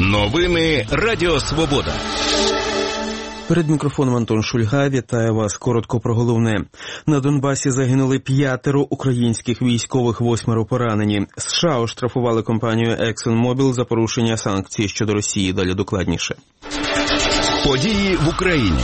Новини Радіо Свобода. Перед мікрофоном Антон Шульга. Вітаю вас. Коротко про головне. На Донбасі загинули 5 українських військових, 8 поранені. США оштрафували компанію ExxonMobil за порушення санкцій щодо Росії. Далі докладніше. Події в Україні.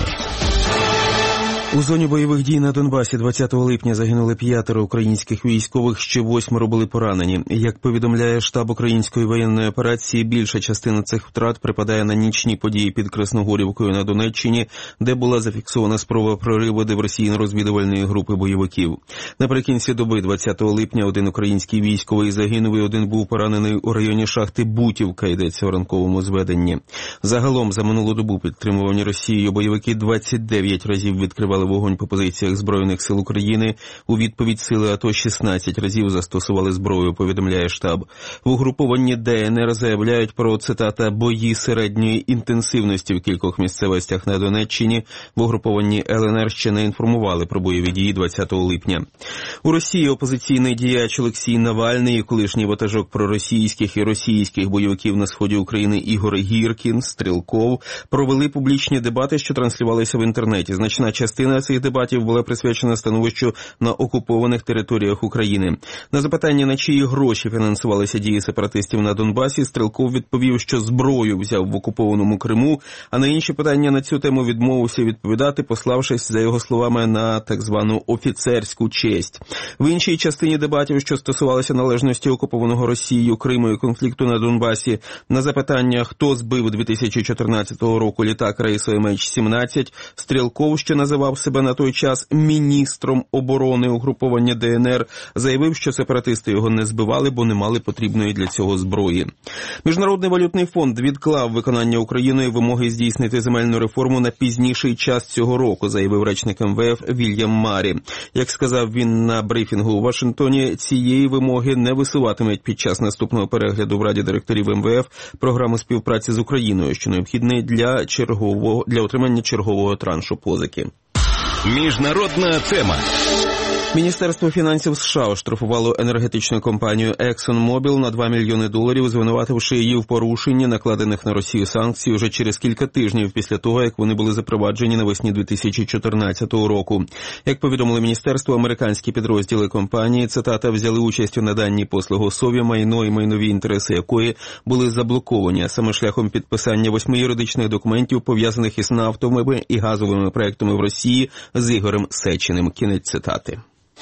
У зоні бойових дій на Донбасі 20 липня загинули 5 українських військових, ще 8 були поранені. Як повідомляє штаб української воєнної операції, більша частина цих втрат припадає на нічні події під Красногорівкою на Донеччині, де була зафіксована спроба прориву диверсійно-розвідувальної групи бойовиків. Наприкінці доби 20 липня один український військовий загинув і один був поранений у районі шахти Бутівка, йдеться у ранковому зведенні. Загалом за минулу добу підтримувані Росією бойовики 29 разів відкривали вогонь по позиціях Збройних сил України. У відповідь сили АТО 16 разів застосували зброю, повідомляє штаб. В угрупованні ДНР заявляють про, цитата, бої середньої інтенсивності в кількох місцевостях на Донеччині. В угрупованні ЛНР ще не інформували про бойові дії 20 липня. У Росії опозиційний діяч Олексій Навальний і колишній ватажок проросійських і російських бойовиків на сході України Ігор Гіркін, Стрілков провели публічні дебати, що транслювалися в інтернеті. Значна частина цих дебатів була присвячена становищу на окупованих територіях України. На запитання, на чиї гроші фінансувалися дії сепаратистів на Донбасі, Стрілков відповів, що зброю взяв в окупованому Криму, а на інші питання на цю тему відмовився відповідати, пославшись, за його словами, на так звану офіцерську честь. В іншій частині дебатів, що стосувалися належності окупованого Росією Криму і конфлікту на Донбасі, на запитання, хто збив 2014 року літак рейсу MH17, Стрілков, що називав себе на той час міністром оборони угруповання ДНР, заявив, що сепаратисти його не збивали, бо не мали потрібної для цього зброї. Міжнародний валютний фонд відклав виконання Україною вимоги здійснити земельну реформу на пізніший час цього року, заявив речник МВФ Вільям Марі. Як сказав він на брифінгу у Вашингтоні, цієї вимоги не висуватимуть під час наступного перегляду в Раді директорів МВФ програми співпраці з Україною, що необхідний для отримання чергового траншу позики. Міжнародна тема. Міністерство фінансів США оштрафувало енергетичну компанію ExxonMobil на $2 мільйони, звинувативши її в порушенні накладених на Росію санкцій уже через кілька тижнів після того, як вони були запроваджені навесні 2014 року. Як повідомило міністерство, американські підрозділи компанії, цитата, взяли участь у наданні послуг особі, майно і майнові інтереси якої були заблоковані, а саме шляхом підписання 8 юридичних документів, пов'язаних із нафтовими і газовими проектами в Росії з Ігорем Сеченим. Кінець цитати.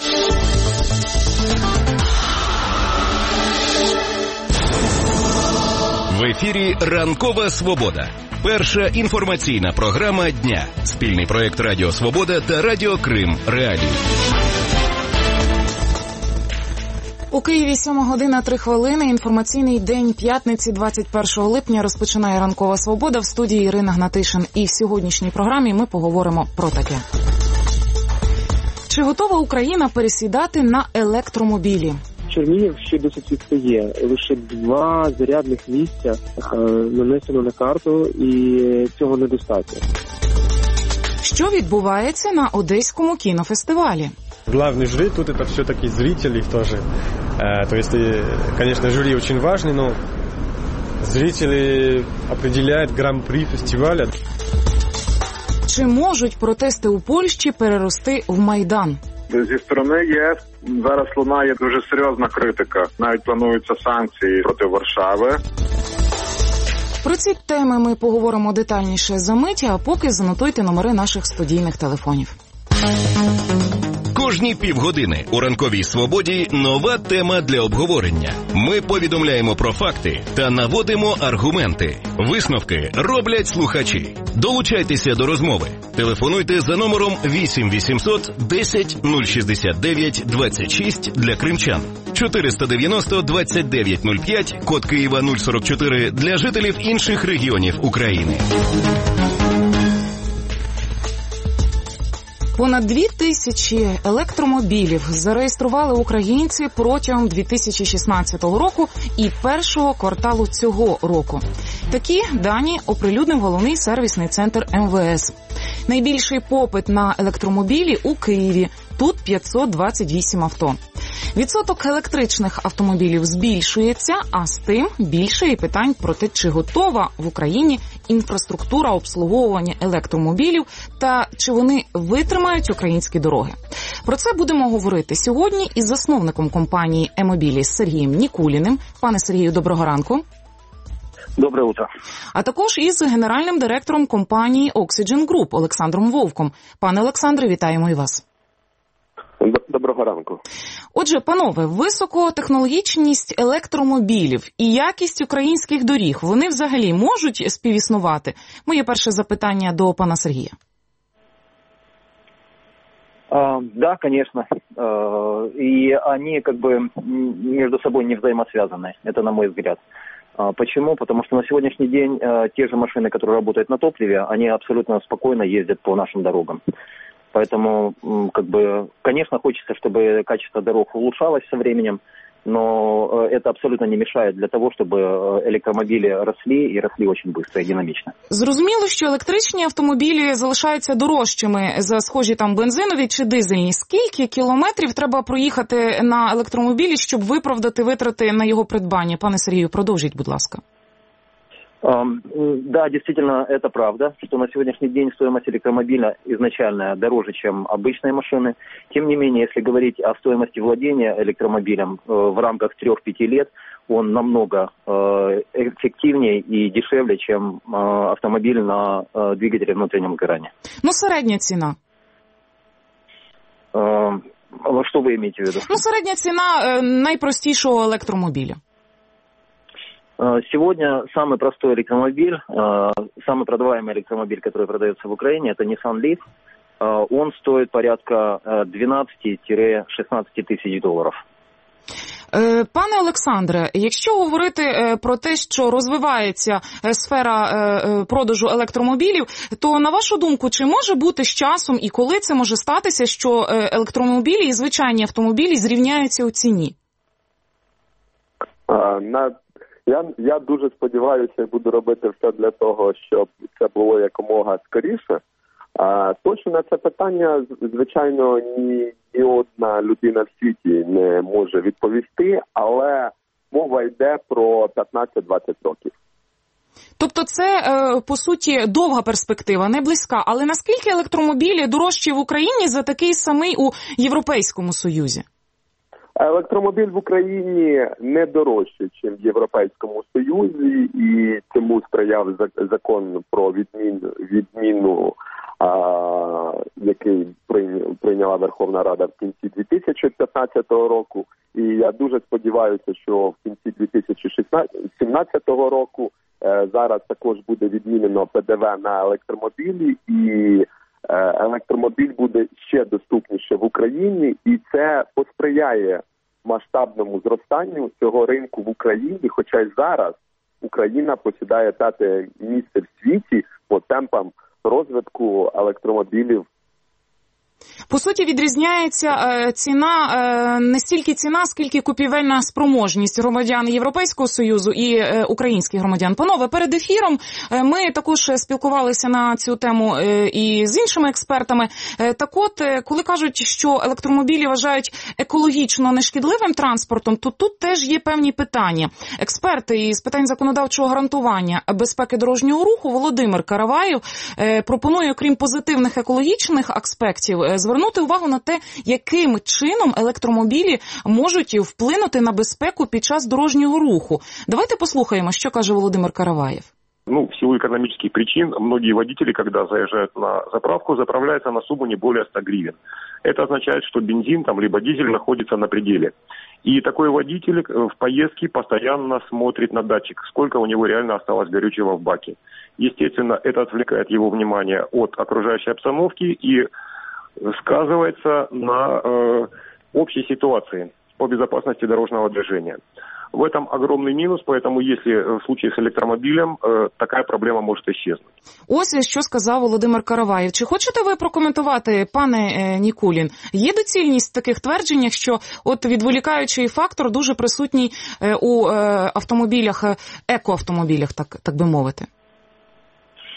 В ефірі «Ранкова Свобода». Перша інформаційна програма дня. Спільний проєкт Радіо Свобода та Радіо Крим Реалії. У Києві 7:03. Інформаційний день п'ятниці 21 липня розпочинає «Ранкова Свобода». В студії Ірина Гнатишин. І в сьогоднішній програмі ми поговоримо про таке. Чи готова Україна пересідати на електромобілі? Чернігів ще досить відстає. Лише 2 зарядних місця нанесено на карту, і цього недостатньо. Що відбувається на Одеському кінофестивалі? Главный жюри тут это все-таки зрители тоже. То есть, конечно, жюри очень важный, но зрители определяют гран-при фестиваля. Чи можуть протести у Польщі перерости в Майдан? Зі сторони ЄС зараз лунає дуже серйозна критика. Навіть плануються санкції проти Варшави. Про ці теми ми поговоримо детальніше за мить, а поки занотуйте номери наших студійних телефонів. Кожні півгодини у «Ранковій Свободі» нова тема для обговорення. Ми повідомляємо про факти та наводимо аргументи. Висновки роблять слухачі. Долучайтеся до розмови. Телефонуйте за номером 8 800 10 069 26 для кримчан. 490 29 05, код Києва 044 для жителів інших регіонів України. Понад 2000 електромобілів зареєстрували українці протягом 2016 року і першого кварталу цього року. Такі дані оприлюднив головний сервісний центр МВС. Найбільший попит на електромобілі у Києві. Тут 528 авто. Відсоток електричних автомобілів збільшується, а з тим більше і питань про те, чи готова в Україні інфраструктура обслуговування електромобілів та чи вони витримають українські дороги. Про це будемо говорити сьогодні із засновником компанії «Е-мобілі» Сергієм Нікуліним. Пане Сергію, доброго ранку. Доброе утро. А також із генеральним директором компанії Oxygen Group Олександром Вовком. Пане Олександре, вітаємо і вас. Доброго ранку. Отже, панове, високотехнологічність електромобілів і якість українських доріг, вони взагалі можуть співіснувати? Моє перше запитання до пана Сергія. Да, конечно. И они как бы между собой не взаимосвязаны. Это на мой взгляд. Почему? Потому что на сегодняшний день те же машины, которые работают на топливе, они абсолютно спокойно ездят по нашим дорогам. Поэтому, как бы, конечно, хочется, чтобы качество дорог улучшалось со временем, но это абсолютно не мешает для того, чтобы електромобілі росли і росли дуже швидко і динамічно. Зрозуміло, що електричні автомобілі залишаються дорожчими за схожі там бензинові чи дизельні. Скільки кілометрів треба проїхати на електромобілі, щоб виправдати витрати на його придбання? Пане Сергію, продовжіть, будь ласка. Да, действительно, это правда, что на сегодняшний день стоимость электромобиля изначально дороже, чем обычные машины. Тем не менее, если говорить о стоимости владения электромобилем в рамках 3-5 лет, он намного эффективнее и дешевле, чем автомобиль на двигателе внутреннем сгорания. Ну, середня ціна. Что вы имеете в виду? Ну, середня ціна найпростішого електромобіля. Сегодня самый простой электромобиль, самый продаваемый электромобиль, который продается в Украине, это Nissan Leaf. Он стоит порядка 12-16 тисяч доларів. Пане Олександре, якщо говорити про те, що розвивається сфера продажу електромобілів, то, на вашу думку, чи може бути з часом і коли це може статися, що електромобілі і звичайні автомобілі зрівняються у ціні? Я дуже сподіваюся і буду робити все для того, щоб це було якомога скоріше. Точно на це питання, звичайно, ні одна людина в світі не може відповісти, але мова йде про 15-20 років. Тобто це, по суті, довга перспектива, не близька. Але наскільки електромобілі дорожчі в Україні за такий самий у Європейському Союзі? Електромобіль в Україні не дорожчий, ніж в Європейському Союзі, і цьому сприяв закон про відміну, який прийняла Верховна Рада в кінці 2015 року. І я дуже сподіваюся, що в кінці 2017 року зараз також буде відмінено ПДВ на електромобілі, і електромобіль буде ще доступніше в Україні, і це посприяє масштабному зростанню цього ринку в Україні, хоча й зараз Україна посідає 5-те місце в світі по темпам розвитку електромобілів. По суті, відрізняється ціна, не стільки ціна, скільки купівельна спроможність громадян Європейського Союзу і українських громадян. Панове, перед ефіром ми також спілкувалися на цю тему і з іншими експертами. Так от, коли кажуть, що електромобілі вважають екологічно нешкідливим транспортом, то тут теж є певні питання. Експерт із питань законодавчого гарантування безпеки дорожнього руху Володимир Караваєв пропонує, крім позитивних екологічних аспектів, звернути увагу на те, яким чином електромобілі можуть вплинути на безпеку під час дорожнього руху. Давайте послухаємо, що каже Володимир Караваєв. В силу экономических причин многие водители, когда заезжают на заправку, заправляются на сумму не более 100 гривен. Это означает, что бензин либо дизель находится на пределе. И такой водитель в поездке постоянно смотрит на датчик, сколько у него реально осталось горючего в баке. Естественно, это отвлекает его внимание от окружающей обстановки и сказывается на общей ситуации по безопасности дорожного движения. В этом огромный минус, поэтому если в случае с электромобилем така проблема може исчезнути. Ось що сказав Володимир Караваєв. Чи хочете ви прокоментувати, пане Нікулін? Є доцільність в таких твердженнях, що от відволікаючий фактор дуже присутній у автомобілях, екоавтомобілях, так би мовити?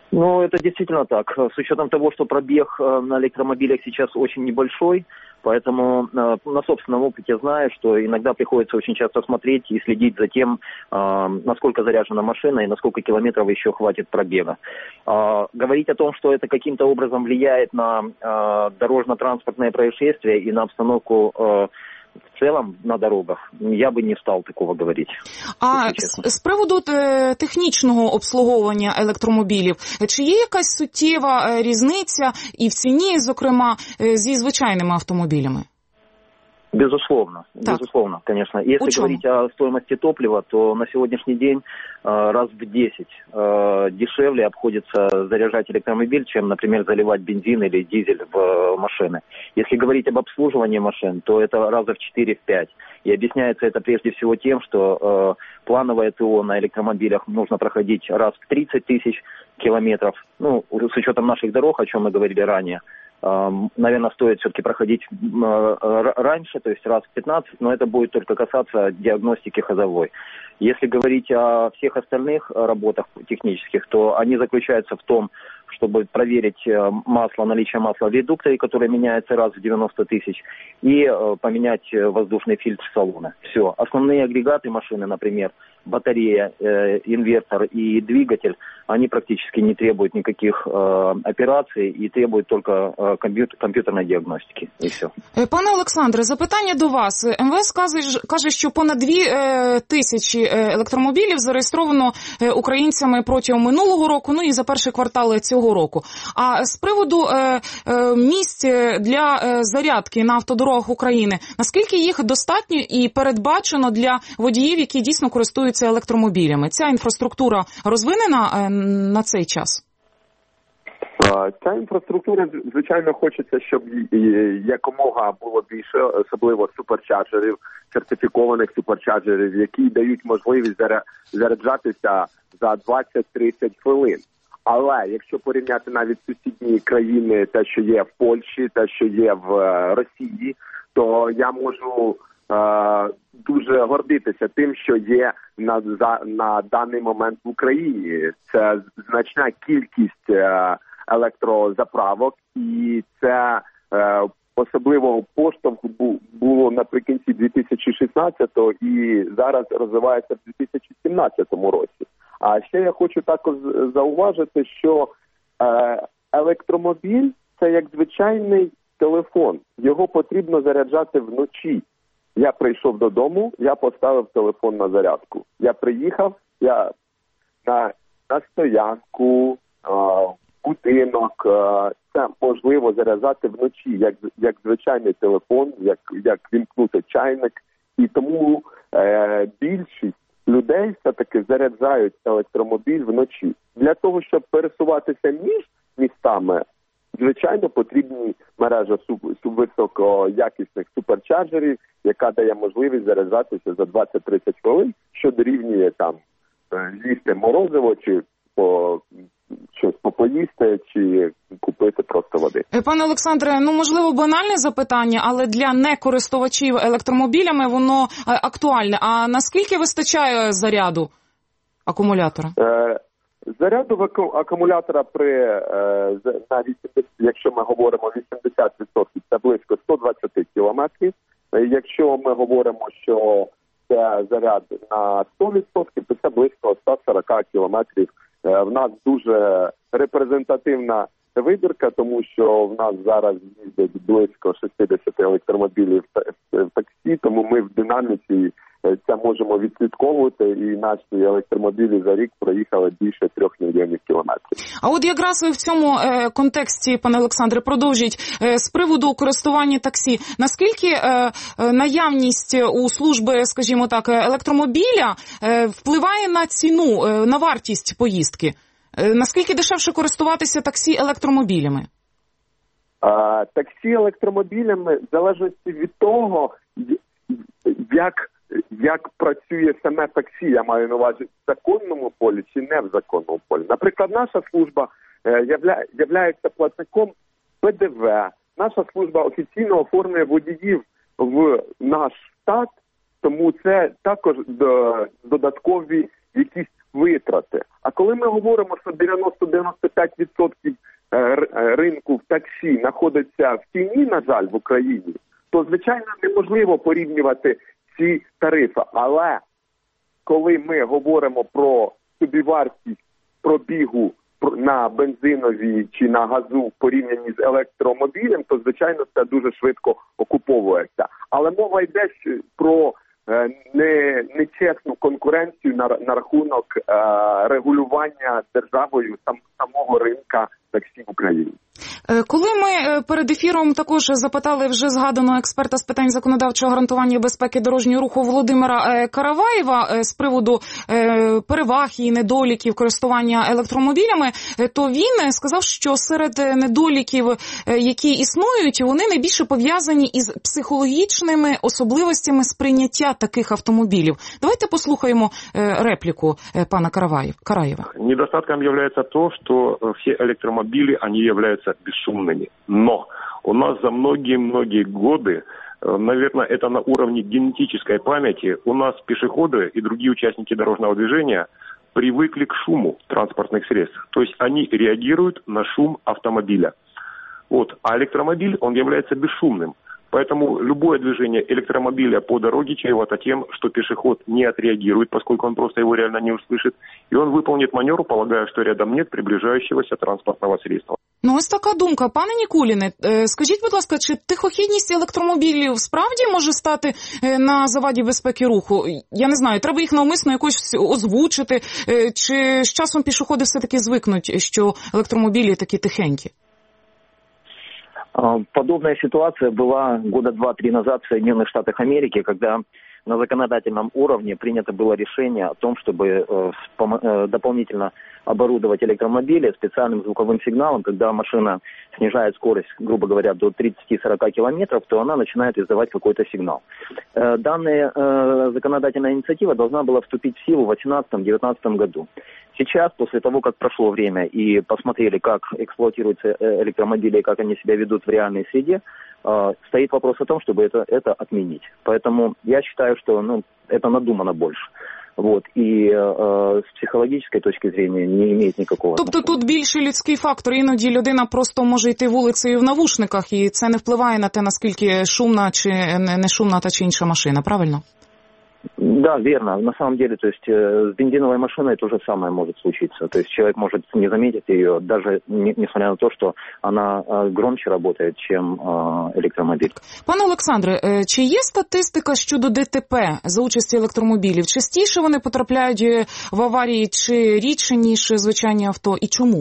Ну, это действительно так. С учетом того, что пробег на электромобилях сейчас очень небольшой, поэтому на собственном опыте знаю, что иногда приходится очень часто смотреть и следить за тем, насколько заряжена машина и на сколько километров еще хватит пробега. Говорить о том, что это каким-то образом влияет на дорожно-транспортные происшествия и на обстановку в целом на дорогах, я би не став такого говорити. А з приводу технічного обслуговування електромобілів, чи є якась суттєва різниця і в ціні, зокрема, зі звичайними автомобілями? Безусловно, безусловно, конечно. Если говорить о стоимости топлива, то на сегодняшний день раз в 10 дешевле обходится заряжать электромобиль, чем, например, заливать бензин или дизель в машины. Если говорить об обслуживании машин, то это раза в 4-5. И объясняется это прежде всего тем, что плановое ТО на электромобилях нужно проходить раз в 30 тысяч километров. Ну, с учетом наших дорог, о чем мы говорили ранее, наверное, стоит все-таки проходить раньше, то есть раз в 15, но это будет только касаться диагностики ходовой. Если говорить о всех остальных работах технических, то они заключаются в том, чтобы проверить масло, наличие масла в редукторе, которое меняется раз в 90 тысяч, и поменять воздушный фильтр салона. Все. Основные агрегаты машины, например, батарея, инвертор и двигатель, они практически не требуют никаких операций и требуют только комп'ютерної діагностики. І все. Пане Олександре, запитання до вас. МВС каже, що понад 2 тисячі електромобілів зареєстровано українцями протягом минулого року, ну і за перший квартал цього року. А з приводу місць для зарядки на автодорогах України, наскільки їх достатньо і передбачено для водіїв, які дійсно користуються електромобілями? Ця інфраструктура розвинена на цей час? Ця інфраструктура, звичайно, хочеться, щоб якомога було більше, особливо суперчарджерів, сертифікованих суперчарджерів, які дають можливість заряджатися за 20-30 хвилин. Але якщо порівняти навіть сусідні країни, те, що є в Польщі, те, що є в Росії, то я можу дуже гордитися тим, що є на даний момент в Україні. Це значна кількість електрозаправок, і це особливого поштовху було наприкінці 2016-го і зараз розвивається в 2017 році. А ще я хочу також зауважити, що електромобіль – це як звичайний телефон. Його потрібно заряджати вночі. Я прийшов додому, я поставив телефон на зарядку. Я приїхав, я на стоянку, будинок, це можливо заряджати вночі, як звичайний телефон, як вімкнути чайник. І тому більшість людей все-таки заряджають електромобіль вночі. Для того, щоб пересуватися між містами, звичайно, потрібні мережа високоякісних суперчарджерів, яка дає можливість заряджатися за 20-30 хвилин, що дорівнює там з'їсти морозиво чи щось поїсти, чи купити просто води. Пане Олександре, ну, можливо, банальне запитання, але для некористувачів електромобілями воно актуальне. А наскільки вистачає заряду акумулятора? Заряду акумулятора якщо ми говоримо 80%, це близько 120 кілометрів. Якщо ми говоримо, що це заряд на 100%, то це близько 140 кілометрів. В нас дуже репрезентативна вибірка, тому що в нас зараз їздять близько 60 електромобілів в таксі, тому ми в динаміці це можемо відслідковувати, і наші електромобілі за рік проїхали більше 3 мільйонів кілометрів. А от якраз ви в цьому контексті, пане Олександре, продовжіть, з приводу користування таксі. Наскільки наявність у служби, скажімо так, електромобіля впливає на ціну, на вартість поїздки? Наскільки дешевше користуватися таксі електромобілями? Таксі електромобілями залежить від того, як працює саме таксі, я маю на увазі в законному полі чи не в законному полі. Наприклад, наша служба являється платником ПДВ. Наша служба офіційно оформлює водіїв в наш штат, тому це також додаткові якісь витрати. А коли ми говоримо, що 90-95% ринку в таксі знаходиться в тіні, на жаль, в Україні, то, звичайно, неможливо порівнювати ці тарифи. Але коли ми говоримо про собівартість пробігу на бензинові чи на газу в порівнянні з електромобілем, то, звичайно, це дуже швидко окуповується. Але мова йде про нечесну конкуренцію на рахунок регулювання державою самого ринка таксі в Україні. Коли ми перед ефіром також запитали вже згаданого експерта з питань законодавчого гарантування безпеки дорожнього руху Володимира Караваєва з приводу переваг і недоліків користування електромобілями, то він сказав, що серед недоліків, які існують, вони найбільше пов'язані із психологічними особливостями сприйняття таких автомобілів. Давайте послухаємо репліку пана Караєва. Недостатком является то, что все электромобили, они являются бесшумными. Но у нас за многие-многие годы, наверное, это на уровне генетической памяти, у нас пешеходы и другие участники дорожного движения привыкли к шуму транспортных средств. То есть они реагируют на шум автомобиля. Вот. А электромобиль, он является бесшумным. Поэтому любое движение электромобиля по дороге чревато тем, что пешеход не отреагирует, поскольку он просто его реально не услышит, и он выполнит маневр, полагая, что рядом нет приближающегося транспортного средства. Ну, ось така думка. Пане Нікуліне, скажіть, будь ласка, чи тихохідність електромобілів справді може стати на заваді безпеки руху? Я не знаю, треба їх навмисно якось озвучити, чи з часом пішоходи все-таки звикнуть, що електромобілі такі тихенькі? Подобная ситуация была года 2-3 назад в Соединенных Штатах Америки, когда на законодательном уровне принято было решение о том, чтобы дополнительно оборудовать электромобили специальным звуковым сигналом. Когда машина снижает скорость, грубо говоря, до 30-40 километров, то она начинает издавать какой-то сигнал. Данная законодательная инициатива должна была вступить в силу в 2018-2019 году. Сейчас, после того, как прошло время и посмотрели, как эксплуатируются электромобили и как они себя ведут в реальной среде, стоит вопрос о том, чтобы это отменить. Поэтому я считаю, что это надумано больше. Вот. І з психологічної точки зрення не має ніякого. Тобто тут більше людський фактор. Іноді людина просто може йти вулицею в навушниках, і це не впливає на те, наскільки шумна чи не шумна та чи інша машина, правильно? Да, верно. На самом деле, то есть с бензиновой машиной то же самое может случиться. То есть человек может не заметить ее, даже несмотря на то, что она громче работает, чем электромобиль. Пане Олександре, чи є статистика щодо ДТП за участі електромобілів? Частіше вони потрапляють в аварії чи рідше, ніж звичайні авто? І чому?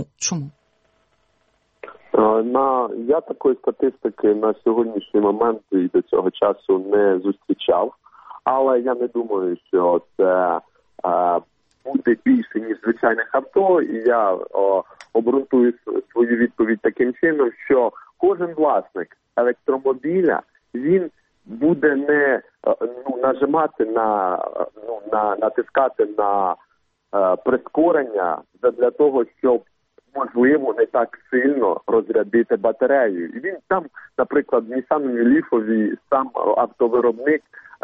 Я такої статистики на сьогоднішній момент і до цього часу не зустрічав. Але я не думаю, що це буде більше, ніж звичайних авто. І я обґрунтую свою відповідь таким чином, що кожен власник електромобіля, він буде не нажимати натискати на прискорення для того, щоб, можливо, не так сильно розрядити батарею. І він там, наприклад, в Nissan Leaf сам автовиробник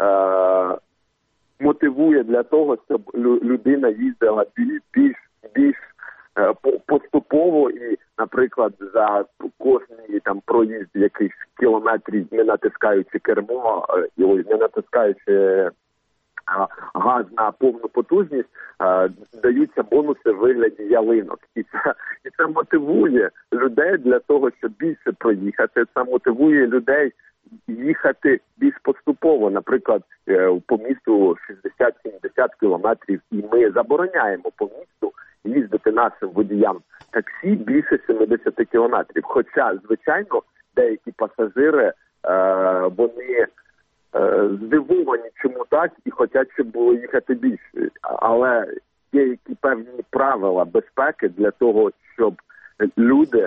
мотивує для того, щоб людина їздила більш поступово і, наприклад, за кожний проїзд якихось кілометрів, не натискаючи кермо, не натискаючи газ на повну потужність, даються бонуси в вигляді ялинок. І це мотивує людей для того, щоб більше проїхати. Це мотивує людей їхати більш поступово, наприклад, по місту 60-70 кілометрів, і ми забороняємо по місту їздити нашим водіям таксі більше 70 кілометрів. Хоча, звичайно, деякі пасажири, вони здивовані, чому так, і хочуть, щоб було їхати більше. Але є які певні правила безпеки для того, щоб люди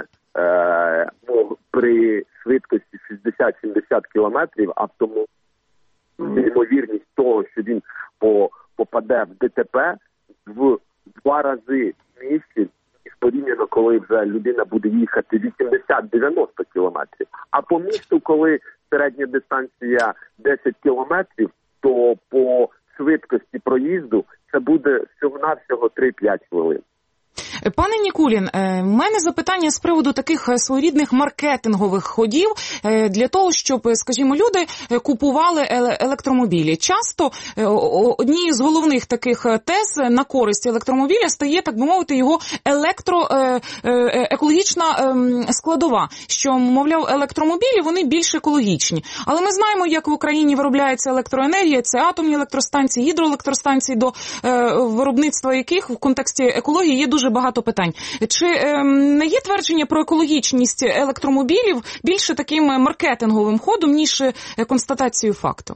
при швидкості 60-70 кілометрів ймовірність того, що він попаде в ДТП в 2 рази нижче, порівняно, коли вже людина буде їхати 80-90 кілометрів. А по місту, коли середня дистанція 10 кілометрів, то по швидкості проїзду це буде всього-навсього 3-5 хвилин. Пане Нікулін, в мене запитання з приводу таких своєрідних маркетингових ходів для того, щоб, скажімо, люди купували електромобілі. Часто однією з головних таких тез на користь електромобіля стає, так би мовити, його екологічна складова, що, мовляв, електромобілі, вони більш екологічні. Але ми знаємо, як в Україні виробляється електроенергія, це атомні електростанції, гідроелектростанції, до виробництва яких в контексті екології є дуже багато питань. Чи не є твердження про екологічність електромобілів більше таким маркетинговим ходом, ніж констатацією факту?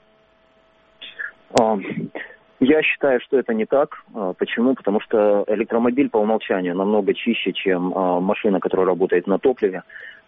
Я считаю, что это не так. Почему? Потому что электромобиль по умолчанию намного чище, чем машина, которая работает на топливе.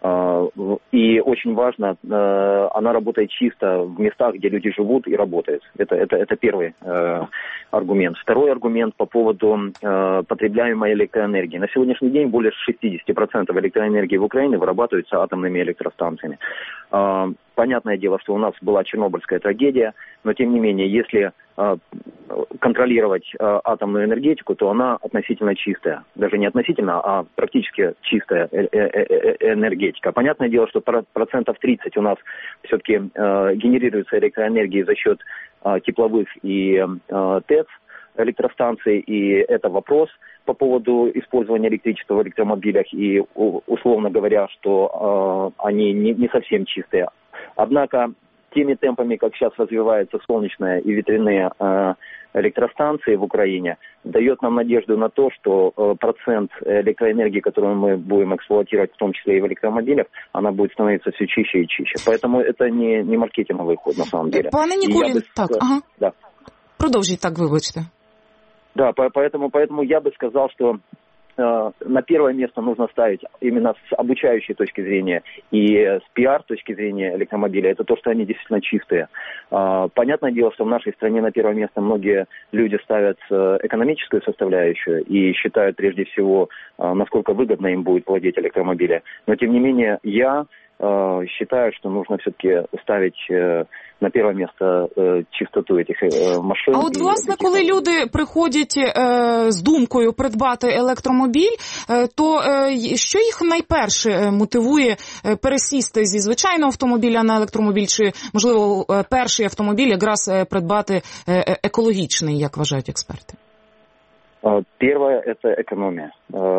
И очень важно, она работает чисто в местах, где люди живут и работают. Это первый аргумент. Второй аргумент по поводу потребляемой электроэнергии. На сегодняшний день более 60% электроэнергии в Украине вырабатывается атомными электростанциями. Понятное дело, что у нас была Чернобыльская трагедия, но тем не менее, если контролировать атомную энергетику, то она относительно чистая. Даже не относительно, а практически чистая энергетика. Понятное дело, что 30% у нас все-таки генерируется электроэнергии за счет тепловых и ТЭЦ электростанций, и это вопрос по поводу использования электричества в электромобилях, и условно говоря, что они не совсем чистые. Однако теми темпами, как сейчас развиваются солнечные и ветряные электростанции в Украине, дает нам надежду на то, что процент электроэнергии, которую мы будем эксплуатировать, в том числе и в электромобилях, она будет становиться все чище и чище. Поэтому это не маркетинговый ход на самом деле. Пане Нікулін, так, ага. Да. Продовжіть так, вибачте. Да, поэтому я бы сказал, что на первое место нужно ставить именно с обучающей точки зрения и с пиар точки зрения электромобиля. Это то, что они действительно чистые. Понятное дело, что в нашей стране на первое место многие люди ставят экономическую составляющую и считают прежде всего, насколько выгодно им будет владеть электромобилем. Но тем не менее, я считаю, что нужно все-таки ставить на перше місце чистоту цих машин. А от, власне, коли люди приходять з думкою придбати електромобіль, то що їх найперше мотивує пересісти зі звичайного автомобіля на електромобіль, чи, можливо, перший автомобіль якраз придбати екологічний, як вважають експерти? Первое – это экономия.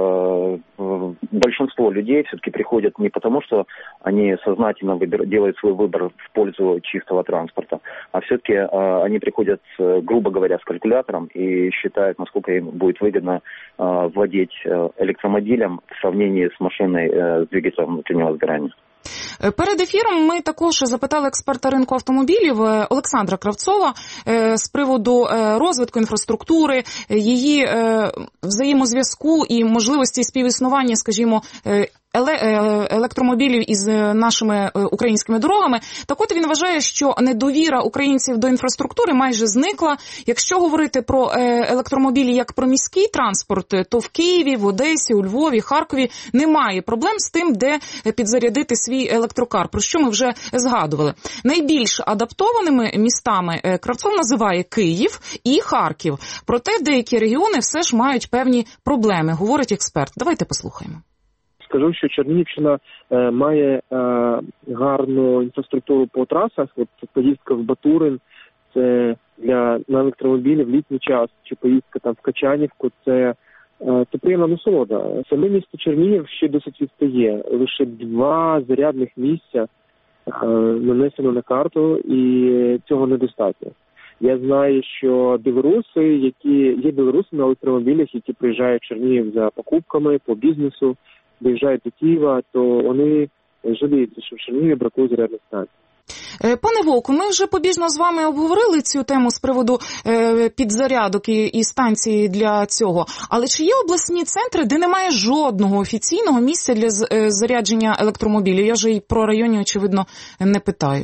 Большинство людей все-таки приходят не потому, что они сознательно делают свой выбор в пользу чистого транспорта, а все-таки они приходят, грубо говоря, с калькулятором и считают, насколько им будет выгодно владеть электромобилем в сравнении с машиной с двигателем внутреннего сгорания. Перед ефіром ми також запитали експерта ринку автомобілів Олександра Кравцова з приводу розвитку інфраструктури, її взаємозв'язку і можливості співіснування, скажімо, електромобілів із нашими українськими дорогами. Так от він вважає, що недовіра українців до інфраструктури майже зникла. Якщо говорити про електромобілі як про міський транспорт, то в Києві, в Одесі, у Львові, Харкові немає проблем з тим, де підзарядити свій електрокар, про що ми вже згадували. Найбільш адаптованими містами Кравцов називає Київ і Харків. Проте деякі регіони все ж мають певні проблеми, говорить експерт. Давайте послухаємо. Скажу, що Чернігівщина має гарну інфраструктуру по трасах. От поїздка в Батурин – це на електромобілі в літній час, чи поїздка там в Качанівку – це приємна насолода. Саме місто Чернігів ще досить відстає. Лише 2 зарядних місця нанесено на карту, і цього недостатньо. Я знаю, що білоруси на електромобілях, які приїжджають в Чернігів за покупками по бізнесу, доїжджають до Києва, то вони жаліються, що в Чернігові бракує зарядних станцій. Пане Вовку, ми вже побіжно з вами обговорили цю тему з приводу підзарядок і станції для цього. Але чи є обласні центри, де немає жодного офіційного місця для зарядження електромобілів? Я вже і про районі, очевидно, не питаю.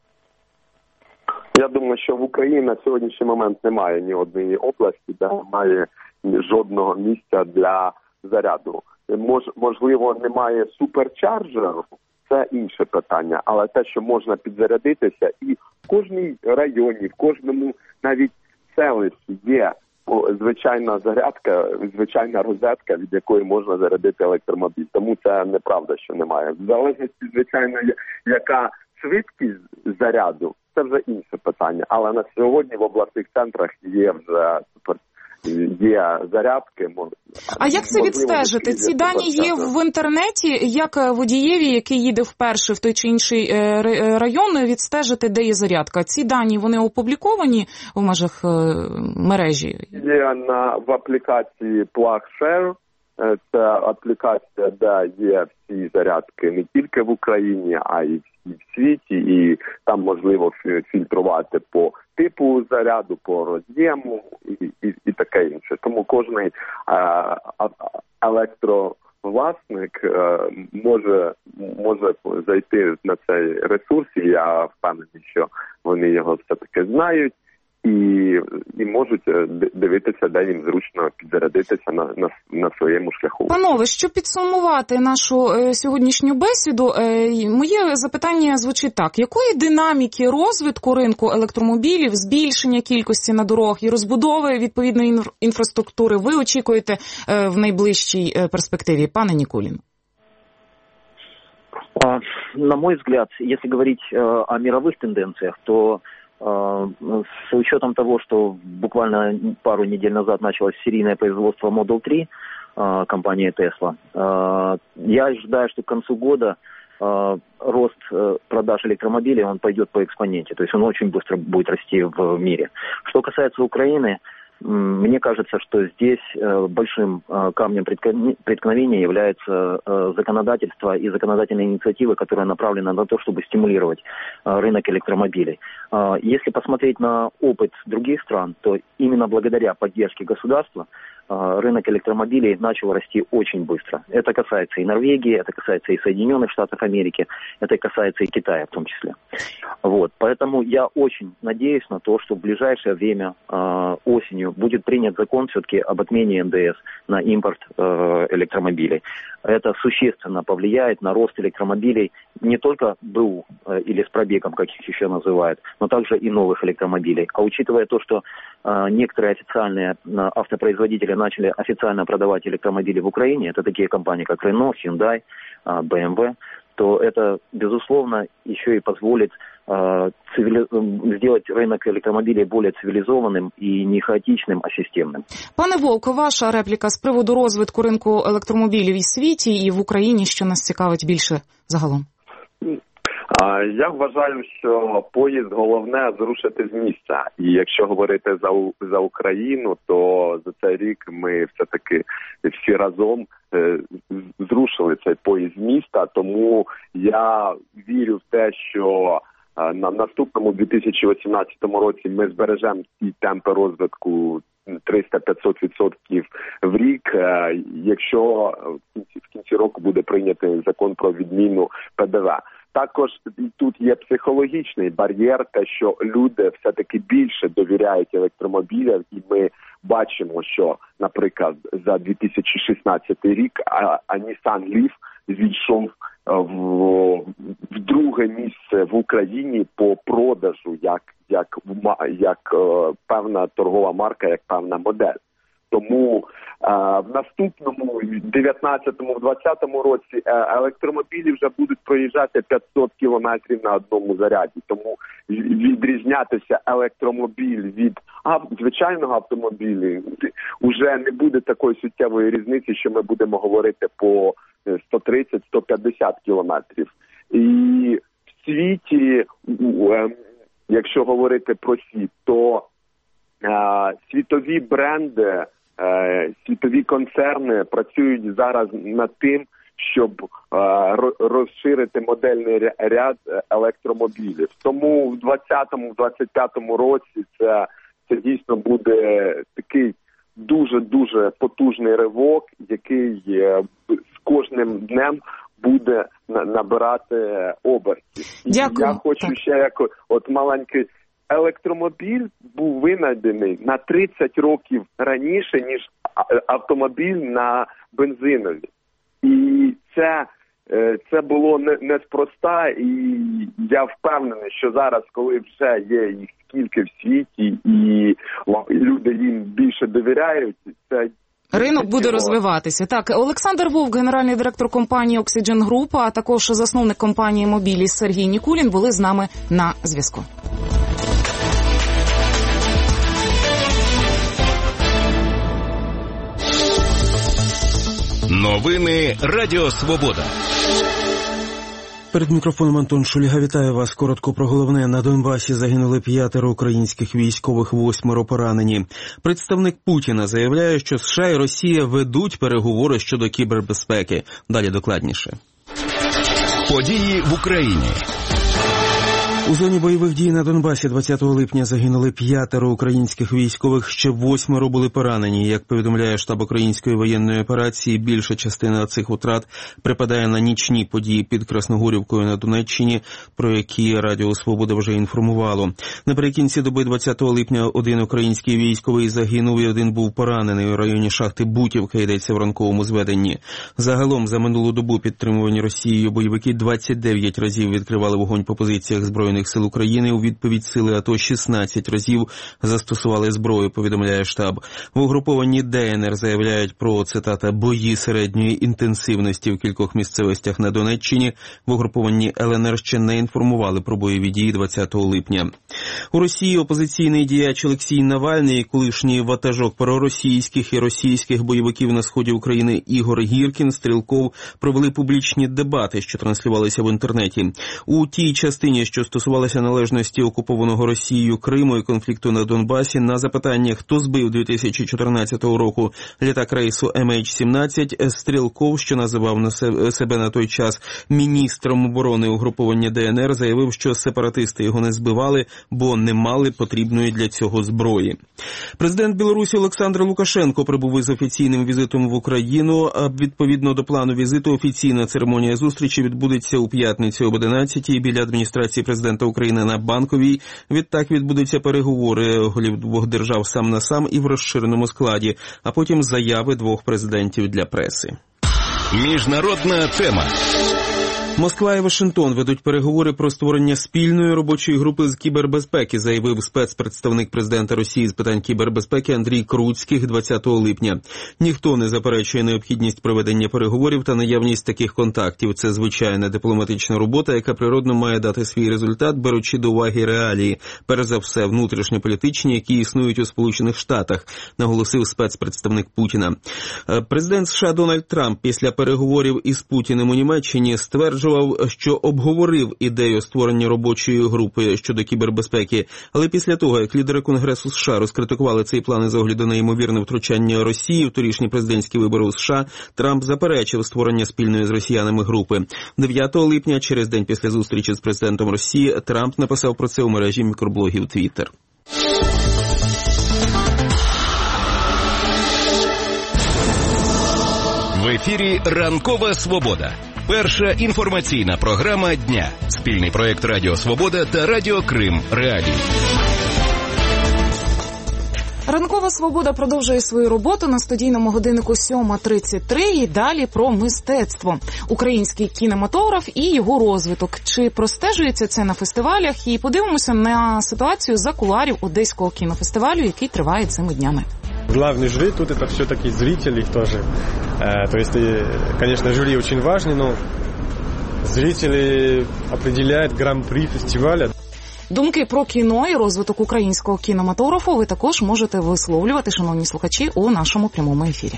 Я думаю, що в Україні на сьогоднішній момент немає ні однієї області, де немає жодного місця для заряду. Можливо, немає суперчарджеру, це інше питання, але те, що можна підзарядитися, і в кожній районі, в кожному навіть селищі є звичайна зарядка, звичайна розетка, від якої можна зарядити електромобіль. Тому це неправда, що немає. В залежності, звичайно, яка швидкість заряду, це вже інше питання. Але на сьогодні в обласних центрах є вже є зарядки. А як це відстежити? Ці дані є в інтернеті, як водієві, який їде вперше в той чи інший район, відстежити, де є зарядка? Ці дані, вони опубліковані в межах мережі? Є в аплікації PlugShare. Це аплікація, де є всі зарядки не тільки в Україні, а й в світі, і там можливо фільтрувати по типу заряду, по роз'єму і таке інше. Тому кожний електровласник може зайти на цей ресурс, і я впевнений, що вони його все-таки знають. І можуть дивитися, де їм зручно підзарядитися на своєму шляху. Панове, щоб підсумувати нашу сьогоднішню бесіду, моє запитання звучить так. Якої динаміки розвитку ринку електромобілів, збільшення кількості на дорогах і розбудови відповідної інфраструктури ви очікуєте в найближчій перспективі? Пане Нікулін. На мой взгляд, если говорить о мировых тенденциях, то с учетом того, что буквально пару недель назад началось серийное производство Model 3 компании Tesla, я ожидаю, что к концу года рост продаж электромобилей, он пойдет по экспоненте, то есть он очень быстро будет расти в мире. Что касается Украины, мне кажется, что здесь большим камнем преткновения является законодательство и законодательные инициативы, которые направлены на то, чтобы стимулировать рынок электромобилей. Если посмотреть на опыт других стран, то именно благодаря поддержке государства рынок электромобилей начал расти очень быстро. Это касается и Норвегии, это касается и Соединенных Штатов Америки, это касается и Китая в том числе. Вот. Поэтому я очень надеюсь на то, что в ближайшее время осенью будет принят закон все-таки об отмене НДС на импорт электромобилей. Это существенно повлияет на рост электромобилей не только БУ или с пробегом, как их еще называют, но также и новых электромобилей. А учитывая то, что некоторые официальные автопроизводители начали официально продавать электромобили в Украине, это такие компании, как Renault, Hyundai, BMW, то это, безусловно, еще и позволит сделать рынок электромобилей более цивилизованным и не хаотичным, а системным. Пане Волко, ваша репліка з приводу розвитку ринку електромобілів і в світі, і в Україні, що нас цікавить більше загалом? Я вважаю, що поїзд головне зрушити з місця. І якщо говорити за Україну, то за цей рік ми все-таки всі разом зрушили цей поїзд з міста. Тому я вірю в те, що на наступному 2018 році ми збережемо ці темпи розвитку 300-500% в рік, якщо в кінці року буде прийнятий закон про відміну ПДВ. Також тут є психологічний бар'єр, те, що люди все-таки більше довіряють електромобілям, і ми бачимо, що, наприклад, за 2016 рік Nissan Leaf зійшов в друге місце в Україні по продажу, як певна торгова марка, як певна модель. Тому в наступному, 19-му, в 20-му році електромобілі вже будуть проїжджати 500 кілометрів на одному заряді. Тому відрізнятися електромобіль від звичайного автомобіля вже не буде такої суттєвої різниці, що ми будемо говорити по 130-150 кілометрів. І в світі, якщо говорити про світ, то світові бренди, світові концерни працюють зараз над тим, щоб розширити модельний ряд електромобілів. Тому в 2020-2025 році це дійсно буде такий дуже-дуже потужний ривок, який з кожним днем буде набирати обертів. Дякую. Я хочу ще як маленький електромобіль був винайдений на 30 років раніше, ніж автомобіль на бензинові. І це це було неспроста, і я впевнений, що зараз, коли вже є їх скільки в світі, і люди їм більше довіряють, це ринок буде розвиватися. Так, Олександр Вовк, генеральний директор компанії Oxygen Group, а також засновник компанії Mobilis Сергій Нікулін були з нами на зв'язку. Новини Радіо Свобода. Перед мікрофоном Антон Шульга. Вітаю вас. Коротко про головне. На Донбасі загинули 5 українських військових, 8 поранені. Представник Путіна заявляє, що США і Росія ведуть переговори щодо кібербезпеки. Далі докладніше. Події в Україні. У зоні бойових дій на Донбасі 20 липня загинули 5 українських військових, ще 8 були поранені. Як повідомляє штаб української воєнної операції, більша частина цих втрат припадає на нічні події під Красногорівкою на Донеччині, про які Радіо Свобода вже інформувало. Наприкінці доби 20 липня один український військовий загинув і один був поранений у районі шахти Бутівка, йдеться в ранковому зведенні. Загалом за минулу добу підтримувані Росією бойовики 29 разів відкривали вогонь по позиціях Збройних сил України. У відповідь сили АТО 16 разів застосували зброю, повідомляє штаб. В угрупованні ДНР заявляють про, цитата, бої середньої інтенсивності в кількох місцевостях на Донеччині. В угрупованні ЛНР ще не інформували про бойові дії 20 липня. У Росії опозиційний діяч Олексій Навальний, колишній ватажок проросійських і російських бойовиків на сході України Ігор Гіркін, Стрілков провели публічні дебати, що транслювалися в інтернеті. У тій частині, що стосувалася належності окупованого Росією Криму і конфлікту на Донбасі, на запитання, хто збив 2014 року літак рейсу MH17, Стрілков, що називав себе на той час міністром оборони угруповання ДНР, заявив, що сепаратисти його не збивали, бо не мали потрібної для цього зброї. Президент Білорусі Олександр Лукашенко прибув із офіційним візитом в Україну. Відповідно до плану візиту, офіційна церемонія зустрічі відбудеться у п'ятницю об 11-й біля адміністрації президента України на Банковій. Відтак відбудуться переговори голів двох держав сам на сам і в розширеному складі, а потім заяви двох президентів для преси. Міжнародна тема. Москва і Вашингтон ведуть переговори про створення спільної робочої групи з кібербезпеки, заявив спецпредставник президента Росії з питань кібербезпеки Андрій Круцьких 20 липня. Ніхто не заперечує необхідність проведення переговорів та наявність таких контактів. Це звичайна дипломатична робота, яка природно має дати свій результат, беручи до уваги реалії, перш за все внутрішньополітичні, які існують у Сполучених Штатах, наголосив спецпредставник Путіна. Президент США Дональд Трамп після переговорів із Путіним у Німеччині стверджував, що обговорив ідею створення робочої групи щодо кібербезпеки, але після того, як лідери Конгресу США розкритикували цей план із огляду на ймовірне втручання Росії в торішні президентські вибори у США, Трамп заперечив створення спільної з росіянами групи. 9 липня, через день після зустрічі з президентом Росії, Трамп написав про це у мережі мікроблогів Twitter. В ефірі «Ранкова Свобода». Перша інформаційна програма дня. Спільний проєкт Радіо Свобода та Радіо Крим Реалії. Ранкова Свобода продовжує свою роботу на студійному годиннику 7:33 і далі про мистецтво. Український кінематограф і його розвиток. Чи простежується це на фестивалях? І подивимося на ситуацію за кулуарів Одеського кінофестивалю, який триває цими днями. Главный жюри тут это все-таки зрители тоже. То есть, конечно, жюри очень важны, но зрители определяют гран-при фестиваля. Думки про кіно і розвиток українського кінематографу ви також можете висловлювати, шановні слухачі, у нашому прямому ефірі.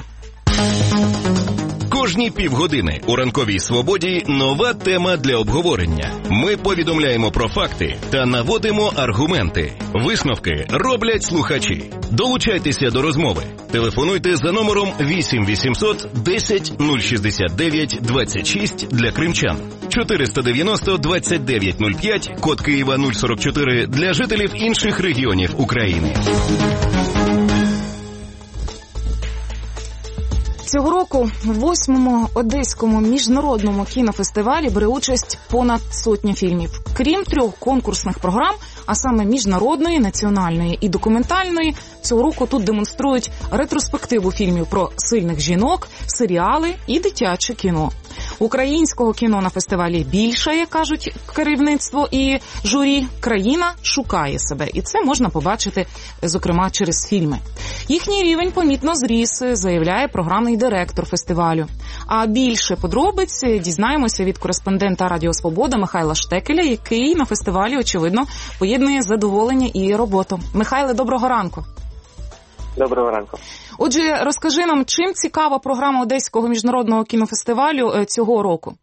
Кожні півгодини у «Ранковій Свободі» нова тема для обговорення. Ми повідомляємо про факти та наводимо аргументи. Висновки роблять слухачі. Долучайтеся до розмови. Телефонуйте за номером 8 800 10 069 26 для кримчан. 490 29 05, код Києва 044 для жителів інших регіонів України. Цього року в 8-му Одеському міжнародному кінофестивалі бере участь понад сотня фільмів. Крім 3 конкурсних програм, а саме міжнародної, національної і документальної, цього року тут демонструють ретроспективу фільмів про сильних жінок, серіали і дитяче кіно. Українського кіно на фестивалі більше, як кажуть керівництво і журі. Країна шукає себе. І це можна побачити, зокрема, через фільми. Їхній рівень помітно зріс, заявляє програмний директор фестивалю. А більше подробиць дізнаємося від кореспондента Радіо Свобода Михайла Штекеля, який на фестивалі, очевидно, поєднує задоволення і роботу. Михайле, доброго ранку. Доброго ранку. Отже, розкажи нам, чим цікава програма Одеського міжнародного кінофестивалю цього року?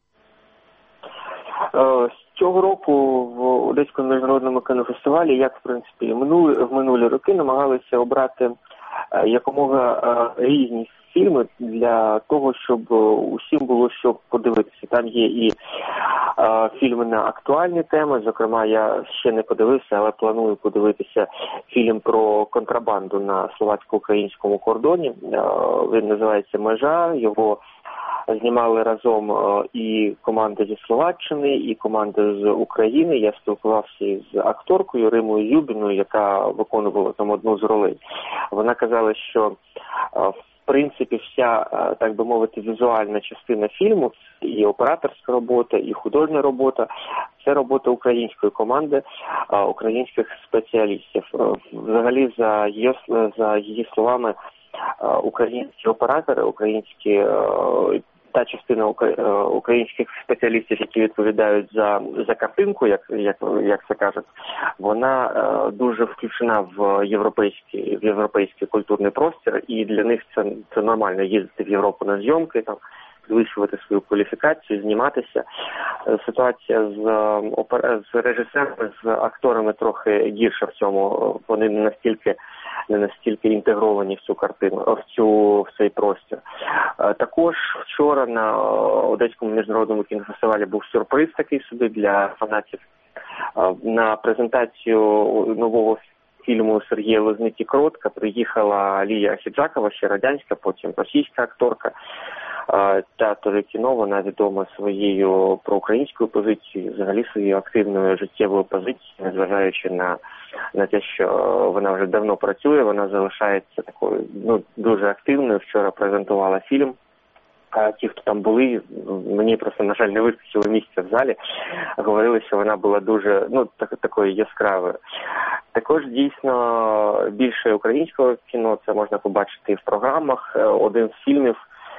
Цього року в Одеському міжнародному кінофестивалі, як, в принципі, в минулі роки, намагалися обрати якомога різні фільми для того, щоб усім було що подивитися. Там є і фільми на актуальні теми, зокрема, я ще не подивився, але планую подивитися фільм про контрабанду на словацько-українському кордоні. Він називається «Межа», його знімали разом і команда зі Словаччини, і команда з України. Я спілкувався з акторкою Римою Юбіною, яка виконувала там одну з ролей. Вона казала, що в принципі вся, так би мовити, візуальна частина фільму, і операторська робота, і художня робота, це робота української команди, українських спеціалістів. Взагалі, за її словами, українські оператори, та частина українських спеціалістів, які відповідають за картинку, як це кажуть, вона дуже включена в європейський культурний простір, і для них це нормально їздити в Європу на зйомки, там, підвищувати свою кваліфікацію, зніматися. Ситуація з режисерами, з акторами трохи гірша в цьому. Вони не настільки інтегровані в цю картину, в цей простір. Також вчора на Одеському міжнародному кінофестивалі був сюрприз такий собі для фанатів. На презентацію нового фільму Сергія Лозниці «Кротка» приїхала Лія Ахіджакова, ще радянська, потім російська акторка. Театр і кіно, вона відома своєю проукраїнською позицією, взагалі своєю активною життєвою позицією, незважаючи на те, що вона вже давно працює, вона залишається такою дуже активною. Вчора презентувала фільм. Ті, хто там були, мені просто, на жаль, не вистачило місця в залі, говорили, що вона була дуже, такою яскравою. Також, дійсно, більше українського кіно, це можна побачити і в програмах. Один з фільмів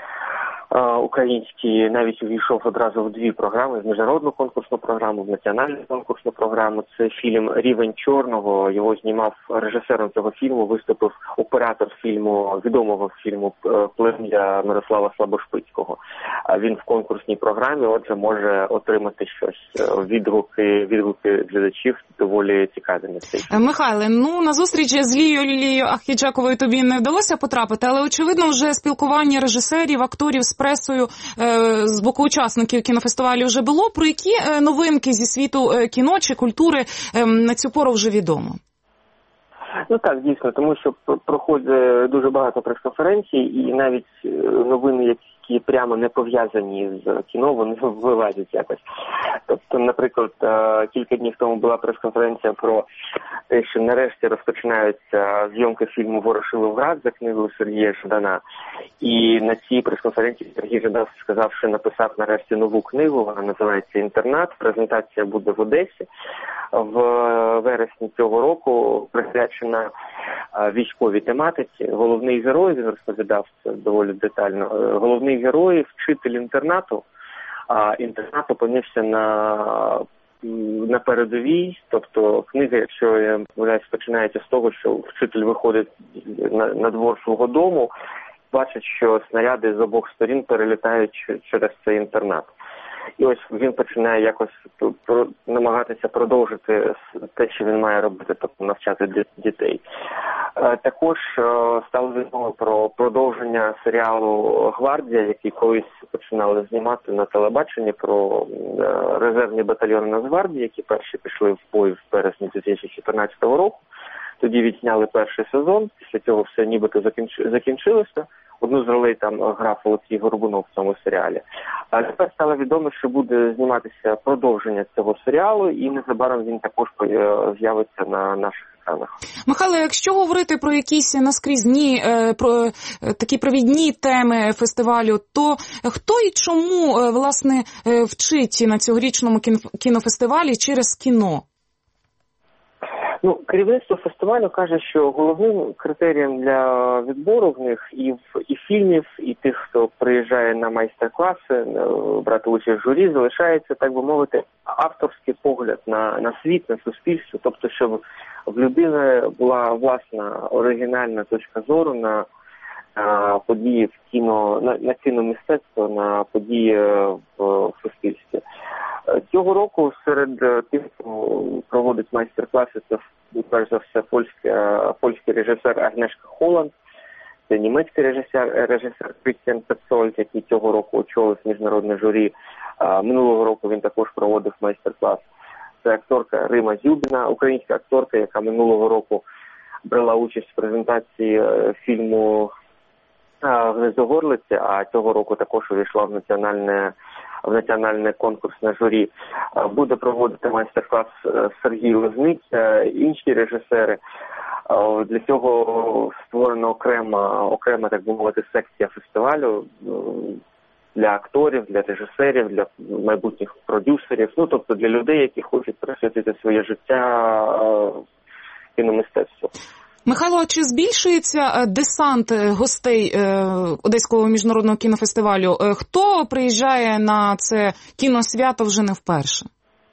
український навіть увійшов одразу в дві програми: в міжнародну конкурсну програму, в національну конкурсну програму. Це фільм «Рівень чорного». Його знімав режисером цього фільму, виступив оператор відомого фільму «Плем'я» Мирослава Слабошпицького. Він в конкурсній програмі, отже, може отримати щось. Відгуки глядачів доволі цікаві на цей фільм. Михайле, на зустріч з Лією Ахіджаковою тобі не вдалося потрапити, але, очевидно, вже спілкування режисерів, акторів з пресою з боку учасників кінофестивалю вже було. Про які новинки зі світу кіно чи культури на цю пору вже відомо? Так, дійсно, тому що проходить дуже багато прес-конференцій, і навіть новини, які прямо не пов'язані з кіно, вони вилазять якось. Тобто, наприклад, кілька днів тому була прес-конференція про те, що нарешті розпочинаються зйомки фільму «Ворошиловград» за книгою Сергія Жадана. І на цій прес-конференції Сергій Жадан сказав, що написав нарешті нову книгу, вона називається «Інтернат». Презентація буде в Одесі в вересні цього року, присвячена військовій тематиці. Головний герой, він розповідав це доволі детально, головний герой – вчитель інтернату, а інтернат опинився на передовій. Тобто книга, якщо я помиляюсь, починається з того, що вчитель виходить на двор свого дому, бачить, що снаряди з обох сторін перелітають через цей інтернат. І ось він починає якось намагатися продовжити те, що він має робити, тобто навчати дітей. Також стало відомо про продовження серіалу «Гвардія», який колись починали знімати на телебаченні, про резервні батальйони Нацгвардії, які перші пішли в бой в березні 2014 року. Тоді відзняли перший сезон, після цього все нібито закінчилося. Одну з ролей там грав Олексій Горбунов в цьому серіалі. А тепер стало відомо, що буде зніматися продовження цього серіалу, і незабаром він також з'явиться на наших екранах. Михайло, якщо говорити про якісь наскрізні, про такі провідні теми фестивалю, то хто і чому, власне, вчить на цьогорічному кінофестивалі через кіно? Керівництво фестивалю каже, що головним критерієм для відбору в них і фільмів, і тих, хто приїжджає на майстер-класи, брати участь в журі, залишається, так би мовити, авторський погляд на світ, на суспільство. Тобто, щоб в людини була власна оригінальна точка зору на події в кіно, на кіномистецтво, на події в суспільстві. Цього року серед тих, хто проводить майстер-класи, це перш за все польський режисер Агнешка Холланд, це німецький режисер Крістіан Петцольд, який цього року очолив міжнародне журі. Минулого року він також проводив майстер-клас. Це акторка Рима Зюбіна, українська акторка, яка минулого року брала участь в презентації фільму «Гнездогорлиці», а цього року також увійшла в національне конкурсне журі. Буде проводити майстер-клас Сергій Лозник, інші режисери. Для цього створена окрема, так би мовити, секція фестивалю для акторів, для режисерів, для майбутніх продюсерів, тобто для людей, які хочуть присвятити своє життя кіномистецтву. Михайло, чи збільшується десант гостей Одеського міжнародного кінофестивалю? Хто приїжджає на це кіносвято вже не вперше?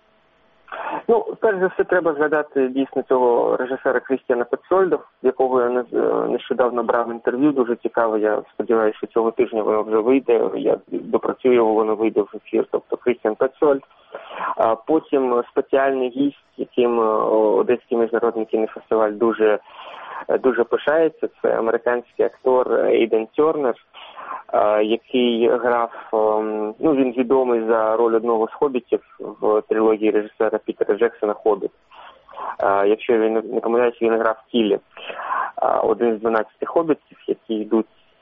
Перш за все, треба згадати дійсно цього режисера Крістіана Петцольда, якого я нещодавно брав інтерв'ю, дуже цікаво. Я сподіваюся, що цього тижня воно вже вийде, я допрацюю його, воно вийде в ефір, тобто Крістіан Петцольд. Потім спеціальний гість, яким Одеський міжнародний кінофестиваль дуже пишається, це американський актор Ейден Тернер, який грав, він відомий за роль одного з хобітів в трилогії режисера Пітера Джексона «Хобіт». Якщо я не помиляюсь, він грав Тілі, один з 12 хобітів, які йдуть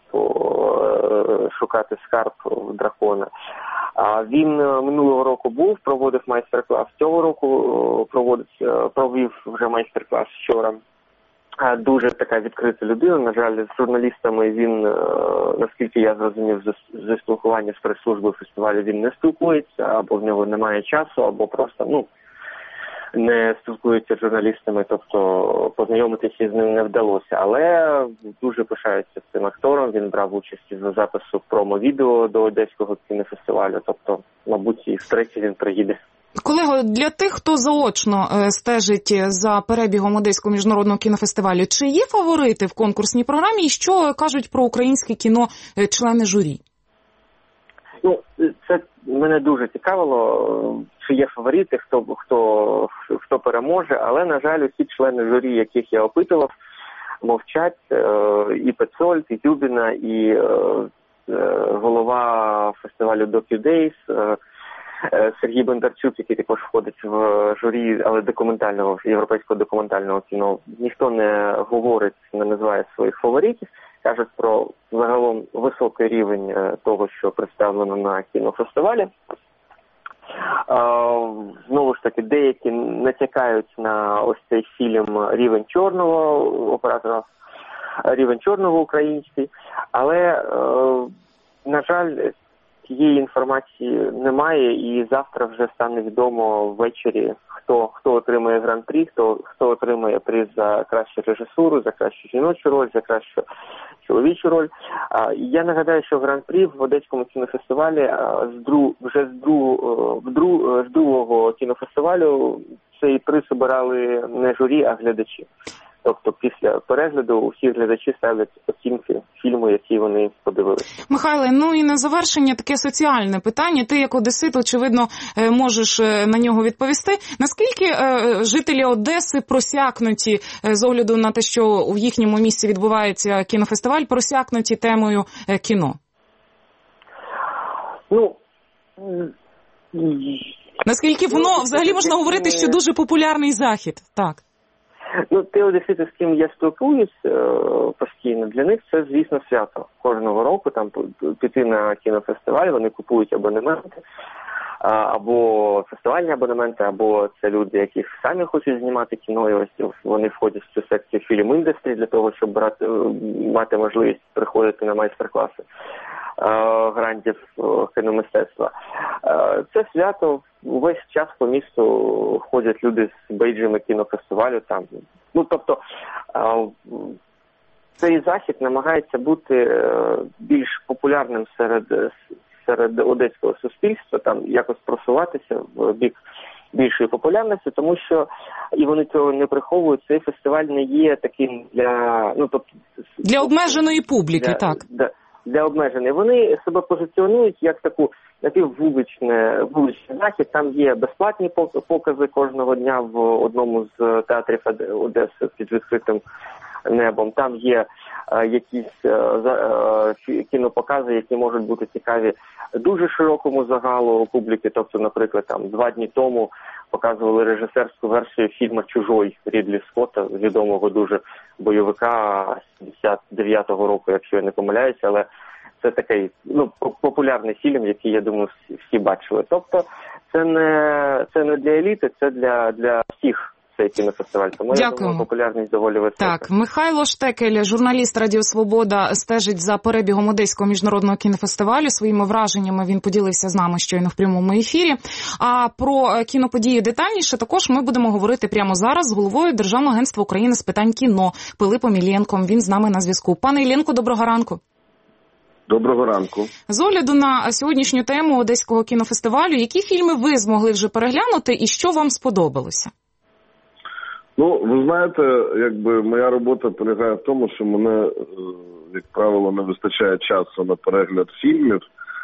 шукати скарб дракона. Він минулого року проводив майстер-клас, цього року провів вже майстер-клас вчора. Дуже така відкрита людина. На жаль, з журналістами він, наскільки я зрозумів, зі спілкування з прес-службою фестивалю він не спілкується, або в нього немає часу, або просто, не спілкується з журналістами, тобто познайомитися з ним не вдалося. Але дуже пишаються цим актором, він брав участь у запису промо-відео до Одеського кінофестивалю, тобто, мабуть, і втретє він приїде. Колего, для тих, хто заочно стежить за перебігом Одеського міжнародного кінофестивалю, чи є фаворити в конкурсній програмі і що кажуть про українське кіно члени журі? Це мене дуже цікавило, чи є фаворити, хто переможе, але, на жаль, усі члени журі, яких я опитував, мовчать, і Петцольд, і Зюбіна, і голова фестивалю DocuDays, Сергій Бондарчук, який також входить в журі, але європейського документального кіно. Ніхто не говорить, не називає своїх фаворитів, кажуть про загалом високий рівень того, що представлено на кінофестивалі. Знову ж таки, деякі натякають на ось цей фільм «Рівень чорного» оператора, «Рівень чорного» український, але, на жаль, цієї інформації немає, і завтра вже стане відомо ввечері, хто отримає гран-прі, хто отримає приз за кращу режисуру, за кращу жіночу роль, за кращу чоловічу роль. Я нагадаю, що гран-прі в Одеському кінофестивалі вже з другого кінофестивалю цей приз обирали не журі, а глядачі. Тобто після перегляду усі глядачі ставлять оцінки фільму, які вони подивилися. Михайле, і на завершення таке соціальне питання. Ти як одесит, очевидно, можеш на нього відповісти. Наскільки жителі Одеси просякнуті, з огляду на те, що в їхньому місці відбувається кінофестиваль, просякнуті темою кіно? Наскільки воно взагалі можна говорити, що дуже популярний захід? Так. Ті одесити, з ким я спілкуюсь постійно, для них це, звісно, свято. Кожного року там піти на кінофестиваль, вони купують абонементи. або фестивальні абонементи, або це люди, які самі хочуть знімати кіно, і ось вони входять в цю секцію фільм-індустрії для того, щоб мати можливість приходити на майстер-класи грантів кіномистецтва. Це свято, весь час по місту ходять люди з бейджами кінофестивалю. Там. Тобто, цей захід намагається бути більш популярним серед одеського суспільства, там якось просуватися в бік більшої популярності, тому що, і вони цього не приховують, цей фестиваль не є таким для обмеженої публіки, так. Для обмеженої. Вони себе позиціонують як такий вуличний захід. Там є безплатні покази кожного дня в одному з театрів Одеси під відкритим небом. Там є якісь кінопокази, які можуть бути цікаві дуже широкому загалу публіки. Тобто, наприклад, 2 дні тому показували режисерську версію фільму «Чужой» Рідлі Скотта, відомого дуже бойовика 79-го року, якщо я не помиляюся, але це такий популярний фільм, який, я думаю, всі бачили. Тобто, це не для еліти, це для всіх. Цей кінофестиваль. Тому, я думаю, популярність доволі висока. Так, Михайло Штекель, журналіст Радіо Свобода, стежить за перебігом Одеського міжнародного кінофестивалю. Своїми враженнями він поділився з нами щойно в прямому ефірі. А про кіноподії детальніше також ми будемо говорити прямо зараз з головою Державного агентства України з питань кіно Пилипом Іллєнком. Він з нами на зв'язку. Пане Іллєнко, доброго ранку. Доброго ранку. З огляду на сьогоднішню тему Одеського кінофестивалю, які фільми ви змогли вже переглянути і що вам сподобалося? Ви знаєте, моя робота полягає в тому, що мене, як правило, не вистачає часу на перегляд фільмів.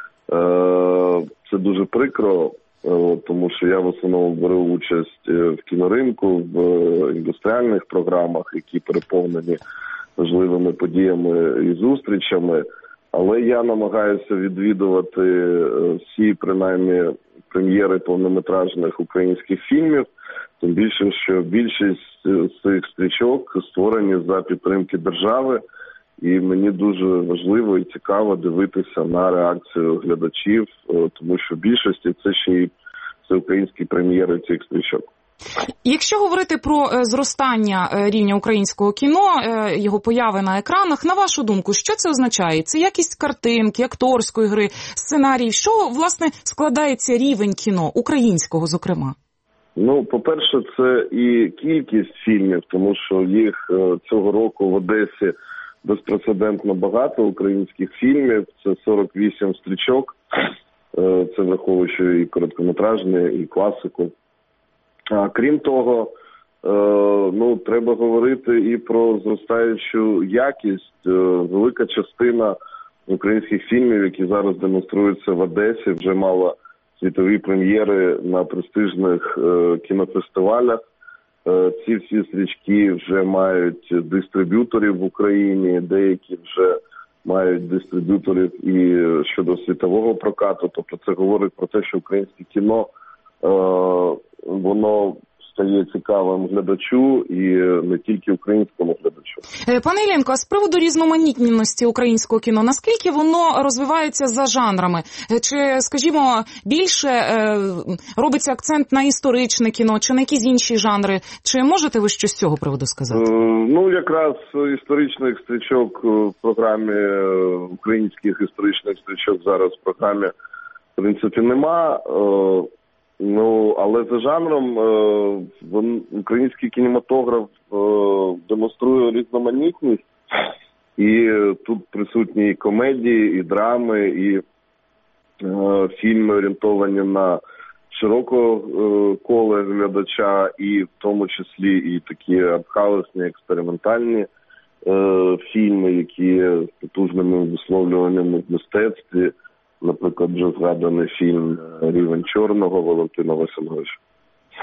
Це дуже прикро, тому що я в основному беру участь в кіноринку, в індустріальних програмах, які переповнені важливими подіями і зустрічами. Але я намагаюся відвідувати всі, принаймні, прем'єри повнометражних українських фільмів. Тим більше, що більшість з цих стрічок створені за підтримки держави, і мені дуже важливо і цікаво дивитися на реакцію глядачів, тому що в більшості це ще й всеукраїнські прем'єри цих стрічок. Якщо говорити про зростання рівня українського кіно, його появи на екранах, на вашу думку, що це означає? Це якість картинки, акторської гри, сценаріїв? Що, власне, складається рівень кіно, українського, зокрема? По-перше, це і кількість фільмів, тому що їх цього року в Одесі безпрецедентно багато українських фільмів. Це 48 стрічок, це враховуючи і короткометражні, і класику. Крім того, треба говорити і про зростаючу якість. Велика частина українських фільмів, які зараз демонструються в Одесі, вже мала світові прем'єри на престижних кінофестивалях. Ці всі стрічки вже мають дистриб'юторів в Україні, деякі вже мають дистриб'юторів і щодо світового прокату. Тобто це говорить про те, що українське кіно, воно стає цікавим глядачу і не тільки українському глядачу. Пане Іллєнко, а з приводу різноманітності українського кіно, наскільки воно розвивається за жанрами? Чи, скажімо, більше робиться акцент на історичне кіно, чи на якісь інші жанри? Чи можете ви щось з цього приводу сказати? Якраз історичних стрічок в програмі, українських історичних стрічок зараз в програмі, в принципі, нема. Але за жанром український кінематограф демонструє різноманітність, і тут присутні і комедії, і драми, і фільми орієнтовані на широкого кола глядача, і в тому числі і такі артхаусні, експериментальні фільми, які з потужними висловлюваннями в мистецтві. Наприклад, вже згаданий фільм «Рівень чорного» Валентина Васильовича.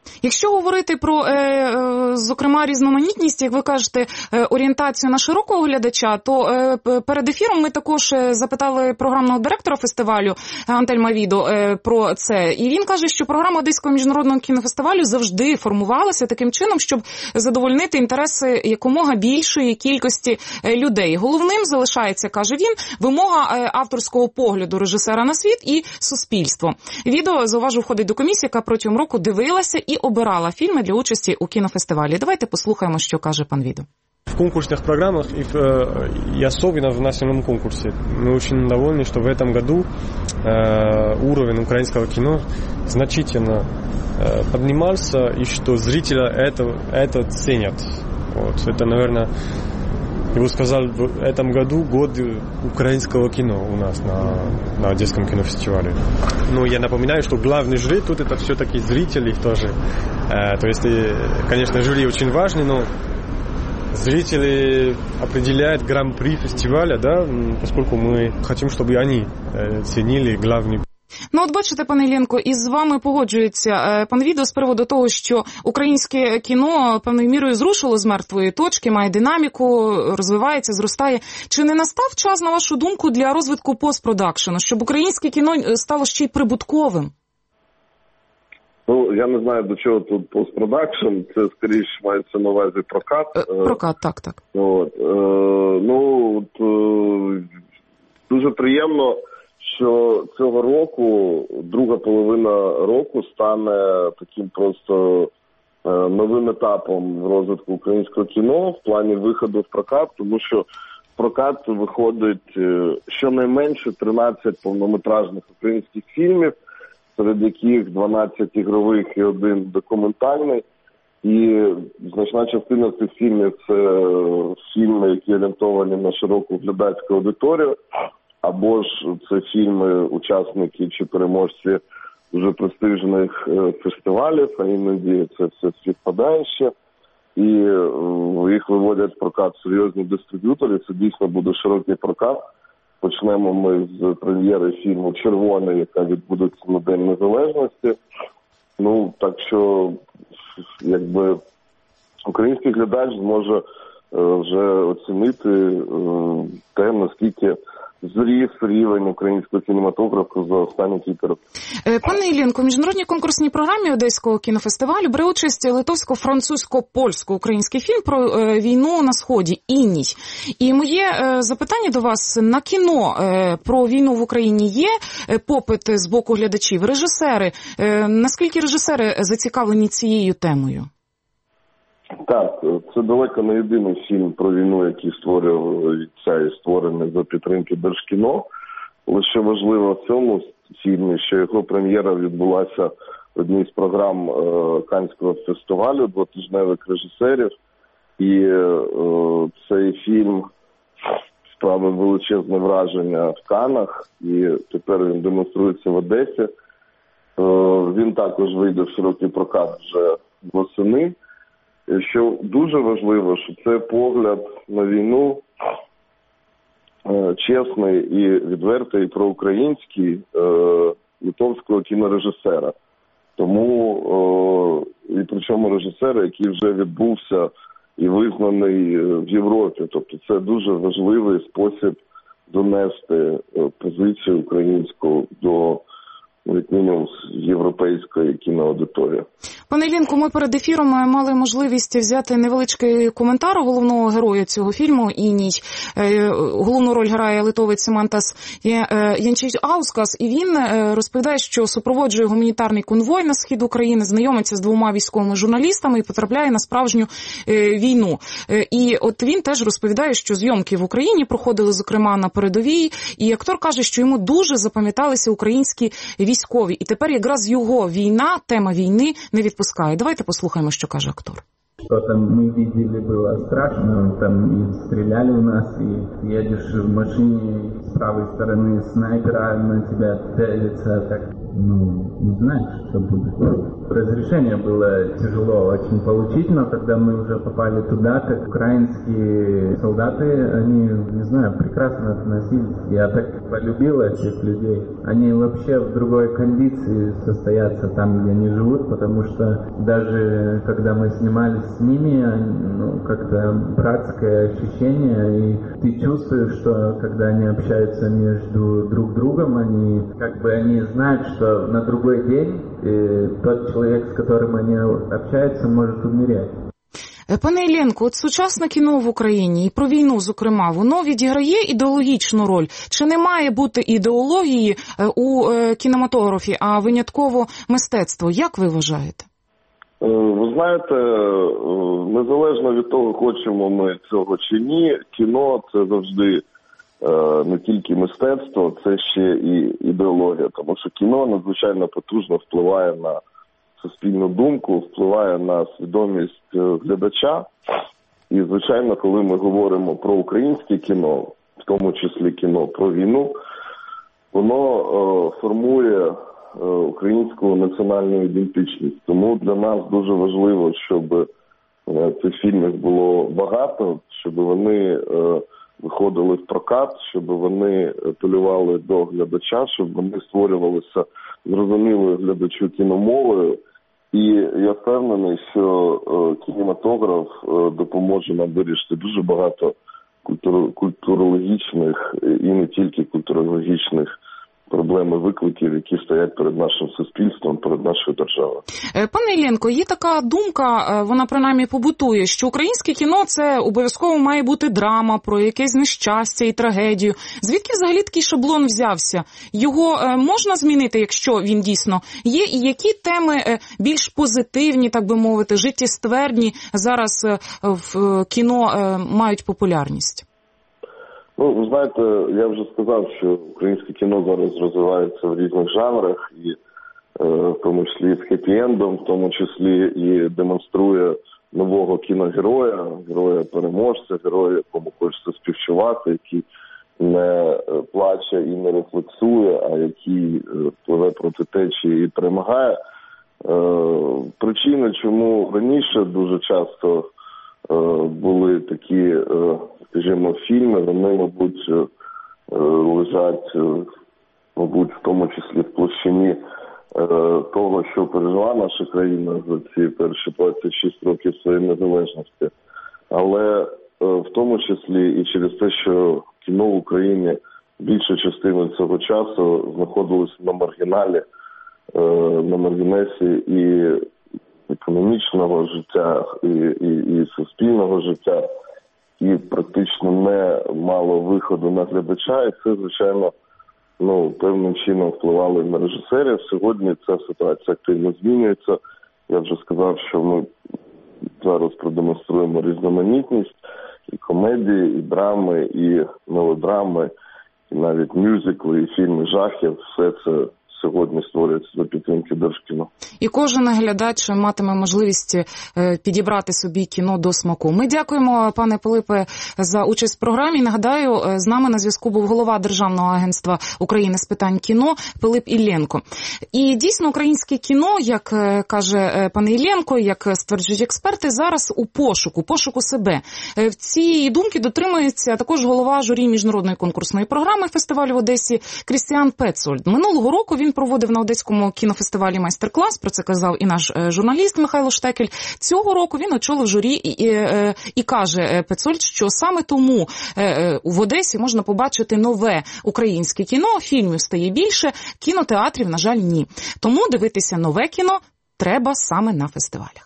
Якщо говорити про, зокрема, різноманітність, як ви кажете, орієнтацію на широкого глядача, то перед ефіром ми також запитали програмного директора фестивалю Антельма Відо про це. І він каже, що програма Одеського міжнародного кінофестивалю завжди формувалася таким чином, щоб задовольнити інтереси якомога більшої кількості людей. Головним залишається, каже він, вимога авторського погляду режисера на світ і суспільство. Відео, зауважу, входить до комісії, яка протягом року дивилася і обирала фільми для участі у кінофестивалі. Давайте послухаємо, що каже пан Відо. В конкурсных программах и особенно в национальном конкурсе мы очень довольны, что в этом году уровень украинского кино значительно поднимался, и что зрители это ценят. Вот. Это, наверное, я бы сказал, в этом году год украинского кино у нас на Одесском кинофестивале. Но я напоминаю, что главный жюри тут это все-таки зрители тоже. То есть, конечно, жюри очень важный, но зрители определяют гран-при фестиваля, да, поскольку мы хотим, чтобы они ценили главный. Ну, от бачите, пане Іллєнко, і з вами погоджується пан Відо з приводу того, що українське кіно певною мірою зрушило з мертвої точки, має динаміку, розвивається, зростає. Чи не настав час, на вашу думку, для розвитку постпродакшену, щоб українське кіно стало ще й прибутковим? Ну, я не знаю, до чого тут постпродакшн, це скоріше мається на увазі прокат. Прокат, так. Дуже приємно, що цього року, друга половина року стане таким просто новим етапом в розвитку українського кіно в плані виходу в прокат, тому що в прокат виходить щонайменше 13 повнометражних українських фільмів, серед яких 12 ігрових і 1 документальний. І значна частина цих фільмів – це фільми, які орієнтовані на широку глядацьку аудиторію, або ж це фільми, учасники чи переможці дуже престижних фестивалів, а іноді це все співпадає ще. І їх виводять в прокат серйозні дистриб'ютори, це дійсно буде широкий прокат. Почнемо ми з прем'єри фільму «Червоний», яка відбудеться на День Незалежності. Ну, так що, якби, український глядач зможе вже оцінити те, наскільки зріс рівень українського кінематографу за останні кілька років. Пане Іллєнко, в міжнародній конкурсній програмі Одеського кінофестивалю бере участь литовсько-французько-польсько-український фільм про війну на Сході «Іній». І моє запитання до вас: на кіно про війну в Україні є попит з боку глядачів? Режисери, наскільки режисери зацікавлені цією темою? Так, це далеко не єдиний фільм про війну, який створений за підтримки Держкіно. Лише важливо в цьому фільмі, що його прем'єра відбулася в одній з програм Каннського фестивалю двотижневих режисерів. І цей фільм справив величезне враження в Каннах, і тепер він демонструється в Одесі. Він також вийде в широкий прокат вже восени. Що дуже важливо, що це погляд на війну чесний і відвертий, і проукраїнський литовського кінорежисера. Тому, і причому режисера, який вже відбувся і визнаний в Європі. Тобто це дуже важливий спосіб донести позицію українську до європейської кіноаудиторії. Пане Іллєнко, ми перед ефіром мали можливість взяти невеличкий коментар у головного героя цього фільму «Іній». Головну роль грає литовець Симантас Янчич-Аускас, і він розповідає, що супроводжує гуманітарний конвой на схід України, знайомиться з 2 військовими журналістами і потрапляє на справжню війну. І от він теж розповідає, що зйомки в Україні проходили, зокрема, на передовій, і актор каже, що йому дуже запам'яталися українські військові. І тепер якраз його війна, тема війни не відпускає. Давайте послухаємо, що каже актор. Что там мы видели, было страшно, там и стреляли у нас, и едешь в машине, с правой стороны снайпера на тебя целится, так не знаешь, что будет. Разрешение было тяжело очень получить, но когда мы уже попали туда, как украинские солдаты, они, не знаю, прекрасно относились. Я так полюбил этих людей. Они вообще в другой кондиции состоятся там, где они живут, потому что даже когда мы снимались с ними, как-то братское ощущение, и ты чувствуешь, что когда они общаются между друг другом, они знают, что на другой день тот человек, с которым они общаются, может умереть. Пане Іллєнко, от сучасне кіно в Україні, і про війну, зокрема, воно відіграє ідеологічну роль? Чи не має бути ідеології у кінематографі, а винятково мистецтво? Як ви вважаєте? Ви знаєте, незалежно від того, хочемо ми цього чи ні, кіно – це завжди не тільки мистецтво, це ще і ідеологія. Тому що кіно надзвичайно потужно впливає на суспільну думку, впливає на свідомість глядача. І, звичайно, коли ми говоримо про українське кіно, в тому числі кіно про війну, воно формує українську національну ідентичність. Тому для нас дуже важливо, щоб цих фільмів було багато, щоб вони виходили в прокат, щоб вони апелювали до глядача, щоб вони створювалися зрозумілою глядачу кіномовою. І я впевнений, що кінематограф допоможе нам вирішити дуже багато культурологічних і не тільки культурологічних проблем і викликів, які стоять перед нашим суспільством, перед нашою державою. Пане Іллєнко, є така думка, вона принаймні побутує, що українське кіно – це обов'язково має бути драма про якесь нещастя і трагедію. Звідки взагалі такий шаблон взявся? Його можна змінити, якщо він дійсно є? І які теми більш позитивні, так би мовити, життєствердні зараз в кіно мають популярність? Ви знаєте, я вже сказав, що українське кіно зараз розвивається в різних жанрах, і в тому числі з хеппі-ендом, в тому числі і демонструє нового кіногероя, героя-переможця, героя, якому хочеться співчувати, який не плаче і не рефлексує, а який пливе проти течії і перемагає. Причини, чому раніше дуже часто були такі, скажімо, фільми, вони, мабуть, лежать, мабуть, в тому числі в площині того, що пережила наша країна за ці перші 26 років своєї незалежності. Але в тому числі і через те, що кіно в Україні більшу частину цього часу знаходилося на маргіналі, на маргінесі і економічного життя, і суспільного життя, і практично не мало виходу на глядача, і це, звичайно, певним чином впливало на режисерів. Сьогодні ця ситуація активно змінюється. Я вже сказав, що ми зараз продемонструємо різноманітність і комедії, і драми, і мелодрами, і навіть мюзикли, і фільми жахів. Все це сьогодні створюється за підтримки Держкіно. І кожен глядач матиме можливість підібрати собі кіно до смаку. Ми дякуємо, пане Пилипе, за участь в програмі. Нагадаю, з нами на зв'язку був голова Державного агентства України з питань кіно Пилип Іллєнко. І дійсно українське кіно, як каже пан Іллєнко, як стверджують експерти, зараз у пошуку себе. В цій думки дотримується також голова журі міжнародної конкурсної програми фестивалю в Одесі Крістіан Петцольд. Минулого року він проводив на Одеському кінофестивалі майстер-клас, про це казав і наш журналіст Михайло Штекель. Цього року він очолив журі і каже Петцольд, що саме тому в Одесі можна побачити нове українське кіно, фільмів стає більше, кінотеатрів, на жаль, ні. Тому дивитися нове кіно треба саме на фестивалях.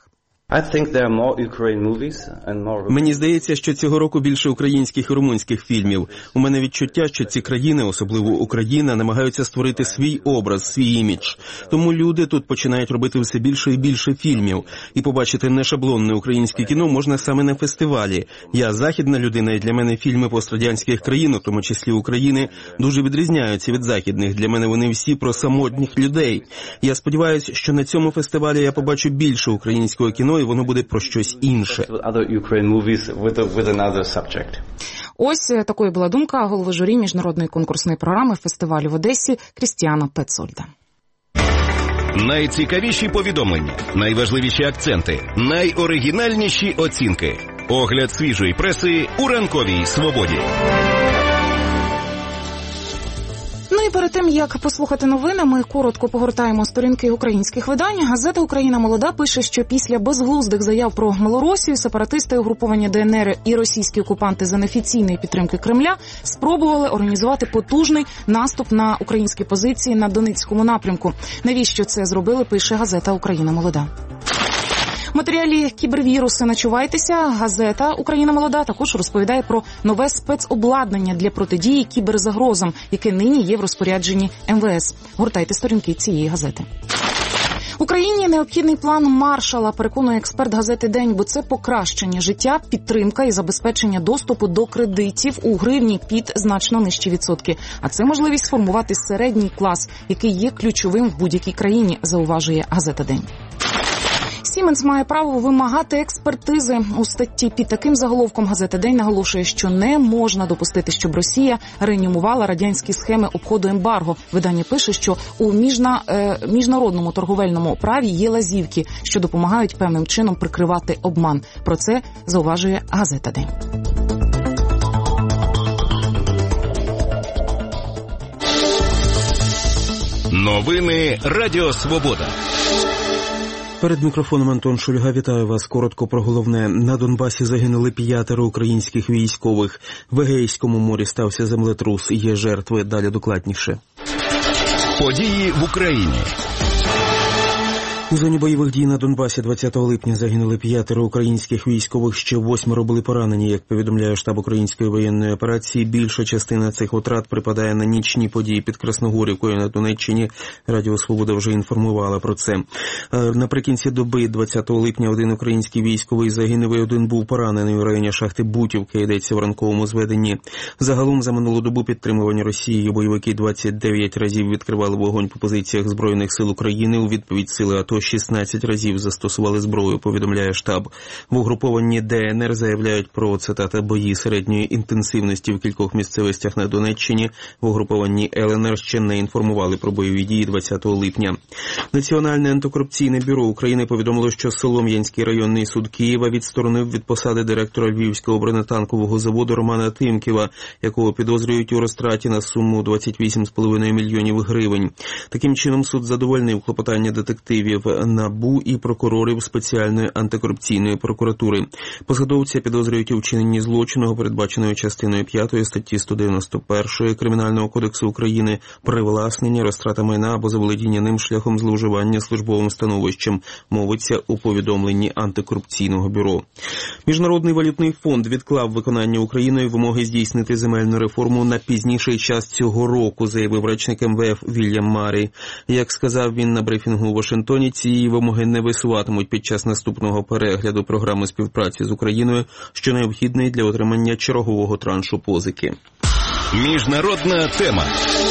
Мені здається, що цього року більше українських і румунських фільмів. У мене відчуття, що ці країни, особливо Україна, намагаються створити свій образ, свій імідж. Тому люди тут починають робити все більше і більше фільмів. І побачити нешаблонне українське кіно можна саме на фестивалі. Я західна людина, і для мене фільми пострадянських країн, у тому числі України, дуже відрізняються від західних. Для мене вони всі про самотніх людей. Я сподіваюся, що на цьому фестивалі я побачу більше українського кіно, і воно буде про щось інше. Ось такою була думка голови журі міжнародної конкурсної програми фестивалю в Одесі Крістіана Петцольда. Найцікавіші повідомлення, найважливіші акценти, найоригінальніші оцінки. Огляд свіжої преси у ранковій свободі. Ну і перед тим, як послухати новини, ми коротко погортаємо сторінки українських видань. Газета «Україна молода» пише, що після безглуздих заяв про Малоросію сепаратисти, угруповання ДНР і російські окупанти за неофіційної підтримки Кремля спробували організувати потужний наступ на українські позиції на Донецькому напрямку. Навіщо це зробили, пише газета «Україна молода». В матеріалі «Кібервіруси. Начувайтеся» газета «Україна молода» також розповідає про нове спецобладнання для протидії кіберзагрозам, яке нині є в розпорядженні МВС. Гортайте сторінки цієї газети. Україні необхідний план Маршалла, переконує експерт газети «День», бо це покращення життя, підтримка і забезпечення доступу до кредитів у гривні під значно нижчі відсотки. А це можливість сформувати середній клас, який є ключовим в будь-якій країні, зауважує газета «День». Сіменс має право вимагати експертизи. У статті під таким заголовком газета «День» наголошує, що не можна допустити, щоб Росія реанімувала радянські схеми обходу ембарго. Видання пише, що у міжнародному торговельному праві є лазівки, що допомагають певним чином прикривати обман. Про це зауважує газета «День». Новини Радіо Свобода. Перед мікрофоном Антон Шульга. Вітаю вас. Коротко про головне. На Донбасі загинули 5 українських військових. В Егейському морі стався землетрус. Є жертви. Далі докладніше. Події в Україні. У зоні бойових дій на Донбасі 20 липня загинули 5 українських військових, ще 8 були поранені. Як повідомляє штаб української воєнної операції, більша частина цих втрат припадає на нічні події під Красногорівкою на Донеччині. Радіо Свобода вже інформувала про це. Наприкінці доби 20 липня один український військовий загинув і один був поранений у районі шахти Бутівка, йдеться в ранковому зведенні. Загалом за минулу добу підтримувані Росією бойовики 29 разів відкривали вогонь по позиціях Збройних сил України. У відповідь сили АТО 16 разів застосували зброю, повідомляє штаб. В угрупованні ДНР заявляють про, цитата, бої середньої інтенсивності в кількох місцевостях на Донеччині. В угрупованні ЛНР ще не інформували про бойові дії 20 липня. Національне антикорупційне бюро України повідомило, що Солом'янський районний суд Києва відсторонив від посади директора Львівського бронетанкового заводу Романа Тимківа, якого підозрюють у розтраті на суму 28,5 мільйонів гривень. Таким чином суд задовольнив клопотання детективів НАБУ і прокурорів спеціальної антикорупційної прокуратури. Посадовця підозрюють у вчиненні злочину, передбаченої частиною 5 статті 191 Кримінального кодексу України, привласнення, розтрата майна або заволодіння ним шляхом зловживання службовим становищем, мовиться у повідомленні антикорупційного бюро. Міжнародний валютний фонд відклав виконання Україною вимоги здійснити земельну реформу на пізніший час цього року, заявив речник МВФ Вільям Марі. Як сказав він на брифінгу у Вашингтоні, ці вимоги не висуватимуть під час наступного перегляду програми співпраці з Україною, що необхідний для отримання чергового траншу позики. Міжнародна тема.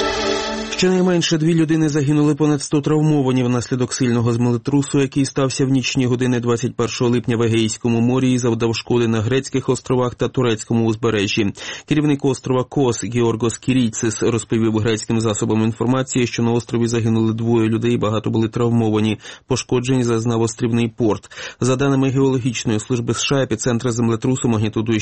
Щонайменше 2 людини загинули, понад 100 травмовані внаслідок сильного землетрусу, який стався в нічні години 21 липня в Егейському морі і завдав шкоди на грецьких островах та турецькому узбережжі. Керівник острова Кос Георгос Кірійцис розповів грецьким засобам інформації, що на острові загинули 2 людей, багато були травмовані. Пошкоджень зазнав острівний порт. За даними Геологічної служби США, епіцентр землетрусу магнітудою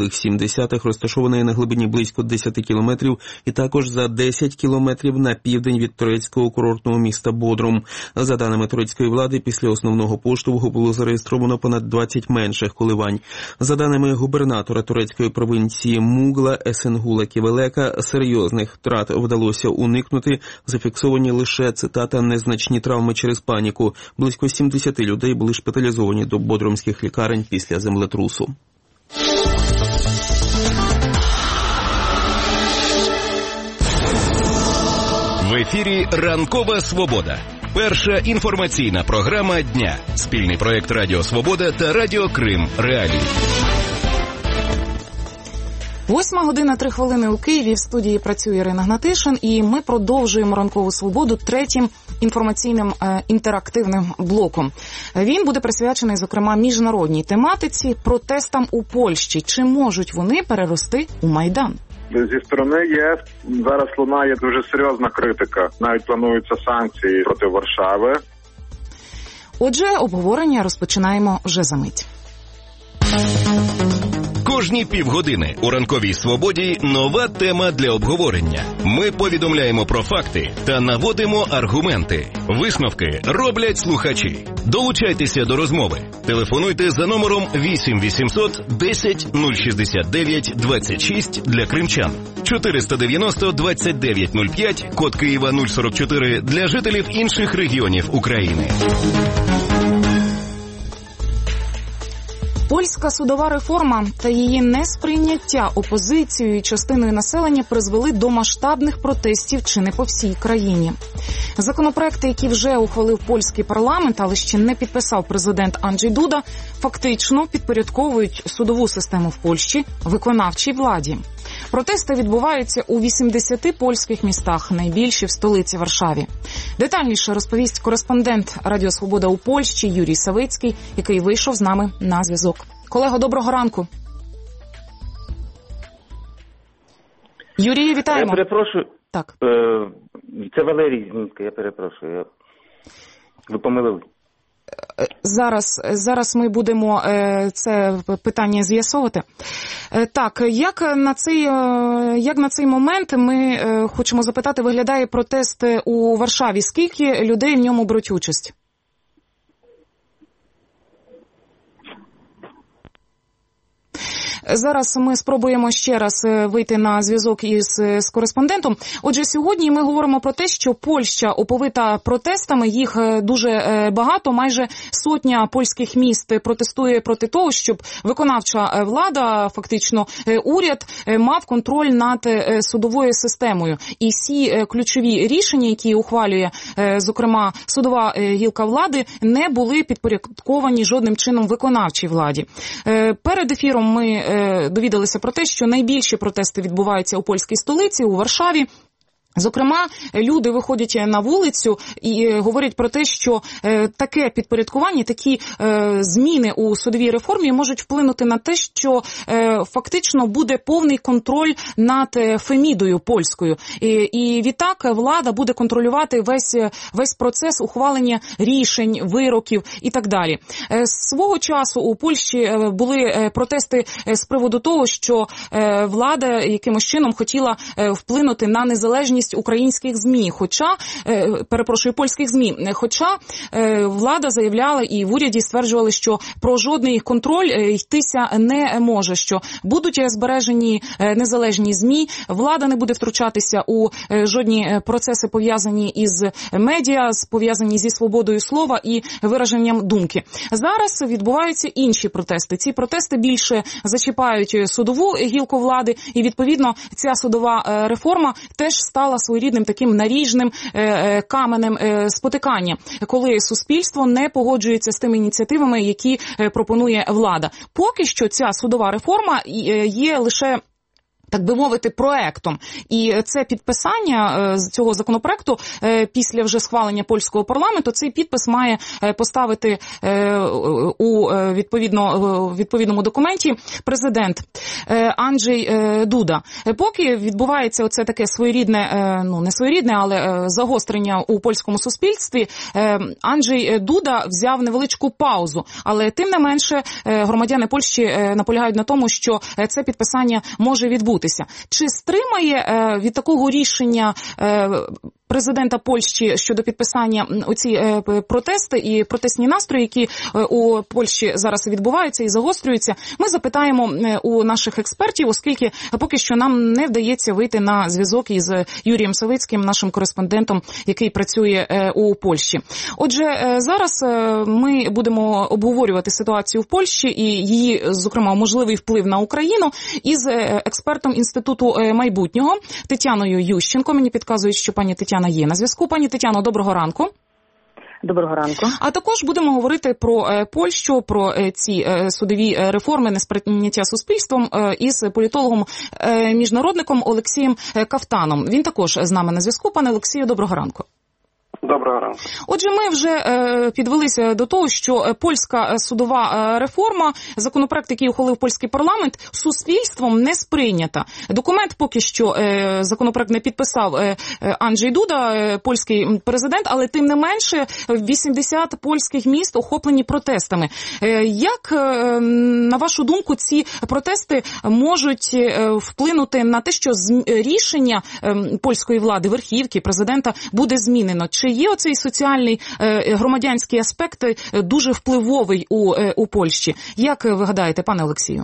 6,7 розташований на глибині близько 10 кілометрів і також за 10 кілометрів на південь від турецького курортного міста Бодрум. За даними турецької влади, після основного поштовху було зареєстровано понад 20 менших коливань. За даними губернатора турецької провінції Мугла Есенгула Ківелека, серйозних втрат вдалося уникнути, зафіксовані лише, цитата, незначні травми через паніку. Близько 70 людей були шпиталізовані до бодрумських лікарень після землетрусу. В ефірі «Ранкова свобода». Перша інформаційна програма дня. Спільний проєкт Радіо Свобода та Радіо Крим Реалії. 8:03 у Києві. В студії працює Ірина Гнатишин, і ми продовжуємо «Ранкову свободу» третім інформаційним інтерактивним блоком. Він буде присвячений, зокрема, міжнародній тематиці, протестам у Польщі. Чи можуть вони перерости у Майдан? Зі сторони ЄС зараз лунає дуже серйозна критика. Навіть плануються санкції проти Варшави. Отже, обговорення розпочинаємо вже за мить. Кожні півгодини у «Ранковій свободі» нова тема для обговорення. Ми повідомляємо про факти та наводимо аргументи. Висновки роблять слухачі. Долучайтеся до розмови. Телефонуйте за номером 8 800 10 069 26 для кримчан. 490 29 05, код Києва 044 для жителів інших регіонів України. Польська судова реформа та її несприйняття опозицією і частиною населення призвели до масштабних протестів чи не по всій країні. Законопроекти, які вже ухвалив польський парламент, але ще не підписав президент Анджей Дуда, фактично підпорядковують судову систему в Польщі виконавчій владі. Протести відбуваються у 80 польських містах, найбільші в столиці Варшаві. Детальніше розповість кореспондент Радіо Свобода у Польщі Юрій Савицький, який вийшов з нами на зв'язок. Колего, доброго ранку. Юрій, вітаємо. Я перепрошую. Так. Це Валерій Зінський, я перепрошую. Ви помилили. Зараз ми будемо це питання з'ясовувати. Так, як на цей момент ми хочемо запитати, виглядає протест у Варшаві? Скільки людей в ньому беруть участь? Зараз ми спробуємо ще раз вийти на зв'язок з кореспондентом. Отже, сьогодні ми говоримо про те, що Польща оповита протестами, їх дуже багато, майже сотня польських міст протестує проти того, щоб виконавча влада, фактично уряд, мав контроль над судовою системою. І всі ключові рішення, які ухвалює, зокрема, судова гілка влади, не були підпорядковані жодним чином виконавчій владі. Перед ефіром ми довідалися про те, що найбільші протести відбуваються у польській столиці, у Варшаві. Зокрема, люди виходять на вулицю і говорять про те, що таке підпорядкування, такі зміни у судовій реформі можуть вплинути на те, що фактично буде повний контроль над Фемідою польською. І відтак влада буде контролювати весь процес ухвалення рішень, вироків і так далі. Свого часу у Польщі були протести з приводу того, що влада якимось чином хотіла вплинути на незалежність українських ЗМІ, польських ЗМІ, хоча влада заявляла і в уряді стверджували, що про жодний контроль йтися не може, що будуть збережені незалежні ЗМІ, влада не буде втручатися у жодні процеси, пов'язані із медіа, пов'язані зі свободою слова і вираженням думки. Зараз відбуваються інші протести. Ці протести більше зачіпають судову гілку влади, і, відповідно, ця судова реформа теж стала своєрідним таким наріжним каменем спотикання, коли суспільство не погоджується з тими ініціативами, які пропонує влада. Поки що ця судова реформа є лише, так би мовити, проектом. І це підписання цього законопроекту після вже схвалення польського парламенту, цей підпис має поставити у відповідному документі президент Анджей Дуда. Поки відбувається оце таке своєрідне, не своєрідне, але загострення у польському суспільстві, Анджей Дуда взяв невеличку паузу. Але тим не менше громадяни Польщі наполягають на тому, що це підписання може відбутися. Чи стримає від такого рішення президента Польщі щодо підписання оці протести і протестні настрої, які у Польщі зараз відбуваються і загострюються, ми запитаємо у наших експертів, оскільки поки що нам не вдається вийти на зв'язок із Юрієм Савицьким, нашим кореспондентом, який працює у Польщі. Отже, зараз ми будемо обговорювати ситуацію в Польщі і її, зокрема, можливий вплив на Україну із експертом Інституту майбутнього Тетяною Ющенко. Мені підказують, що пані Тетяна є на зв'язку. Пані Тетяно, доброго ранку. Доброго ранку. А також будемо говорити про Польщу, про ці судові реформи, несприйняття суспільством із політологом-міжнародником Олексієм Кафтаном. Він також з нами на зв'язку. Пане Олексію, доброго ранку. Доброго ранку. Отже, ми вже підвелися до того, що польська судова реформа, законопроект, який ухвалив польський парламент, суспільством не сприйнята. Документ поки що законопроект не підписав Анджей Дуда, польський президент, але тим не менше 80 польських міст охоплені протестами. Як, на вашу думку, ці протести можуть вплинути на те, що рішення польської влади, верхівки, президента буде змінено? Чи є оцей соціальний громадянський аспект дуже впливовий у Польщі? Як ви гадаєте, пане Олексію?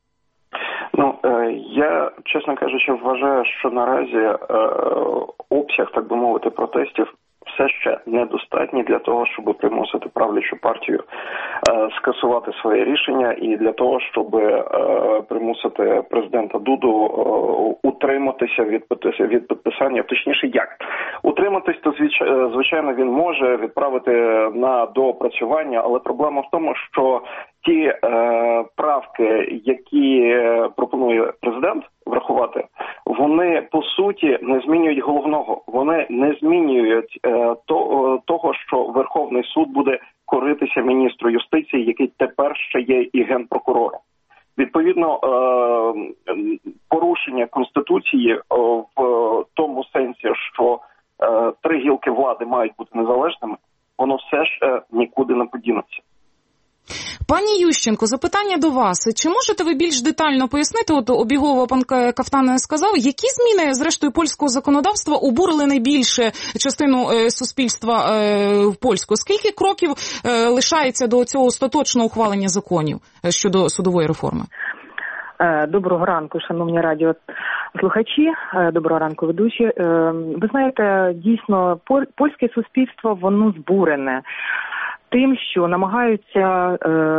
Я, чесно кажучи, вважаю, що наразі обсяг, так би мовити, протестів все ще недостатній для того, щоб примусити правлячу партію скасувати своє рішення і для того, щоб примусити президента Дуду утриматися від підписання. Точніше, як? Утриматись, то звичайно він може відправити на доопрацювання, але проблема в тому, що ті правки, які пропонує президент врахувати, вони по суті не змінюють головного. Вони не змінюють того, що Верховний суд буде коритися міністру юстиції, який тепер ще є і генпрокурором. Відповідно, порушення Конституції в тому сенсі, що три гілки влади мають бути незалежними, воно все ж нікуди не подінеться. Пані Ющенко, запитання до вас. Чи можете ви більш детально пояснити, от обігово пан Кафтан сказав, які зміни, зрештою, польського законодавства обурили найбільше частину суспільства в польську? Скільки кроків лишається до цього остаточного ухвалення законів щодо судової реформи? Доброго ранку, шановні радіослухачі, доброго ранку, ведучі. Ви знаєте, дійсно, польське суспільство, воно збурене тим, що намагаються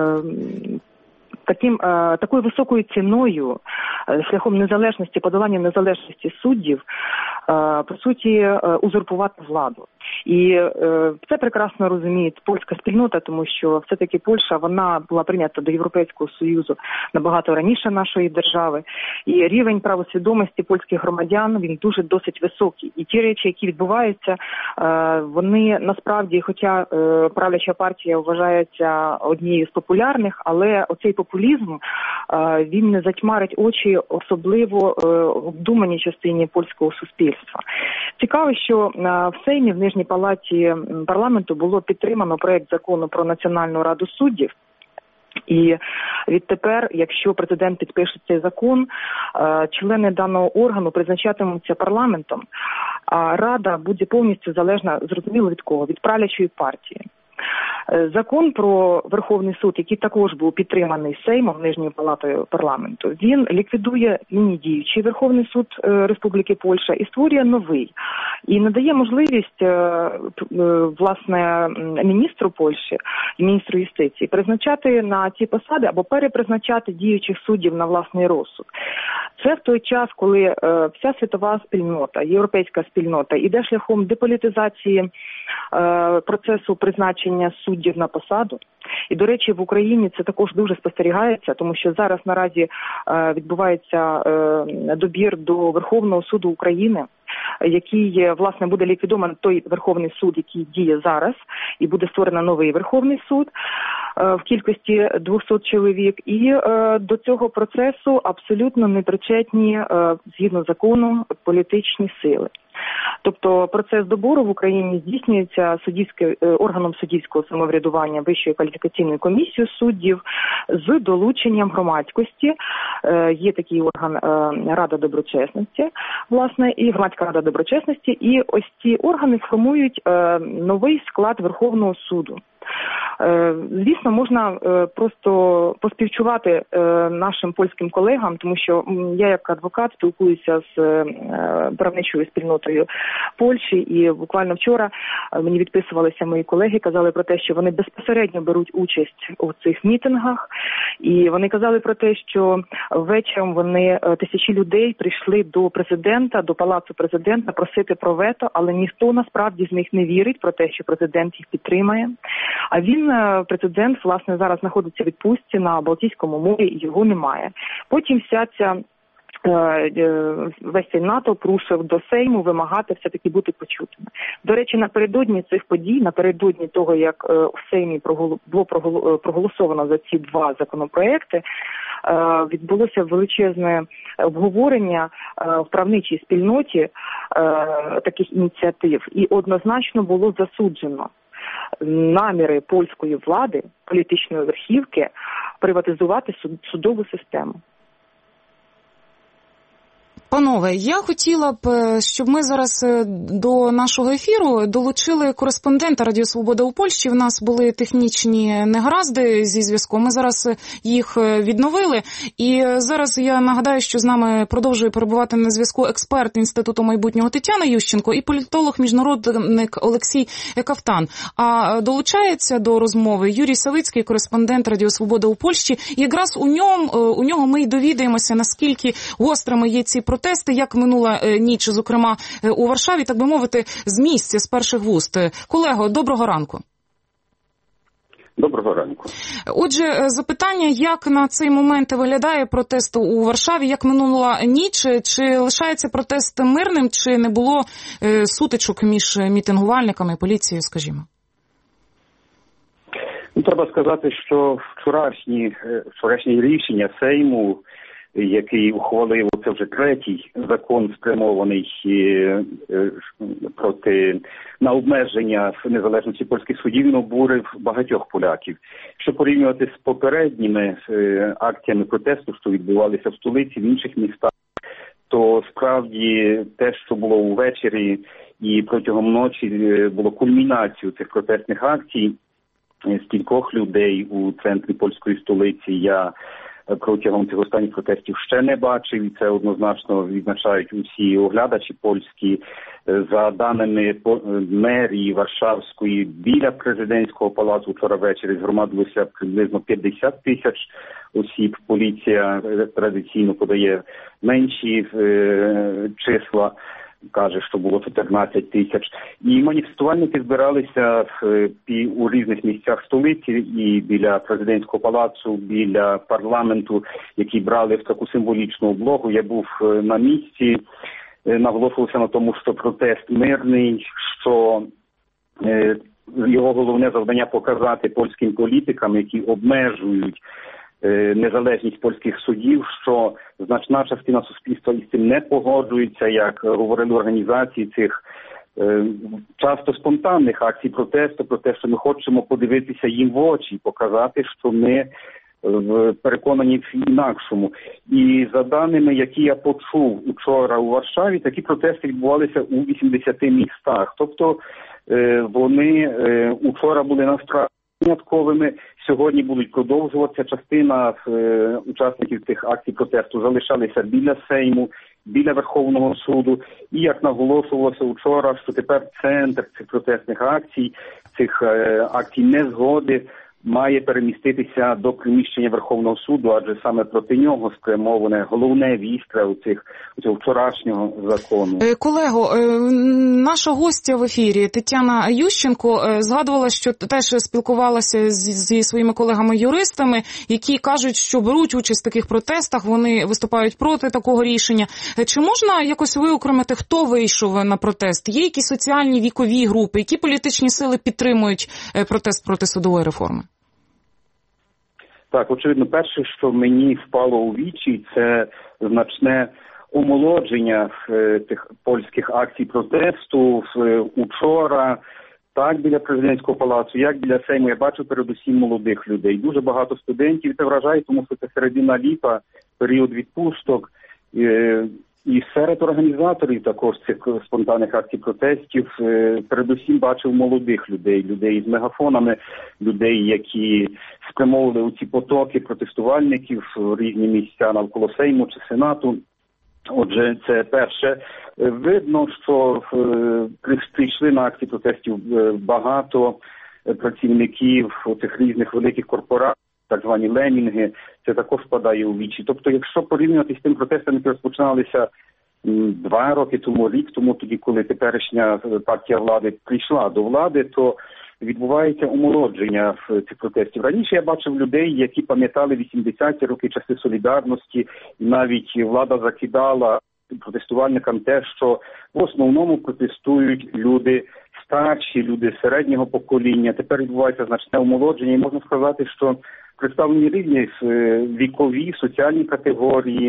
такою високою ціною, шляхом незалежності, подолання незалежності суддів, по суті, узурпувати владу. І це прекрасно розуміє польська спільнота, тому що все-таки Польща, вона була прийнята до Європейського Союзу набагато раніше нашої держави. І рівень правосвідомості польських громадян, він дуже досить високий. І ті речі, які відбуваються, вони насправді, хоча правляча партія вважається однією з популярних, але оцей популізм, він не затьмарить очі, особливо в обдуманій частині польського суспільства. Цікаво, що в Сеймі, в Нижній палаті парламенту було підтримано проект закону про Національну раду суддів. І відтепер, якщо президент підпише цей закон, члени даного органу призначатимуться парламентом, а рада буде повністю залежна, зрозуміло від кого, від правлячої партії. Закон про Верховний суд, який також був підтриманий Сеймом, Нижньою палатою парламенту, він ліквідує нині діючий Верховний суд Республіки Польща і створює новий. І надає можливість, власне, міністру Польщі і міністру юстиції призначати на ці посади або перепризначати діючих суддів на власний розсуд. Це в той час, коли вся світова спільнота, європейська спільнота іде шляхом деполітизації процесу призначення суддів на посаду. І, до речі, в Україні це також дуже спостерігається, тому що зараз наразі відбувається добір до Верховного суду України, який, власне, буде ліквідований той Верховний суд, який діє зараз, і буде створено новий Верховний суд в кількості 200 чоловік. І до цього процесу абсолютно не причетні, згідно закону, політичні сили. Тобто процес добору в Україні здійснюється органом суддівського самоврядування Вищої кваліфікаційної комісії суддів з долученням громадськості. Є такий орган Рада доброчесності, власне, і громадська рада доброчесності. І ось ці органи формують новий склад Верховного суду. Звісно, можна просто поспівчувати нашим польським колегам, тому що я як адвокат спілкуюся з правничою спільнотою Польщі, і буквально вчора мені відписувалися мої колеги, казали про те, що вони безпосередньо беруть участь у цих мітингах, і вони казали про те, що вечором тисячі людей прийшли до президента, до палацу президента просити про вето, але ніхто насправді з них не вірить про те, що президент їх підтримає. А президент, власне, зараз знаходиться в відпустці на Балтійському морі, і його немає. Потім вся ця весь цей натовп рушив до Сейму вимагати все-таки бути почутими. До речі, напередодні цих подій, напередодні того, як у Сеймі було проголосовано за ці два законопроекти, відбулося величезне обговорення в правничій спільноті таких ініціатив, і однозначно було засуджено наміри польської влади, політичної верхівки, приватизувати судову систему. Панове, я хотіла б, щоб ми зараз до нашого ефіру долучили кореспондента Радіо Свобода у Польщі. В нас були технічні негаразди зі зв'язком. Ми зараз їх відновили. І зараз я нагадаю, що з нами продовжує перебувати на зв'язку експерт Інституту майбутнього Тетяна Ющенко і політолог-міжнародник Олексій Кафтан. А долучається до розмови Юрій Савицький, кореспондент Радіо Свобода у Польщі. І якраз у нього ми й довідаємося, наскільки гострими є ці протести, як минула ніч, зокрема, у Варшаві, так би мовити, з місця, з перших вуст. Колего, доброго ранку. Доброго ранку. Отже, запитання, як на цей момент виглядає протест у Варшаві, як минула ніч, чи лишається протест мирним, чи не було сутичок між мітингувальниками і поліцією, скажімо? Треба сказати, що вчорашнє рішення Сейму, який ухвалив, це вже третій закон, спрямований на обмеження незалежності польських судів, він обурив багатьох поляків. Якщо порівнювати з попередніми акціями протесту, що відбувалися в столиці, в інших містах, то справді те, що було увечері і протягом ночі, було кульмінацією цих протестних акцій. Стількох людей у центрі польської столиці я протягом цих останніх протестів ще не бачив, і це однозначно відзначають усі оглядачі польські. За даними мерії Варшавської, біля президентського палацу вчора ввечері згромадилося приблизно 50 тисяч осіб. Поліція традиційно подає менші числа, каже, що було 14 тисяч. І маніфестувальники збиралися у різних місцях столиці, і біля президентського палацу, біля парламенту, які брали в таку символічну облогу. Я був на місці, наголошувався на тому, що протест мирний, що його головне завдання показати польським політикам, які обмежують незалежність польських судів, що значна частина суспільства із цим не погоджується, як говорили організації цих часто спонтанних акцій протесту, про те, що ми хочемо подивитися їм в очі, показати, що ми переконані в інакшому. І за даними, які я почув учора у Варшаві, такі протести відбувалися у 80 містах. Тобто вони учора були насправді винятковими, сьогодні будуть продовжуватися. Частина учасників цих акцій протесту залишалися біля Сейму, біля Верховного суду. І, як наголошувалося вчора, що тепер центр цих протестних акцій, цих акцій незгоди має переміститися до приміщення Верховного суду, адже саме проти нього спрямоване головне вістра цього вчорашнього закону. Колего, наша гостя в ефірі Тетяна Ющенко згадувала, що теж спілкувалася зі своїми колегами-юристами, які кажуть, що беруть участь в таких протестах, вони виступають проти такого рішення. Чи можна якось виокремити, хто вийшов на протест? Є якісь соціальні вікові групи, які політичні сили підтримують протест проти судової реформи? Так, очевидно, перше, що мені впало у вічі, це значне омолодження тих польських акцій протесту. Учора, так біля президентського палацу, як біля Сейму, я бачу передусім молодих людей. Дуже багато студентів, це вражає, тому що це середина літа, період відпусток. І серед організаторів також цих спонтанних акцій протестів передусім бачив молодих людей, людей з мегафонами, людей, які спрямовували у ці потоки протестувальників в різні місця навколо Сейму чи Сенату. Отже, це перше. Видно, що прийшли на акції протестів багато працівників цих різних великих корпорацій, так звані лемінги, це також впадає у вічі. Тобто, якщо порівнювати з тим протестами, які розпочиналися 2 роки тому, рік тому, тоді, коли теперішня партія влади прийшла до влади, то відбувається омолодження цих протестів. Раніше я бачив людей, які пам'ятали 80-ті роки, часи Солідарності, і навіть влада закидала протестувальникам те, що в основному протестують люди старші, люди середнього покоління. Тепер відбувається значне омолодження, і можна сказати, що представлені різні вікові, соціальні категорії.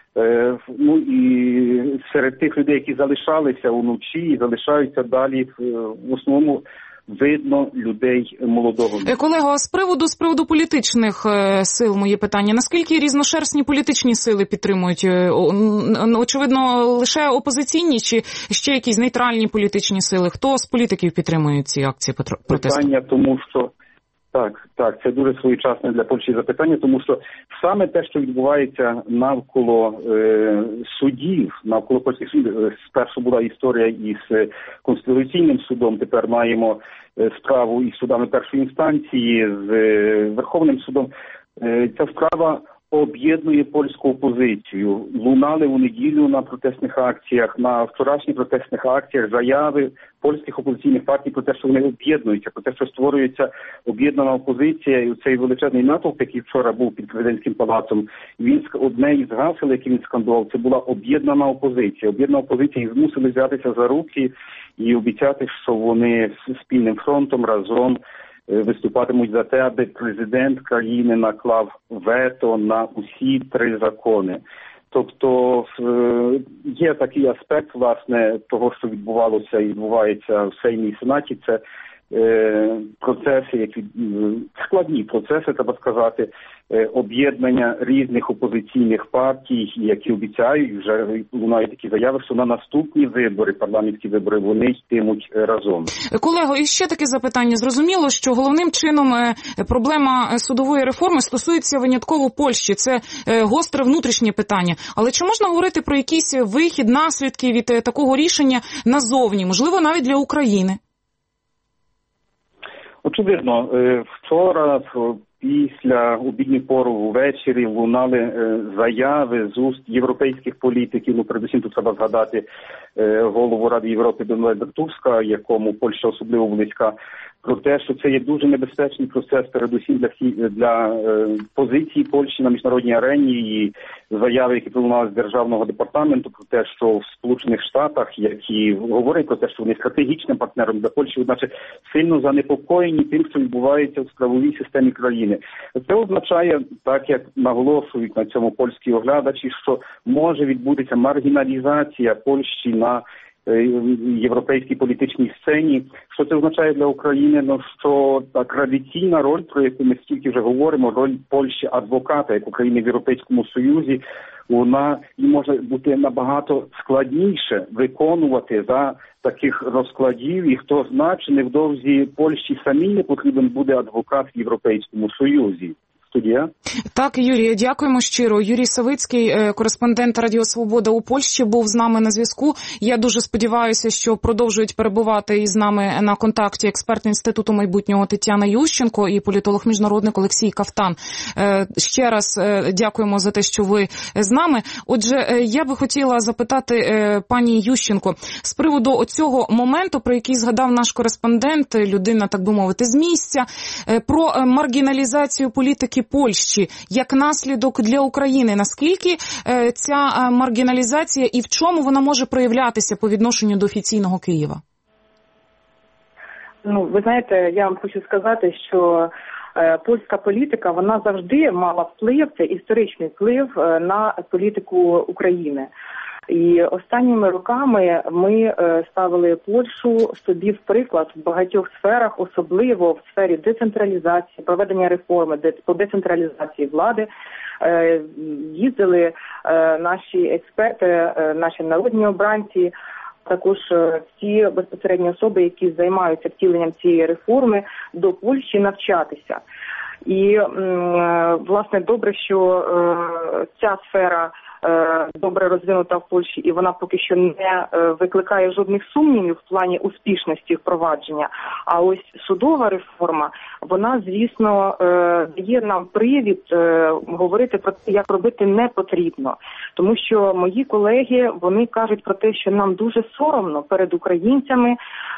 Ну і серед тих людей, які залишалися вночі і залишаються далі, в основному видно людей молодого. Колего, з приводу політичних сил моє питання. Наскільки різношерстні політичні сили підтримують? Очевидно, лише опозиційні чи ще якісь нейтральні політичні сили? Хто з політиків підтримує ці акції протесту? Питання, тому що Так, це дуже своєчасне для Польщі запитання, тому що саме те, що відбувається навколо судів, навколо польських судів, спершу була історія із Конституційним судом, тепер маємо справу із судами першої інстанції, з Верховним судом. Ця справа об'єднує польську опозицію. Лунали у неділю на протестних акціях, на вчорашніх протестних акціях заяви польських опозиційних партій про те, що вони об'єднуються, про те, що створюється об'єднана опозиція, і цей величезний натовп, який вчора був під президентським палацом, він одне із гасел, які він скандував, це була об'єднана опозиція. Об'єднана опозиція, їх змусили взятися за руки і обіцяти, що вони з спільним фронтом разом виступатимуть за те, аби президент країни наклав вето на усі 3 закони. Тобто є такий аспект, власне, того, що відбувалося і відбувається в Сеймі і Сенаті, це процеси, які складні процеси, треба сказати, об'єднання різних опозиційних партій, які обіцяють, вже лунають такі заяви, що на наступні вибори, парламентські вибори, вони йтимуть разом. Колего, і ще таке запитання. Зрозуміло, що головним чином проблема судової реформи стосується винятково Польщі. Це гостре внутрішнє питання. Але чи можна говорити про якийсь вихід, наслідки від такого рішення назовні, можливо, навіть для України? Очевидно, вчора після обідньої пори ввечері лунали заяви з уст європейських політиків. Ну, передусім тут треба згадати голову Ради Європи Дональда Туска, якому Польща особливо близька, про те, що це є дуже небезпечний процес, передусім для позиції Польщі на міжнародній арені, і заяви, які пролунали з Державного департаменту про те, що в Сполучених Штатах, які говорять про те, що вони стратегічним партнером для Польщі, одначе сильно занепокоєні тим, що відбувається в правовій системі країни. Це означає, так як наголошують на цьому польські оглядачі, що може відбутися маргіналізація Польщі на європейській політичній сцені. Що це означає для України? Ну, що та традиційна роль, про яку ми стільки вже говоримо, роль Польщі адвоката, як України в Європейському Союзі, вона і може бути набагато складніше виконувати за таких розкладів, і хто знає, чи невдовзі Польщі самій не потрібен буде адвокат в Європейському Союзі. Студія. Так, Юрій, дякуємо щиро. Юрій Савицький, кореспондент Радіо Свобода у Польщі, був з нами на зв'язку. Я дуже сподіваюся, що продовжують перебувати із нами на контакті експерт Інституту майбутнього Тетяна Ющенко і політолог-міжнародник Олексій Кафтан. Ще раз дякуємо за те, що ви з нами. Отже, я би хотіла запитати пані Ющенко з приводу оцього моменту, про який згадав наш кореспондент, людина, так би мовити, з місця, про маргіналізацію політики Польщі як наслідок для України. Наскільки ця маргіналізація і в чому вона може проявлятися по відношенню до офіційного Києва? Ну, ви знаєте, я вам хочу сказати, що польська політика, вона завжди мала вплив, це історичний вплив на політику України. І останніми роками ми ставили Польщу собі в приклад в багатьох сферах, особливо в сфері децентралізації, проведення реформи, по децентралізації влади. Їздили наші експерти, наші народні обранці, також всі безпосередні особи, які займаються втіленням цієї реформи, до Польщі навчатися. І, власне, добре, що ця сфера добре розвинута в Польщі, і вона поки що не викликає жодних сумнівів в плані успішності впровадження. А ось судова реформа, вона, звісно, дає нам привід говорити про те, як робити не потрібно. Тому що мої колеги, вони кажуть про те, що нам дуже соромно перед українцями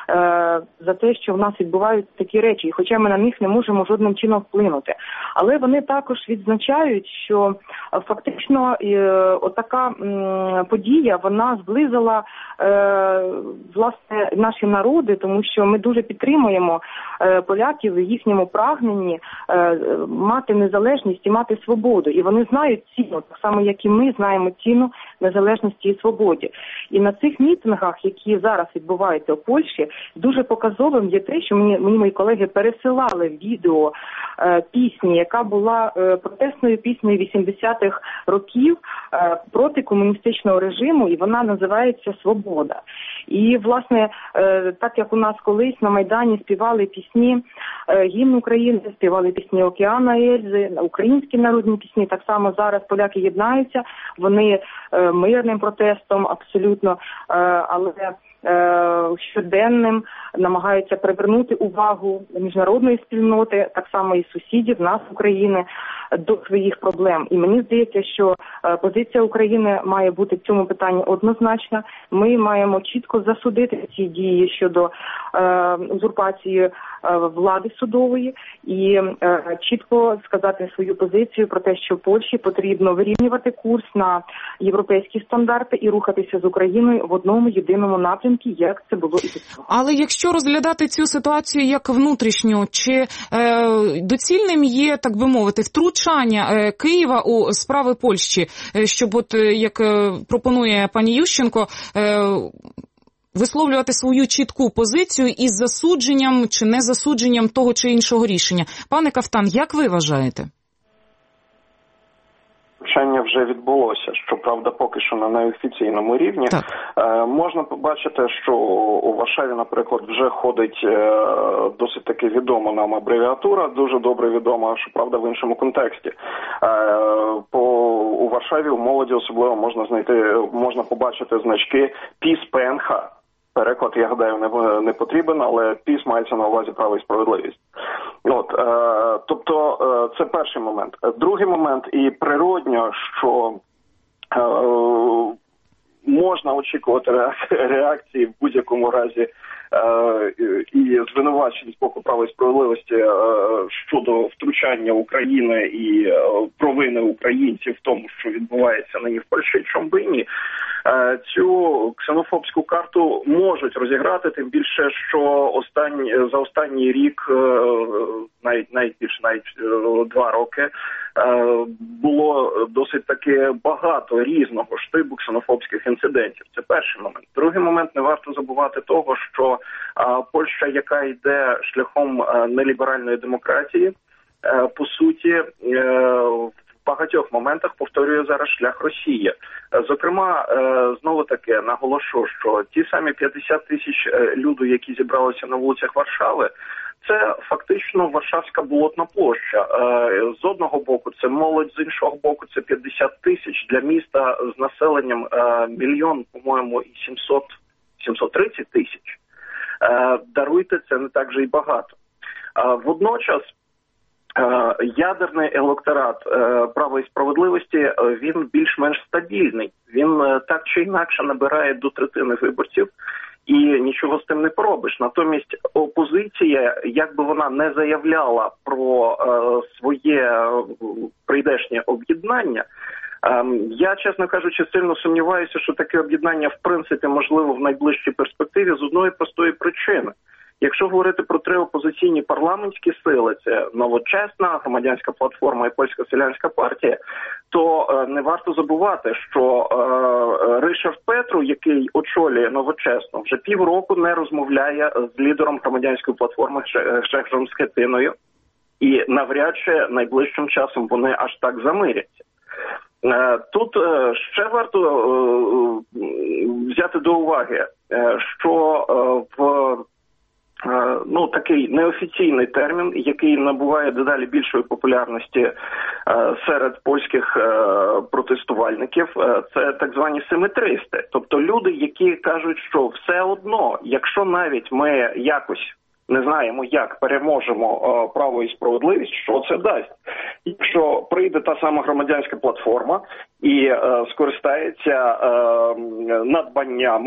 за те, що в нас відбуваються такі речі, і хоча ми на них не можемо жодним чином вплинути. Але вони також відзначають, що фактично отака подія, вона зблизила власне наші народи, тому що ми дуже підтримуємо поляків в їхньому прагненні мати незалежність і мати свободу. І вони знають ціну, так само як і ми знаємо ціну незалежності і свободі. І на цих мітингах, які зараз відбуваються у Польщі, дуже показовим є те, що мені мої колеги пересилали відео пісні, яка була протестною піснею 80-х років проти комуністичного режиму, і вона називається «Свобода». І, власне, так як у нас колись на Майдані співали пісні гімн України, співали пісні Океана Ельзи, українські народні пісні, так само зараз поляки єднаються, вони мирним протестом абсолютно, але щоденним намагаються привернути увагу міжнародної спільноти, так само і сусідів, нас, України, до своїх проблем. І мені здається, що позиція України має бути в цьому питанні однозначна. Ми маємо чітко засудити ці дії щодо узурпації влади судової і чітко сказати свою позицію про те, що Польщі потрібно вирівнювати курс на європейські стандарти і рухатися з Україною в одному єдиному напрямку, як це було і до цього. Але якщо розглядати цю ситуацію як внутрішню, чи доцільним є, так би мовити, втручання Києва у справи Польщі, щоб, от як пропонує пані Ющенко, висловлювати свою чітку позицію із засудженням чи не засудженням того чи іншого рішення? Пане Кафтан, як ви вважаєте? Вчення вже відбулося, щоправда, поки що на неофіційному рівні. Можна побачити, що у Варшаві, наприклад, вже ходить досить таки відома нам абревіатура, дуже добре відома, щоправда, в іншому контексті. У Варшаві у молоді особливо можна побачити значки «ПІС-ПНХ». Переклад, я гадаю, не потрібен, але ПІС мається на увазі право і справедливість. Тобто, це перший момент. Другий момент, і природньо, що можна очікувати реакції в будь-якому разі і звинувачень з боку права і справедливості щодо втручання України і провини українців в тому, що відбувається нині в Польщі, чому би і ні. Цю ксенофобську карту можуть розіграти, тим більше, що за останній рік, навіть 2 роки, було досить таки багато різного штибу ксенофобських інцидентів. Це перший момент. Другий момент, не варто забувати того, що Польща, яка йде шляхом неліберальної демократії, по суті, в багатьох моментах повторює зараз шлях Росії. Зокрема, знову-таки наголошу, що ті самі 50 тисяч людей, які зібралися на вулицях Варшави, це фактично Варшавська болотна площа. З одного боку це молодь, з іншого боку це 50 тисяч для міста з населенням 1, по-моєму, і 730 тисяч. Даруйте, це не так же і багато. Водночас ядерний електорат права і справедливості, він більш-менш стабільний. Він так чи інакше набирає до третини виборців і нічого з тим не поробиш. Натомість опозиція, як би вона не заявляла про своє прийдешнє об'єднання, я, чесно кажучи, сильно сумніваюся, що таке об'єднання в принципі можливо в найближчій перспективі з одної простої причини. Якщо говорити про 3 опозиційні парламентські сили, це Новочесна, Громадянська платформа і Польська селянська партія, то не варто забувати, що Ришард Петру, який очолює Новочесну, вже півроку не розмовляє з лідером Громадянської платформи Шехом Скетиною, і навряд чи найближчим часом вони аж так замиряться. Тут ще варто взяти до уваги, що в такий неофіційний термін, який набуває дедалі більшої популярності серед польських протестувальників, це так звані симетристи. Тобто люди, які кажуть, що все одно, якщо навіть ми якось не знаємо, як переможемо право і справедливість, що це дасть. Якщо прийде та сама громадянська платформа і скористається надбаннями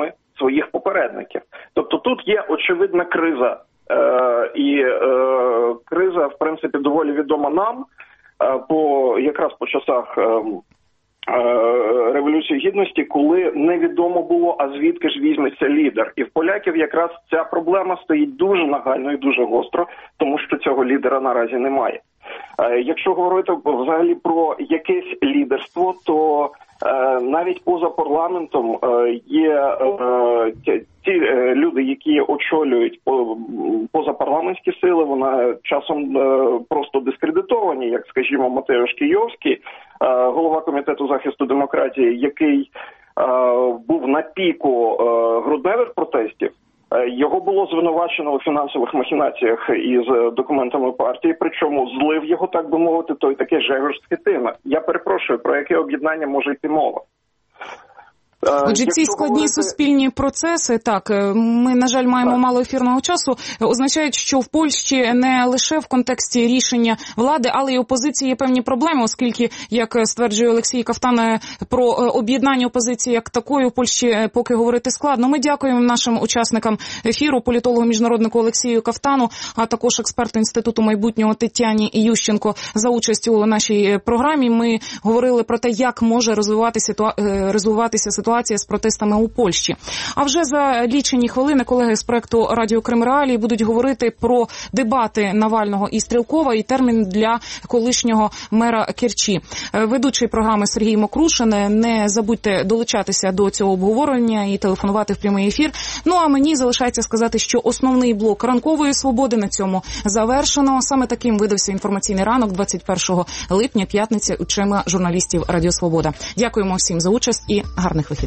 своїх попередників. Тобто тут є очевидна криза. І криза, в принципі, доволі відома нам, якраз по часах Революції Гідності, коли невідомо було, а звідки ж візьметься лідер. І в поляків якраз ця проблема стоїть дуже нагально і дуже гостро, тому що цього лідера наразі немає. Якщо говорити взагалі про якесь лідерство, то навіть поза парламентом є ті люди, які очолюють позапарламентські сили, вони часом просто дискредитовані, як, скажімо, Матеуш Кійовський, голова Комітету захисту демократії, який був на піку грудневих протестів. Його було звинувачено у фінансових махінаціях із документами партії, причому злив його, так би мовити, той такий Жегор Скитина. Я перепрошую, про яке об'єднання може йти мова? Отже, ці складні суспільні процеси, так, ми, на жаль, маємо мало ефірного часу, означають, що в Польщі не лише в контексті рішення влади, але й опозиції є певні проблеми, оскільки, як стверджує Олексій Кафтан, про об'єднання опозиції як такої в Польщі поки говорити складно. Ми дякуємо нашим учасникам ефіру, політологу-міжнароднику Олексію Кафтану, а також експерту Інституту майбутнього Тетяні Ющенко за участю у нашій програмі. Ми говорили про те, як може розвиватися ситуація з протестами у Польщі. А вже за лічені хвилини колеги з проекту «Радіо Крим Реалії» будуть говорити про дебати Навального і Стрєлкова і термін для колишнього мера Керчі. Ведучий програми Сергій Мокрушин. Не забудьте долучатися до цього обговорення і телефонувати в прямий ефір. Ну а мені залишається сказати, що основний блок ранкової свободи на цьому завершено. Саме таким видався інформаційний ранок 21 липня, п'ятниця, очима журналістів Радіо Свобода. Дякуємо всім за участь і гарних вихідних.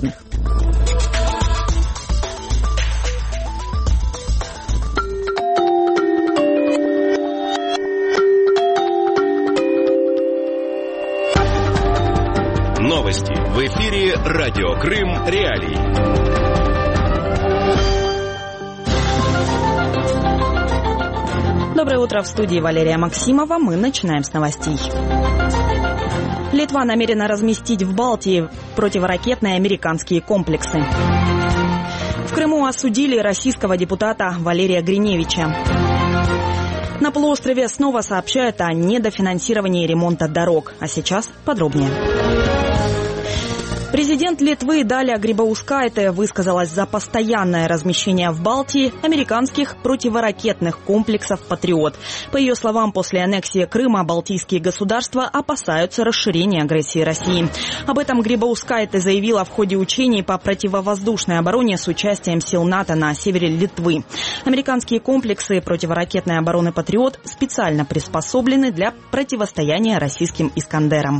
Новости в эфире «Радио Крым Реалии». Доброе утро, в студии Валерия Максимова. Мы начинаем с новостей. Литва намерена разместить в Балтии противоракетные американские комплексы. В Крыму осудили российского депутата Валерия Гриневича. На полуострове снова сообщают о недофинансировании ремонта дорог. А сейчас подробнее. Президент Литвы Даля Грибаускайте высказалась за постоянное размещение в Балтии американских противоракетных комплексов «Патриот». По ее словам, после аннексии Крыма балтийские государства опасаются расширения агрессии России. Об этом Грибаускайте заявила в ходе учений по противовоздушной обороне с участием сил НАТО на севере Литвы. Американские комплексы противоракетной обороны «Патриот» специально приспособлены для противостояния российским «Искандерам».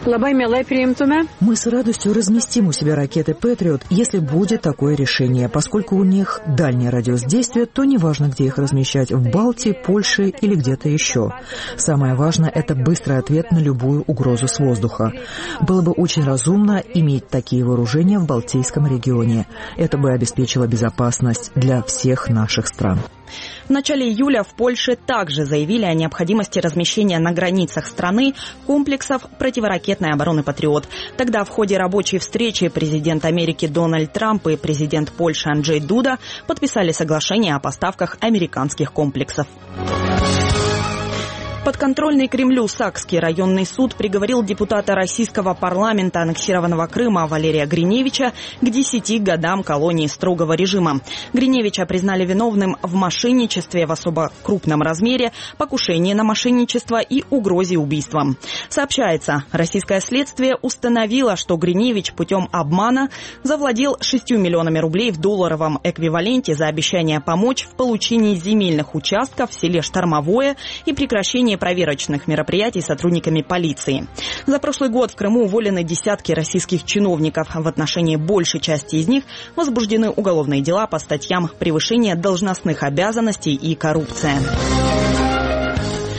Мы с радостью разместим у себя ракеты «Патриот», если будет такое решение. Поскольку у них дальний радиус действия, то неважно, где их размещать – в Балтии, Польше или где-то еще. Самое важное – это быстрый ответ на любую угрозу с воздуха. Было бы очень разумно иметь такие вооружения в Балтийском регионе. Это бы обеспечило безопасность для всех наших стран. В начале июля в Польше также заявили о необходимости размещения на границах страны комплексов противоракетной обороны «Патриот». Тогда в ходе рабочей встречи президент Америки Дональд Трамп и президент Польши Анджей Дуда подписали соглашение о поставках американских комплексов. Подконтрольный Кремлю Сакский районный суд приговорил депутата российского парламента аннексированного Крыма Валерия Гриневича к 10 годам колонии строгого режима. Гриневича признали виновным в мошенничестве в особо крупном размере, покушении на мошенничество и угрозе убийством. Сообщается, российское следствие установило, что Гриневич путем обмана завладел 6 миллионами рублей в долларовом эквиваленте за обещание помочь в получении земельных участков в селе Штормовое и прекращении проверочных мероприятий сотрудниками полиции. За прошлый год в Крыму уволены десятки российских чиновников. В отношении большей части из них возбуждены уголовные дела по статьям превышения должностных обязанностей и коррупция.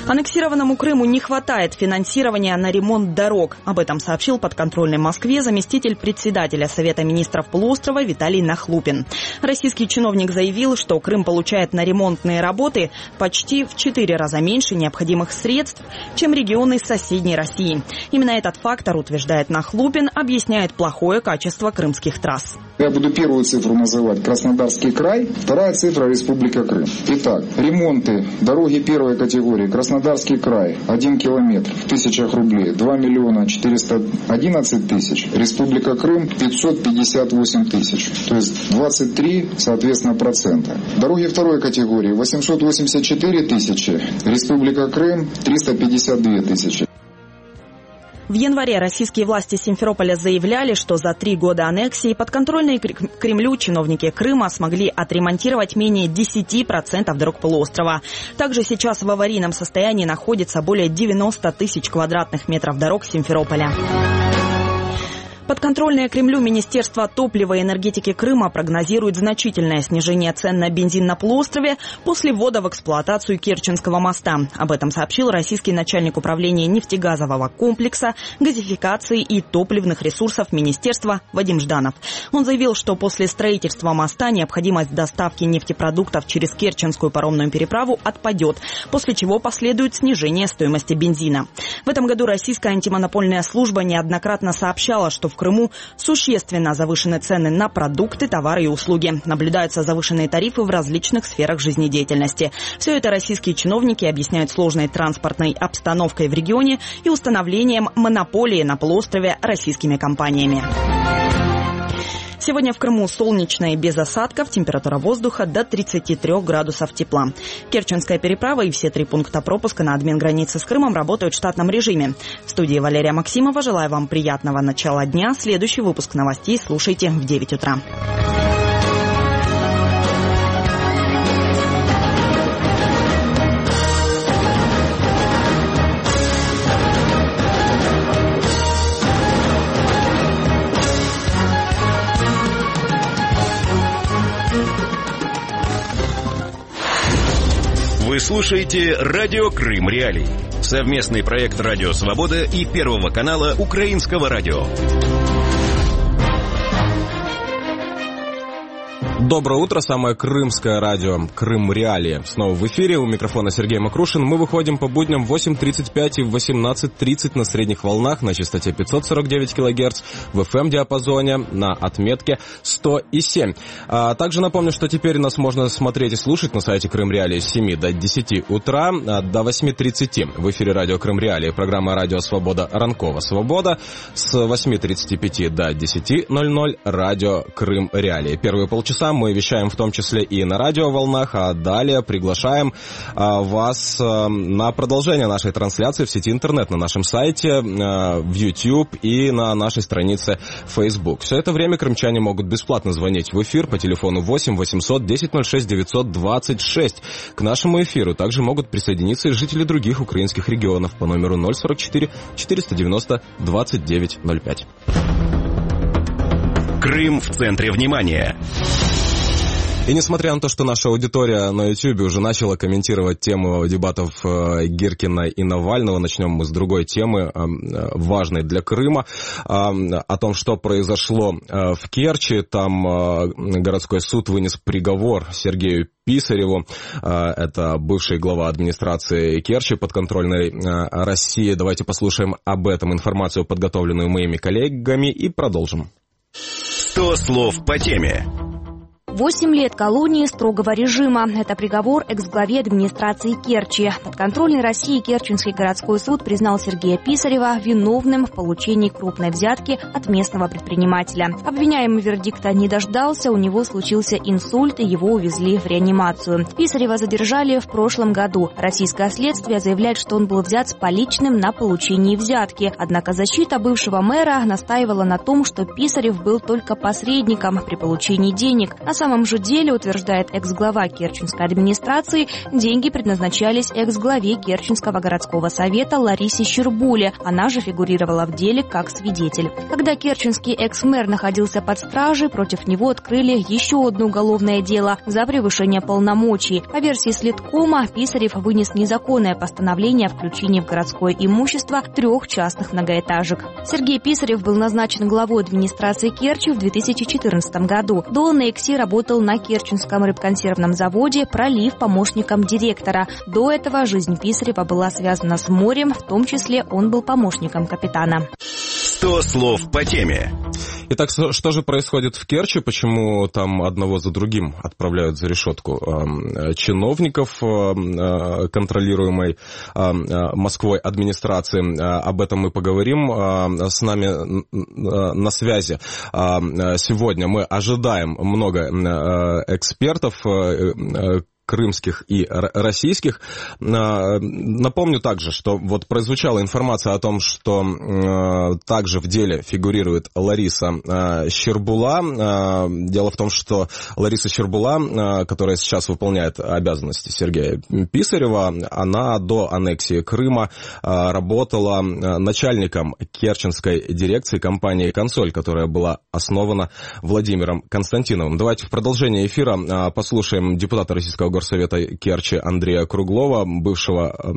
Аннексированному Крыму не хватает финансирования на ремонт дорог. Об этом сообщил подконтрольной Москве заместитель председателя Совета министров полуострова Виталий Нахлупин. Российский чиновник заявил, что Крым получает на ремонтные работы почти в 4 раза меньше необходимых средств, чем регионы соседней России. Именно этот фактор, утверждает Нахлупин, объясняет плохое качество крымских трасс. Я буду первую цифру называть — Краснодарский край, вторая цифра — Республика Крым. Итак, ремонты дороги первой категории: Краснодарский край 1 километр в тысячах рублей 2 миллиона 411 тысяч, Республика Крым 558 тысяч, то есть 23, соответственно, процента. Дороги второй категории 884 тысячи, Республика Крым 352 тысячи. В январе российские власти Симферополя заявляли, что за 3 года аннексии подконтрольные Кремлю чиновники Крыма смогли отремонтировать менее 10% дорог полуострова. Также сейчас в аварийном состоянии находится более 90 тысяч квадратных метров дорог Симферополя. Подконтрольное Кремлю Министерство топлива и энергетики Крыма прогнозирует значительное снижение цен на бензин на полуострове после ввода в эксплуатацию Керченского моста. Об этом сообщил российский начальник управления нефтегазового комплекса, газификации и топливных ресурсов Министерства Вадим Жданов. Он заявил, что после строительства моста необходимость доставки нефтепродуктов через Керченскую паромную переправу отпадет, после чего последует снижение стоимости бензина. В этом году российская антимонопольная служба неоднократно сообщала, что в Крыму существенно завышены цены на продукты, товары и услуги. Наблюдаются завышенные тарифы в различных сферах жизнедеятельности. Все это российские чиновники объясняют сложной транспортной обстановкой в регионе и установлением монополии на полуострове российскими компаниями. Сегодня в Крыму солнечно и без осадков, температура воздуха до 33 градусов тепла. Керченская переправа и все 3 пункта пропуска на админгранице с Крымом работают в штатном режиме. В студии Валерия Максимова. Желаю вам приятного начала дня. Следующий выпуск новостей слушайте в 9 утра. Вы слушаете «Радио Крым Реалии». Совместный проект «Радио Свобода» и Первого канала Украинского радио. Доброе утро, самое крымское радио «Крым Реалии». Снова в эфире, у микрофона Сергей Макрушин. Мы выходим по будням в 8:35 и в 18:30 на средних волнах на частоте 549 кГц, в FM-диапазоне на отметке 100,7. Также напомню, что теперь нас можно смотреть и слушать на сайте Крым Реалии с 7 до 10 утра, до 8:30. В эфире радио Крым Реалии, программа «Радио Свобода» Ранкова Свобода. С 8:35 до 10:00 радио Крым Реалии. Первые полчаса мы вещаем в том числе и на радиоволнах, а далее приглашаем вас на продолжение нашей трансляции в сети интернет, на нашем сайте, в YouTube и на нашей странице Facebook. Все это время крымчане могут бесплатно звонить в эфир по телефону 8 800 1006 926. К нашему эфиру также могут присоединиться и жители других украинских регионов по номеру 044 490 2905. Крым в центре внимания. И несмотря на то, что наша аудитория на YouTube уже начала комментировать тему дебатов Гиркина и Навального, начнем мы с другой темы, важной для Крыма, о том, что произошло в Керчи. Там городской суд вынес приговор Сергею Писареву, это бывший глава администрации Керчи, подконтрольной России. Давайте послушаем об этом информацию, подготовленную моими коллегами, и продолжим. 100 слов по теме. 8 лет колонии строгого режима. Это приговор экс-главе администрации Керчи. Подконтрольный России Керченский городской суд признал Сергея Писарева виновным в получении крупной взятки от местного предпринимателя. Обвиняемый вердикта не дождался, у него случился инсульт, и его увезли в реанимацию. Писарева задержали в прошлом году. Российское следствие заявляет, что он был взят с поличным на получении взятки. Однако защита бывшего мэра настаивала на том, что Писарев был только посредником при получении денег. На самом же деле, утверждает экс-глава Керченской администрации, деньги предназначались экс-главе Керченского городского совета Ларисе Щербуле. Она же фигурировала в деле как свидетель. Когда керченский экс-мэр находился под стражей, против него открыли еще одно уголовное дело за превышение полномочий. По версии следкома, Писарев вынес незаконное постановление о включении в городское имущество 3 частных многоэтажек. Сергей Писарев был назначен главой администрации Керчи в 2014 году. До аннексии работал на Керченском рыбконсервном заводе, пролив помощником директора. До этого жизнь Писарева была связана с морем, в том числе он был помощником капитана. 100 слов по теме. Итак, что же происходит в Керчи? Почему там одного за другим отправляют за решетку? Чиновников, контролируемой Москвой администрации. Об этом мы поговорим. С нами на связи сегодня мы ожидаем много экспертов, крымских и российских. Напомню также, что вот прозвучала информация о том, что также в деле фигурирует Лариса Щербула. Дело в том, что Лариса Щербула, которая сейчас выполняет обязанности Сергея Писарева, она до аннексии Крыма работала начальником керченской дирекции компании «Консоль», которая была основана Владимиром Константиновым. Давайте в продолжение эфира послушаем депутата Российского горсовета Керчи Андрея Круглова, бывший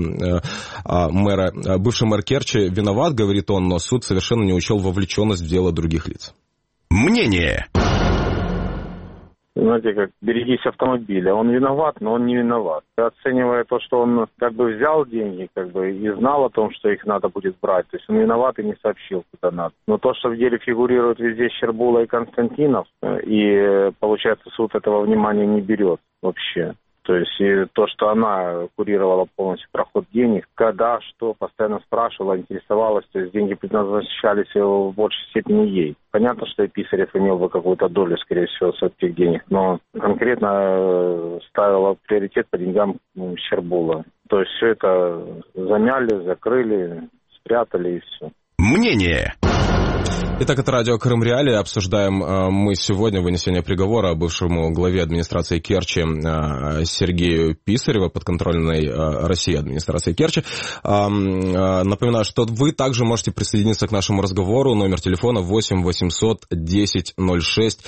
мэр Керчи, виноват, говорит он, но суд совершенно не учел вовлеченность в дело других лиц. Мнение. Знаете, как берегись автомобиля. Он виноват, но он не виноват. Оценивая то, что он как бы взял деньги, как бы и знал о том, что их надо будет брать. То есть он виноват и не сообщил, куда надо. Но то, что в деле фигурирует везде Щербула и Константинов, и получается суд этого внимания не берет вообще. То есть и то, что она курировала полностью проход денег, когда, что, постоянно спрашивала, интересовалась, то есть деньги предназначались в большей степени ей. Понятно, что и Писарев имел бы какую-то долю, скорее всего, с этих денег, но конкретно ставила приоритет по деньгам Щербула. То есть все это замяли, закрыли, спрятали и все. Мнение. Итак, это радио Крым Реалии. Обсуждаем мы сегодня вынесение приговора бывшему главе администрации Керчи Сергею Писареву, подконтрольной России администрации Керчи. Напоминаю, что вы также можете присоединиться к нашему разговору. Номер телефона 8 800 10 06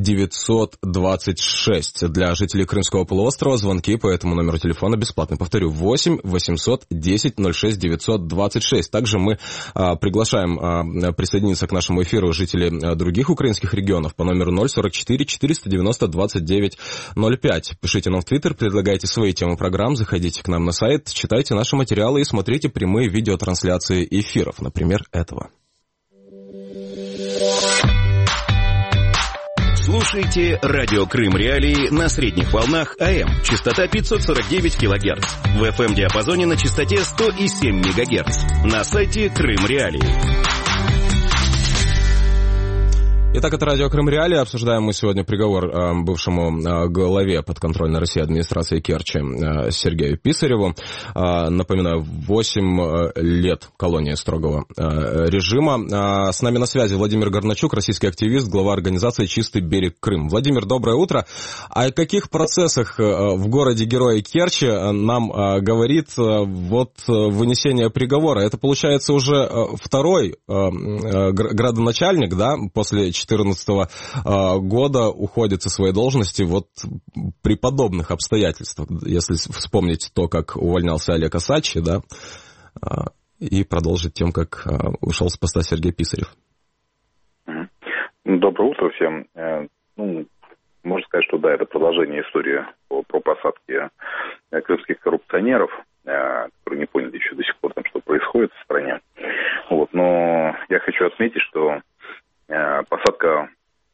926. Для жителей Крымского полуострова звонки по этому номеру телефона бесплатно. Повторю, 8 800 10 06 926. Также мы приглашаем присоединиться к нашему эфиру жителей других украинских регионов по номеру 044 490 29 05. Пишите нам в Твиттер, предлагайте свои темы программ, заходите к нам на сайт, читайте наши материалы и смотрите прямые видеотрансляции эфиров, например, этого. Слушайте радио Крым Реалии на средних волнах АМ, частота 549 кГц, в FM-диапазоне на частоте 100,7 МГц, на сайте Крым Реалии. Итак, это радио Крым Реалии. Обсуждаем мы сегодня приговор бывшему главе подконтрольной России администрации Керчи Сергею Писареву. Напоминаю, 8 лет колонии строгого режима. С нами на связи Владимир Горначук, российский активист, глава организации «Чистый берег Крым». Владимир, доброе утро. О каких процессах в городе-герое Керчи нам говорит вот вынесение приговора? Это, получается, уже второй градоначальник, да, после 2014 года уходит со своей должности вот при подобных обстоятельствах. Если вспомнить то, как увольнялся Олег Осадчий, да, и продолжить тем, как ушел с поста Сергей Писарев. Доброе утро всем. Можно сказать, что да, это продолжение истории про посадки крымских коррупционеров, которые не поняли еще до сих пор, что происходит в стране. Вот. Но я хочу отметить, что посадка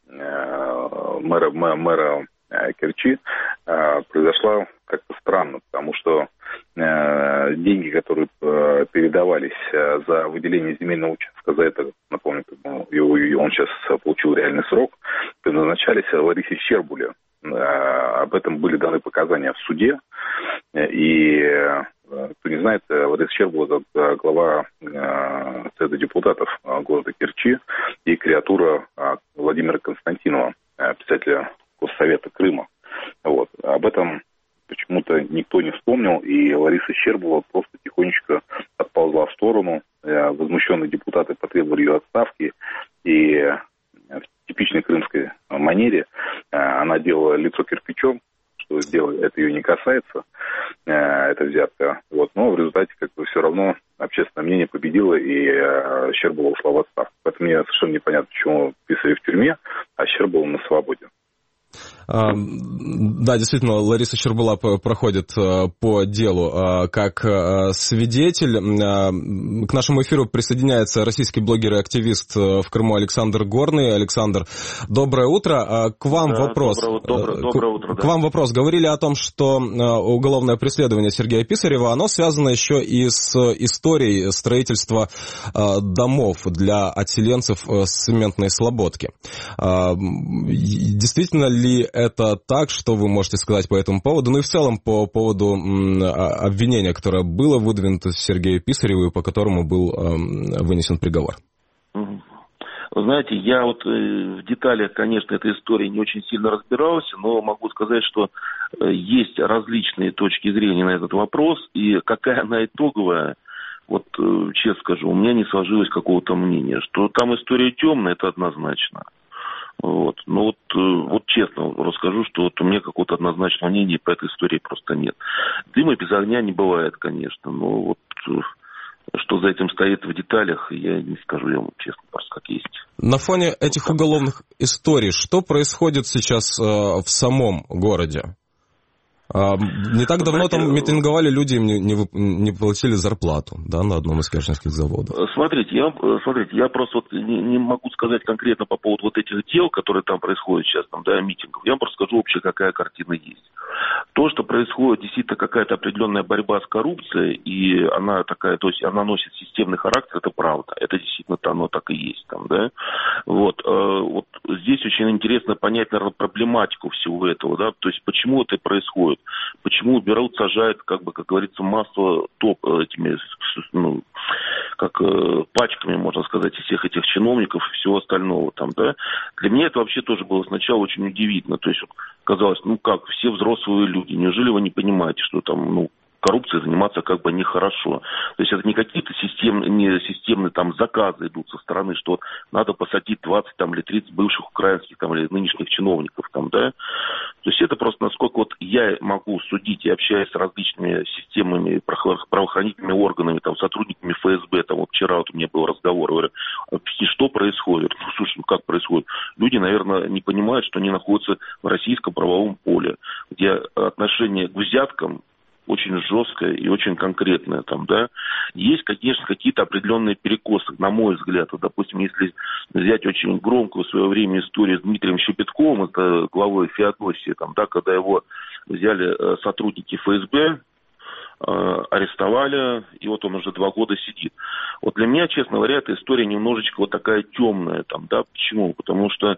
мэра Керчи произошла как-то странно, потому что деньги, которые передавались за выделение земельного участка, за это, напомню, он сейчас получил реальный срок, предназначались Ларисе Щербуле. Об этом были даны показания в суде. И, кто не знает, Лариса Щербула — глава Совета депутатов города Керчи и креатура Владимира Константинова, писателя Госсовета Крыма. Вот. Об этом почему-то никто не вспомнил, и Лариса Щербова просто тихонечко отползла в сторону. Возмущенные депутаты потребовали ее отставки, и в типичной крымской манере она делала лицо кирпичом, что это ее не касается, эта взятка. Вот. Но в результате как бы все равно общественное мнение победило, и Щербова ушла в отставку. Поэтому мне совершенно непонятно, почему Писарев в тюрьме, а Щербова на свободе. Да, действительно, Лариса Щербала проходит по делу как свидетель. К нашему эфиру присоединяется российский блогер и активист в Крыму Александр Горный. Александр, доброе утро. К вам вопрос. Доброе утро. К вам вопрос. Говорили о том, что уголовное преследование Сергея Писарева, оно связано еще и с историей строительства домов для отселенцев с Цементной Слободки. Действительно ли это так, что вы можете сказать по этому поводу? Ну и в целом по поводу обвинения, которое было выдвинуто Сергею Писареву и по которому был вынесен приговор. Вы знаете, я вот в деталях, конечно, этой истории не очень сильно разбирался, но могу сказать, что есть различные точки зрения на этот вопрос, и какая она итоговая, вот честно скажу, у меня не сложилось какого-то мнения, что там история темная, это однозначно. Вот. Но вот честно расскажу, что вот у меня какого-то однозначного мнения по этой истории просто нет. Дыма без огня не бывает, конечно, но вот что за этим стоит в деталях, я не скажу, я вам честно, просто как есть. На фоне этих уголовных историй, что происходит сейчас в самом городе? Не так давно там митинговали люди, им не платили зарплату, да, на одном из керченских заводов. Смотрите, я просто вот не могу сказать конкретно по поводу вот этих дел, которые там происходят сейчас, там, да, митингов. Я вам просто скажу общая, какая картина есть. То, что происходит, действительно какая-то определенная борьба с коррупцией, и она такая, то есть она носит системный характер, это правда. Это действительно оно так и есть там, да. Вот здесь очень интересно понять, наверное, проблематику всего этого, да, то есть почему это происходит. Почему берут, сажают, как говорится, масло этими, пачками, можно сказать, из всех этих чиновников и всего остального там, да. Для меня это вообще тоже было сначала очень удивительно. То есть, казалось, все взрослые люди, неужели вы не понимаете, что там, коррупцией заниматься нехорошо. То есть это не какие-то системные там заказы идут со стороны, что надо посадить 20 там, или 30 бывших украинских там, или нынешних чиновников. Там, да? То есть это просто насколько я могу судить и общаясь с различными системами, правоохранительными органами, там, сотрудниками ФСБ. Там, вчера у меня был разговор, говорю, что происходит? Слушай, как происходит? Люди, наверное, не понимают, что они находятся в российском правовом поле, где отношение к взяткам очень жесткое и очень конкретное там, да. Есть, конечно, какие-то определенные перекосы, на мой взгляд. Вот, допустим, если взять очень громкую в свое время историю с Дмитрием Щепетковым, это главой Феодосии, там, да, когда его взяли сотрудники ФСБ, арестовали, и вот он уже 2 года сидит. Вот для меня, честно говоря, эта история немножечко вот такая темная, там, да. Почему? Потому что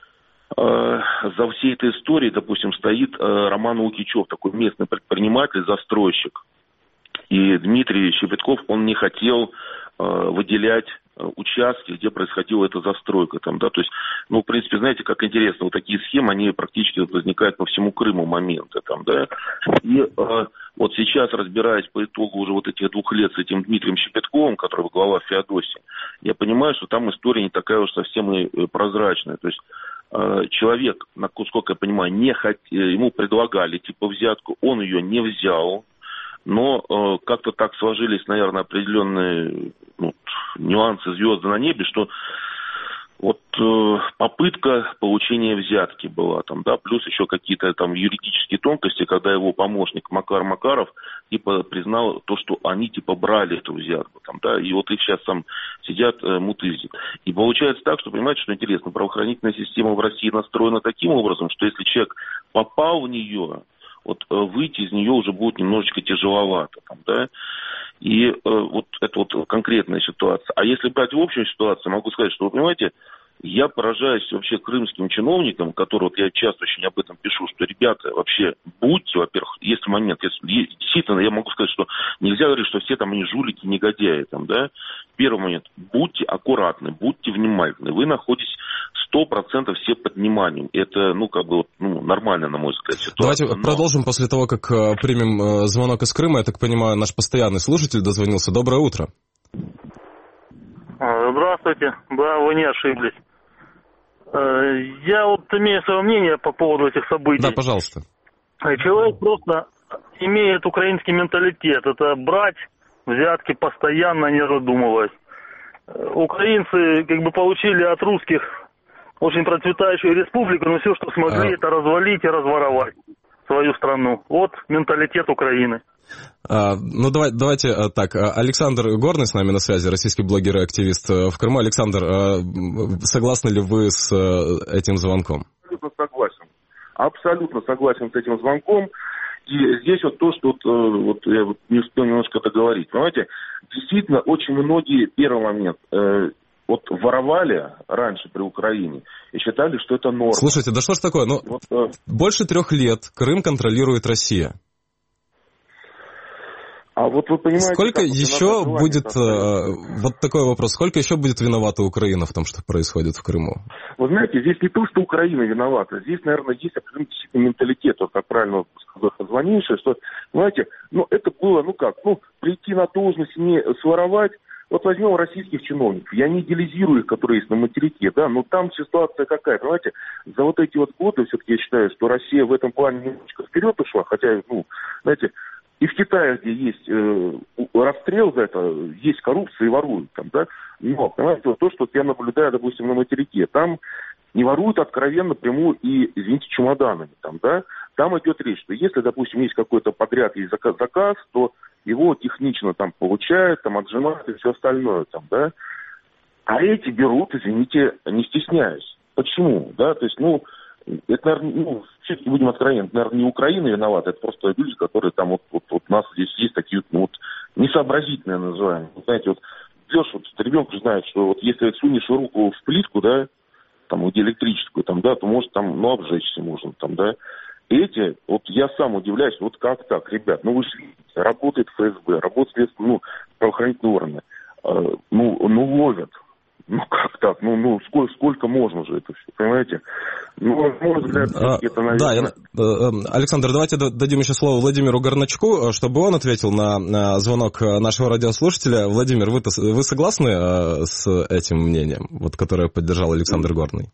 за всей этой историей, допустим, стоит Роман Лукичев, такой местный предприниматель, застройщик. И Дмитрий Щепетков, он не хотел выделять участки, где происходила эта застройка. Там, да? То есть, в принципе, знаете, как интересно, вот такие схемы, они практически возникают по всему Крыму моменты. Там, да? И вот сейчас, разбираясь по итогу уже вот этих 2 лет с этим Дмитрием Щепетковым, который глава Феодосии, я понимаю, что там история не такая уж совсем и прозрачная. То есть человек, насколько я понимаю, ему предлагали взятку, он ее не взял, но как-то так сложились, наверное, определенные нюансы, звезды на небе, что вот попытка получения взятки была там, да, плюс еще какие-то там юридические тонкости, когда его помощник Макар Макаров признал то, что они брали эту взятку там, да, и вот их сейчас там сидят мутызят. И получается так, что, понимаете, что интересно, правоохранительная система в России настроена таким образом, что если человек попал в нее, выйти из нее уже будет немножечко тяжеловато там, да. И вот это вот конкретная ситуация. А если брать в общую ситуацию, могу сказать, что, вы понимаете, Я поражаюсь вообще крымским чиновникам, которые, вот я часто очень об этом пишу, что, ребята, вообще будьте, во-первых, если момент, действительно, я могу сказать, что нельзя говорить, что все там они жулики, негодяи, там, да. Первый момент, будьте аккуратны, будьте внимательны. Вы находитесь 100% все под вниманием. Это, нормально, на мой взгляд, ситуация. Давайте продолжим после того, как примем звонок из Крыма. Я так понимаю, наш постоянный слушатель дозвонился. Доброе утро. Здравствуйте. Да, вы не ошиблись. Я вот имею свое мнение по поводу этих событий. Да, пожалуйста. Человек просто имеет украинский менталитет. Это брать взятки постоянно, не задумываясь. Украинцы получили от русских очень процветающую республику, но все, что смогли, это развалить и разворовать свою страну. Вот менталитет Украины. Давайте так. Александр Горный с нами на связи, российский блогер и активист в Крыму. Александр, согласны ли вы с этим звонком? Абсолютно согласен. Абсолютно согласен с этим звонком. И здесь вот то, что я не успел немножко договорить. Понимаете, действительно, очень многие, первый момент, воровали раньше при Украине и считали, что это норма. Слушайте, да что ж такое? Больше 3 лет Крым контролирует Россия. А вот вы понимаете... Сколько еще будет... Вот такой вопрос. Сколько еще будет виновата Украина в том, что происходит в Крыму? Вы знаете, здесь не то, что Украина виновата. Здесь, наверное, есть определенный менталитет. Вот как правильно сказал звонивший, что, понимаете, это было, прийти на должность, не своровать. Вот возьмем российских чиновников. Я не идеализирую их, которые есть на материке, да, но там ситуация какая, понимаете, за вот эти годы все-таки я считаю, что Россия в этом плане немножечко вперед ушла, хотя, знаете, и в Китае, где есть расстрел за это, есть коррупция и воруют там, да, но, понимаете, то, что я наблюдаю, допустим, на материке, там не воруют откровенно прямую и, извините, чемоданами, там, да, там идет речь, что если, допустим, есть какой-то подряд, есть заказ, то его технично там получают, там отжимают и все остальное, там, да, а эти берут, извините, не стесняясь. Почему, да, то есть, это, наверное, все-таки будем откровенны, это, наверное, не Украина виновата, это просто люди, которые там у нас здесь есть такие несообразительные, называем. Знаете, идешь, ребенок знает, что если сунешь руку в плитку, да, там, где электрическую, там, да, то может там, обжечься можно, там, да. Эти, я сам удивляюсь, как так, ребят, вы же видите, работает ФСБ, работает правоохранительные органы, ловят. Как так? Сколько можно же это все, понимаете? На мой взгляд, это, наверное... Да, Александр, давайте дадим еще слово Владимиру Горначку, чтобы он ответил на звонок нашего радиослушателя. Владимир, вы согласны с этим мнением, которое поддержал Александр Горный?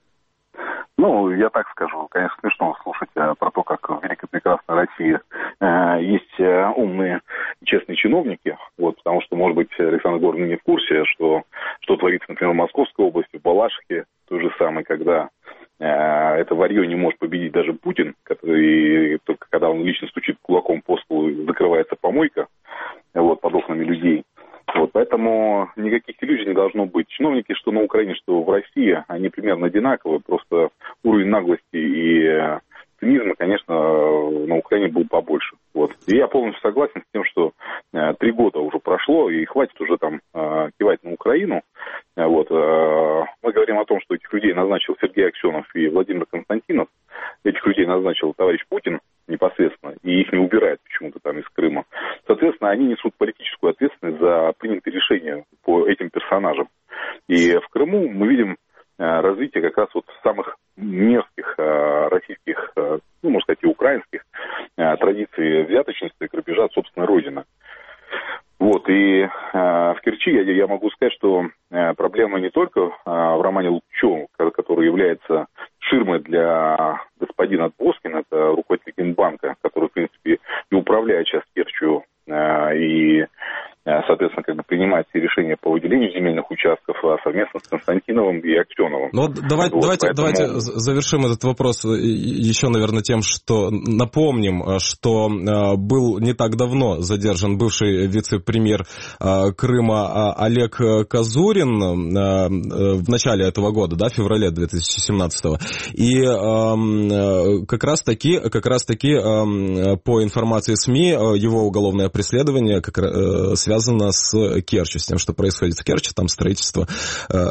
Я так скажу, конечно, смешно слушать про то, как в великой прекрасной России есть умные и честные чиновники, потому что, может быть, Александр Горный не в курсе, что творится, например, в Московской области, в Балашихе, то же самое, когда это варье не может победить даже Путин, который только когда он лично стучит кулаком по столу, закрывается помойка под окнами людей. Поэтому никаких иллюзий не должно быть. Чиновники, что на Украине, что в России, они примерно одинаковые, просто уровень наглости и цинизма, конечно, на Украине был побольше. И я полностью согласен с тем, что 3 года уже прошло, и хватит уже там кивать на Украину. Мы говорим о том, что этих людей назначил Сергей Аксенов и Владимир Константинов. Этих людей назначил товарищ Путин непосредственно, и их не убирают почему-то там из Крыма. Соответственно, они несут политическую ответственность за принятые решения по этим персонажам. И в Крыму мы видим развитие как раз самых мерзких российских, можно сказать, и украинских традиций взяточничества и грабежа от собственной родины. И в Керчи я могу сказать, что проблема не только в Романе Лукичевом, который является ширмой для господина Боскина, это руководитель Генбанка, который, в принципе, и управляет сейчас Керчью, и, соответственно, принимает все решения по выделению земельных участков совместно с Константиновым и Аксеновым. Давайте завершим этот вопрос еще, наверное, тем, что напомним, что был не так давно задержан бывший вице-премьер Крыма Олег Казурин в начале этого года, в феврале 2017-го. И как раз таки по информации СМИ его уголовное преследование связано с Керчью, с тем, что происходит в Керчи, там строительство жилья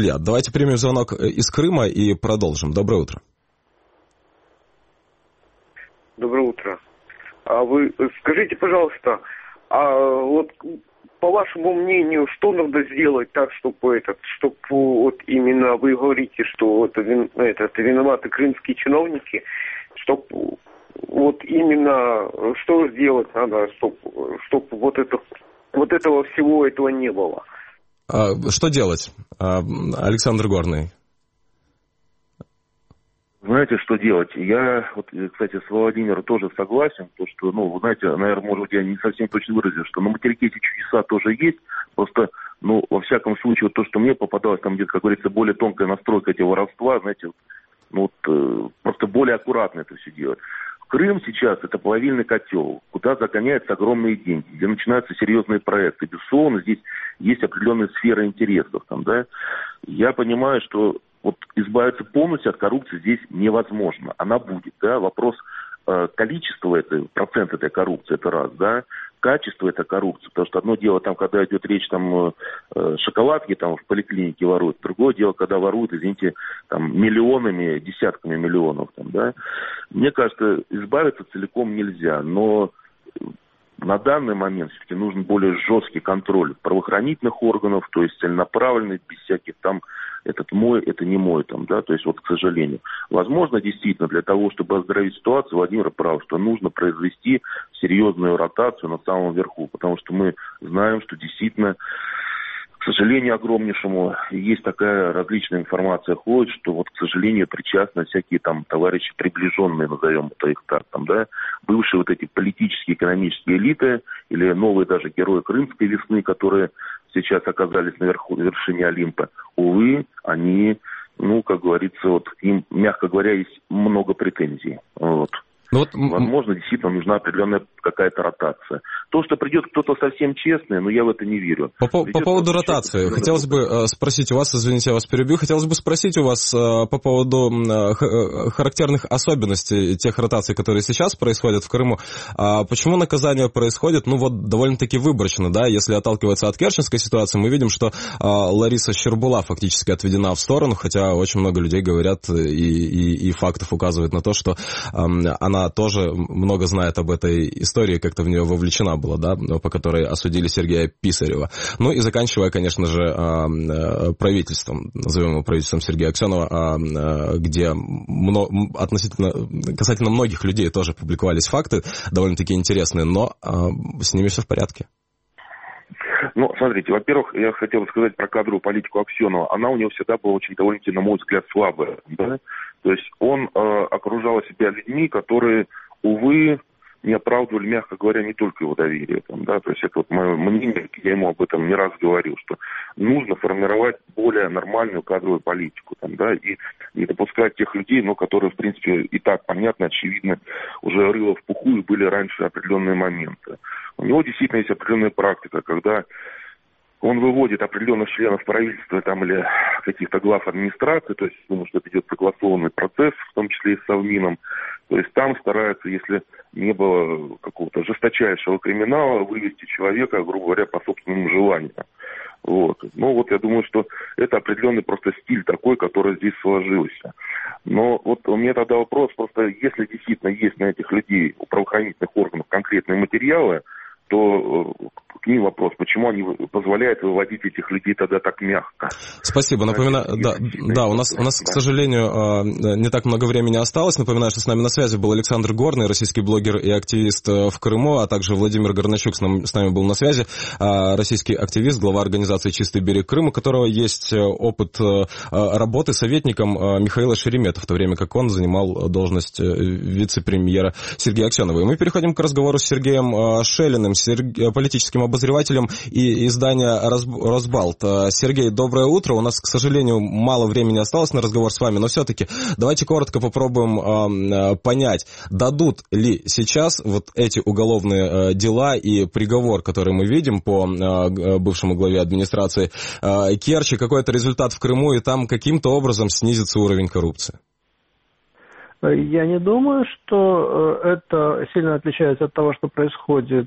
жилья. Давайте примем звонок из Крыма и продолжим. Доброе утро. Доброе утро. А вы скажите, пожалуйста, вот по вашему мнению, что надо сделать так, чтобы вот именно вы говорите, что это виноваты крымские чиновники, чтобы вот именно что сделать надо, чтобы вот этого всего этого не было? Что делать, Александр Горный? Знаете, что делать? Я, вот, кстати, с Владимиром тоже согласен, то, что, ну, вы знаете, наверное, может быть, я не совсем точно выразил, что на материке эти чудеса тоже есть, просто, ну, во всяком случае, вот то, что мне попадалось, там где-то, как говорится, более тонкая настройка этого воровства, знаете, ну, вот, просто более аккуратно это все делать. Крым сейчас это плавильный котел, куда загоняются огромные деньги, где начинаются серьезные проекты. Безусловно, здесь есть определенная сфера интересов, там, да. Я понимаю, что вот избавиться полностью от коррупции здесь невозможно. Она будет, да. Вопрос количества этой, процент этой коррупции, это раз, да. Качество этой коррупции, потому что одно дело, там, когда идет речь, там, шоколадки там в поликлинике воруют, другое дело, когда воруют, извините, там, миллионами, десятками миллионов, там, да. Мне кажется, избавиться целиком нельзя, но на данный момент все-таки нужен более жесткий контроль правоохранительных органов, то есть целенаправленный, без всяких там, этот мой, это не мой, там, да, то есть вот, к сожалению. Возможно, действительно, для того, чтобы оздоровить ситуацию, Владимир прав, что нужно произвести серьезную ротацию на самом верху, потому что мы знаем, что действительно, к сожалению, огромнейшему, есть такая различная информация ходит, что вот, к сожалению, причастны всякие там товарищи приближенные, назовем это их так, там, да, бывшие вот эти политические, экономические элиты, или новые даже герои Крымской весны, которые сейчас оказались на вершине Олимпа. Увы, они, ну, как говорится, вот им, мягко говоря, есть много претензий, вот. Ну, вот, возможно, действительно нужна определенная какая-то ротация. То, что придет кто-то совсем честный, но я в это не верю. По поводу ротации, хотелось бы спросить у вас, извините, я вас перебью, хотелось бы спросить у вас по поводу характерных особенностей тех ротаций, которые сейчас происходят в Крыму. Почему наказание происходит, ну вот, довольно-таки выборочно, да, если отталкиваться от керченской ситуации, мы видим, что Лариса Щербула фактически отведена в сторону, хотя очень много людей говорят и фактов указывают на то, что она тоже много знает об этой истории, как-то в нее вовлечена была, да, по которой осудили Сергея Писарева. Ну и заканчивая, конечно же, правительством, назовем его правительством Сергея Аксенова, где касательно многих людей тоже публиковались факты, довольно-таки интересные, но с ними все в порядке. Ну, смотрите, во-первых, я хотел сказать про кадровую политику Аксенова. Она у него всегда была очень довольно-таки, на мой взгляд, слабая, да? То есть он окружал себя людьми, которые, увы, не оправдывали, мягко говоря, не только его доверие. Там, да? То есть это вот мое мнение, я ему об этом не раз говорил, что нужно формировать более нормальную кадровую политику, там, да, и не допускать тех людей, ну, которые, в принципе, и так понятно, очевидно, уже рыло в пуху и были раньше определенные моменты. У него действительно есть определенная практика, когда он выводит определенных членов правительства там, или каких-то глав администрации, то есть, думаю, что это идет согласованный процесс, в том числе и с Совмином. То есть там стараются, если не было какого-то жесточайшего криминала, вывести человека, грубо говоря, по собственному желанию. Вот. Ну вот я думаю, что это определенный просто стиль такой, который здесь сложился. Но вот у меня тогда вопрос, просто если действительно есть на этих людей, у правоохранительных органов конкретные материалы, то к ним вопрос, почему они позволяют выводить этих людей тогда так мягко. Спасибо. Напоминаю, да, у нас, к сожалению, не так много времени осталось. Напоминаю, что с нами на связи был Александр Горный, российский блогер и активист в Крыму, а также Владимир Горначук с нами был на связи, российский активист, глава организации «Чистый берег Крыма», у которого есть опыт работы советником Михаила Шеремета, в то время как он занимал должность вице-премьера Сергея Аксенова. И мы переходим к разговору с Сергеем Шелиным, политическим обозревателем и издания «Росбалт». Сергей, доброе утро. У нас, к сожалению, мало времени осталось на разговор с вами, но все-таки давайте коротко попробуем понять, дадут ли сейчас вот эти уголовные дела и приговор, который мы видим по бывшему главе администрации Керчи, какой-то результат в Крыму, и там каким-то образом снизится уровень коррупции? Я не думаю, что это сильно отличается от того, что происходит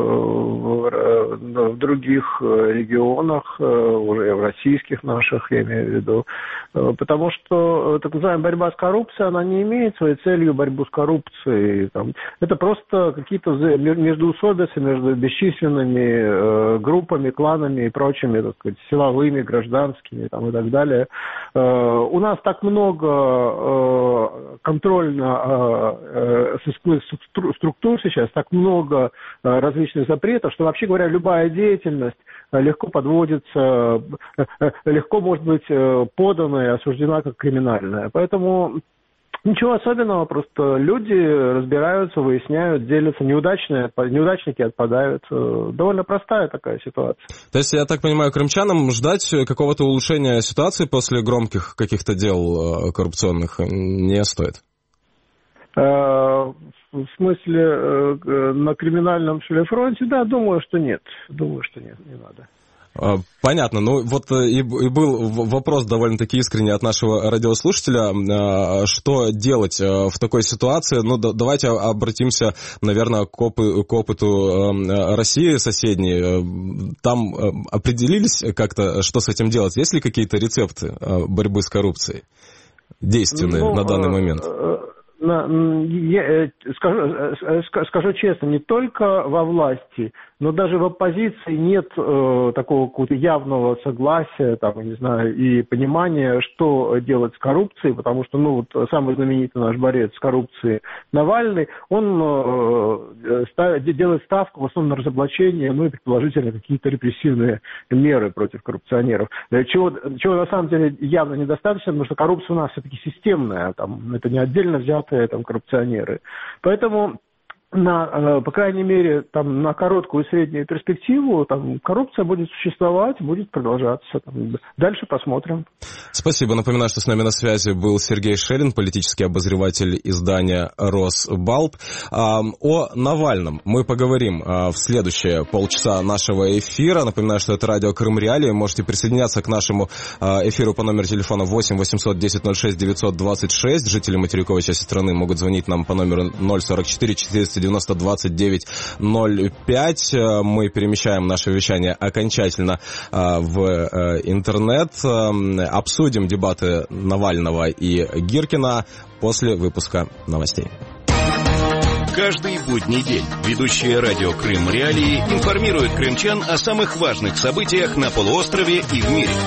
в других регионах, уже в российских наших, я имею в виду. Потому что так называемая борьба с коррупцией, она не имеет своей целью борьбу с коррупцией. Это просто какие-то междоусобицы между бесчисленными группами, кланами и прочими, так сказать, силовыми, гражданскими и так далее. У нас так много контрольно-сыскных структур сейчас, так много различных запретов, что, вообще говоря, любая деятельность легко подводится, легко может быть подана и осуждена как криминальная. Поэтому ничего особенного, просто люди разбираются, выясняют, делятся, неудачники отпадают. Довольно простая такая ситуация. То есть, я так понимаю, крымчанам ждать какого-то улучшения ситуации после громких каких-то дел коррупционных не стоит? В смысле, на криминальном фронте, да, думаю, что нет. Думаю, что нет, не надо. Понятно. Ну, вот и был вопрос довольно-таки искренний от нашего радиослушателя. Что делать в такой ситуации? Ну, давайте обратимся, наверное, к опыту России соседней. Там определились как-то, что с этим делать? Есть ли какие-то рецепты борьбы с коррупцией действенные на данный момент? Я скажу честно, не только во власти, но даже в оппозиции нет такого какого-то явного согласия, не знаю, и понимания, что делать с коррупцией, потому что, самый знаменитый наш борец с коррупцией Навальный, он делает ставку в основном на разоблачение, и предположительно какие-то репрессивные меры против коррупционеров. Чего на самом деле явно недостаточно, потому что коррупция у нас все-таки системная, это не отдельно взятые коррупционеры. Поэтому по крайней мере, на короткую и среднюю перспективу коррупция будет существовать, будет продолжаться. Дальше посмотрим. Спасибо. Напоминаю, что с нами на связи был Сергей Шелин, политический обозреватель издания «Росбалт». О Навальном мы поговорим в следующие полчаса нашего эфира. Напоминаю, что это радио Крым Реалии. Можете присоединяться к нашему эфиру по номеру телефона 8 800 10 06 926. Жители материковой части страны могут звонить нам по номеру 044 490 29 05. Мы перемещаем наше вещание окончательно в интернет. Обсудим дебаты Навального и Гиркина после выпуска новостей. Каждый будний день ведущие радио Крым Реалии информируют крымчан о самых важных событиях на полуострове и в мире.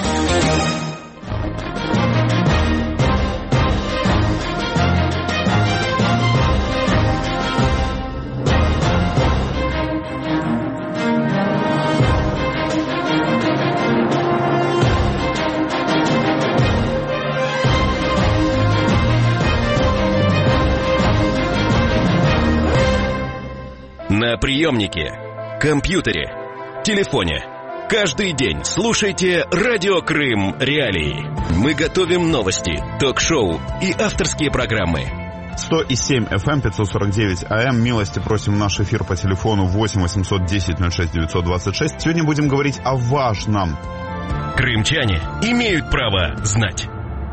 На приемнике, компьютере, телефоне. Каждый день слушайте радио Крым Реалии. Мы готовим новости, ток-шоу и авторские программы. 100,7 FM, 549 AM. Милости просим в наш эфир по телефону 8 810 06 926. Сегодня будем говорить о важном. Крымчане имеют право знать.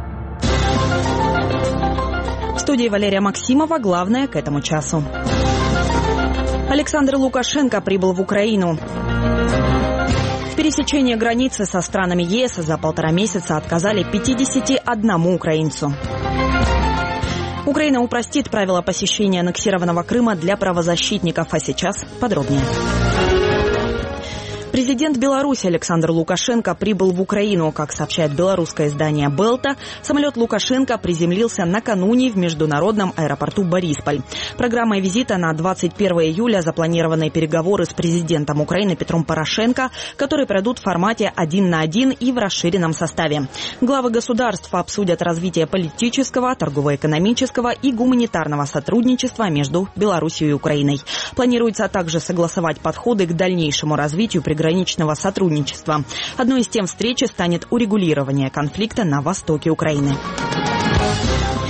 В студии Валерия Максимова. Главное к этому часу. Александр Лукашенко прибыл в Украину. В пересечении границы со странами ЕС за 1,5 месяца отказали 51 украинцу. Украина упростит правила посещения аннексированного Крыма для правозащитников. А сейчас подробнее. Президент Беларуси Александр Лукашенко прибыл в Украину. Как сообщает белорусское издание «Белта», самолет Лукашенко приземлился накануне в международном аэропорту Борисполь. Программой визита на 21 июля запланированы переговоры с президентом Украины Петром Порошенко, которые пройдут в формате 1 на 1 и в расширенном составе. Главы государств обсудят развитие политического, торгово-экономического и гуманитарного сотрудничества между Беларусью и Украиной. Планируется также согласовать подходы к дальнейшему развитию приграничного сотрудничества. Одной из тем встречи станет урегулирование конфликта на востоке Украины. С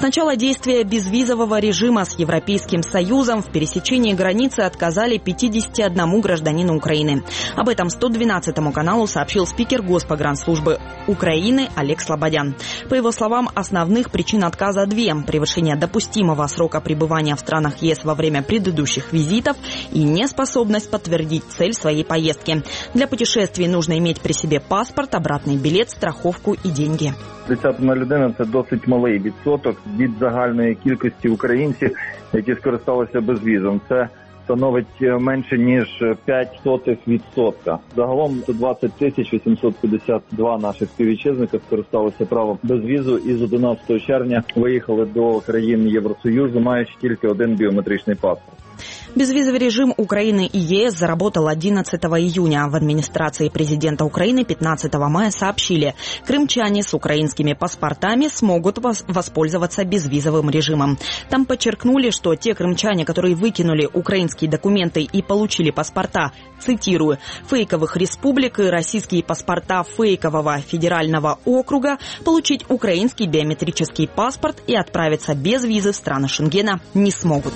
начала действия безвизового режима с Европейским Союзом в пересечении границы отказали 51 гражданину Украины. Об этом 112-му каналу сообщил спикер Госпогранслужбы Украины Олег Слободян. По его словам, основных причин отказа две: превышение допустимого срока пребывания в странах ЕС во время предыдущих визитов и неспособность подтвердить цель своей поездки. Для путешествий нужно иметь при себе паспорт, обратный билет, страховку и деньги. Десятина людина – це досить малий відсоток від загальної кількості українців, які скористалися безвізом. Це становить менше ніж 0,05%. Загалом 20 852 наших співвітчизника скористалися правом безвізу і з 11 червня виїхали до країн Євросоюзу, маючи тільки один біометричний паспорт. Безвизовый режим Украины и ЕС заработал 11 июня. В администрации президента Украины 15 мая сообщили, крымчане с украинскими паспортами смогут воспользоваться безвизовым режимом. Там подчеркнули, что те крымчане, которые выкинули украинские документы и получили паспорта, цитирую, фейковых республик и российские паспорта фейкового федерального округа, получить украинский биометрический паспорт и отправиться без визы в страны Шенгена не смогут.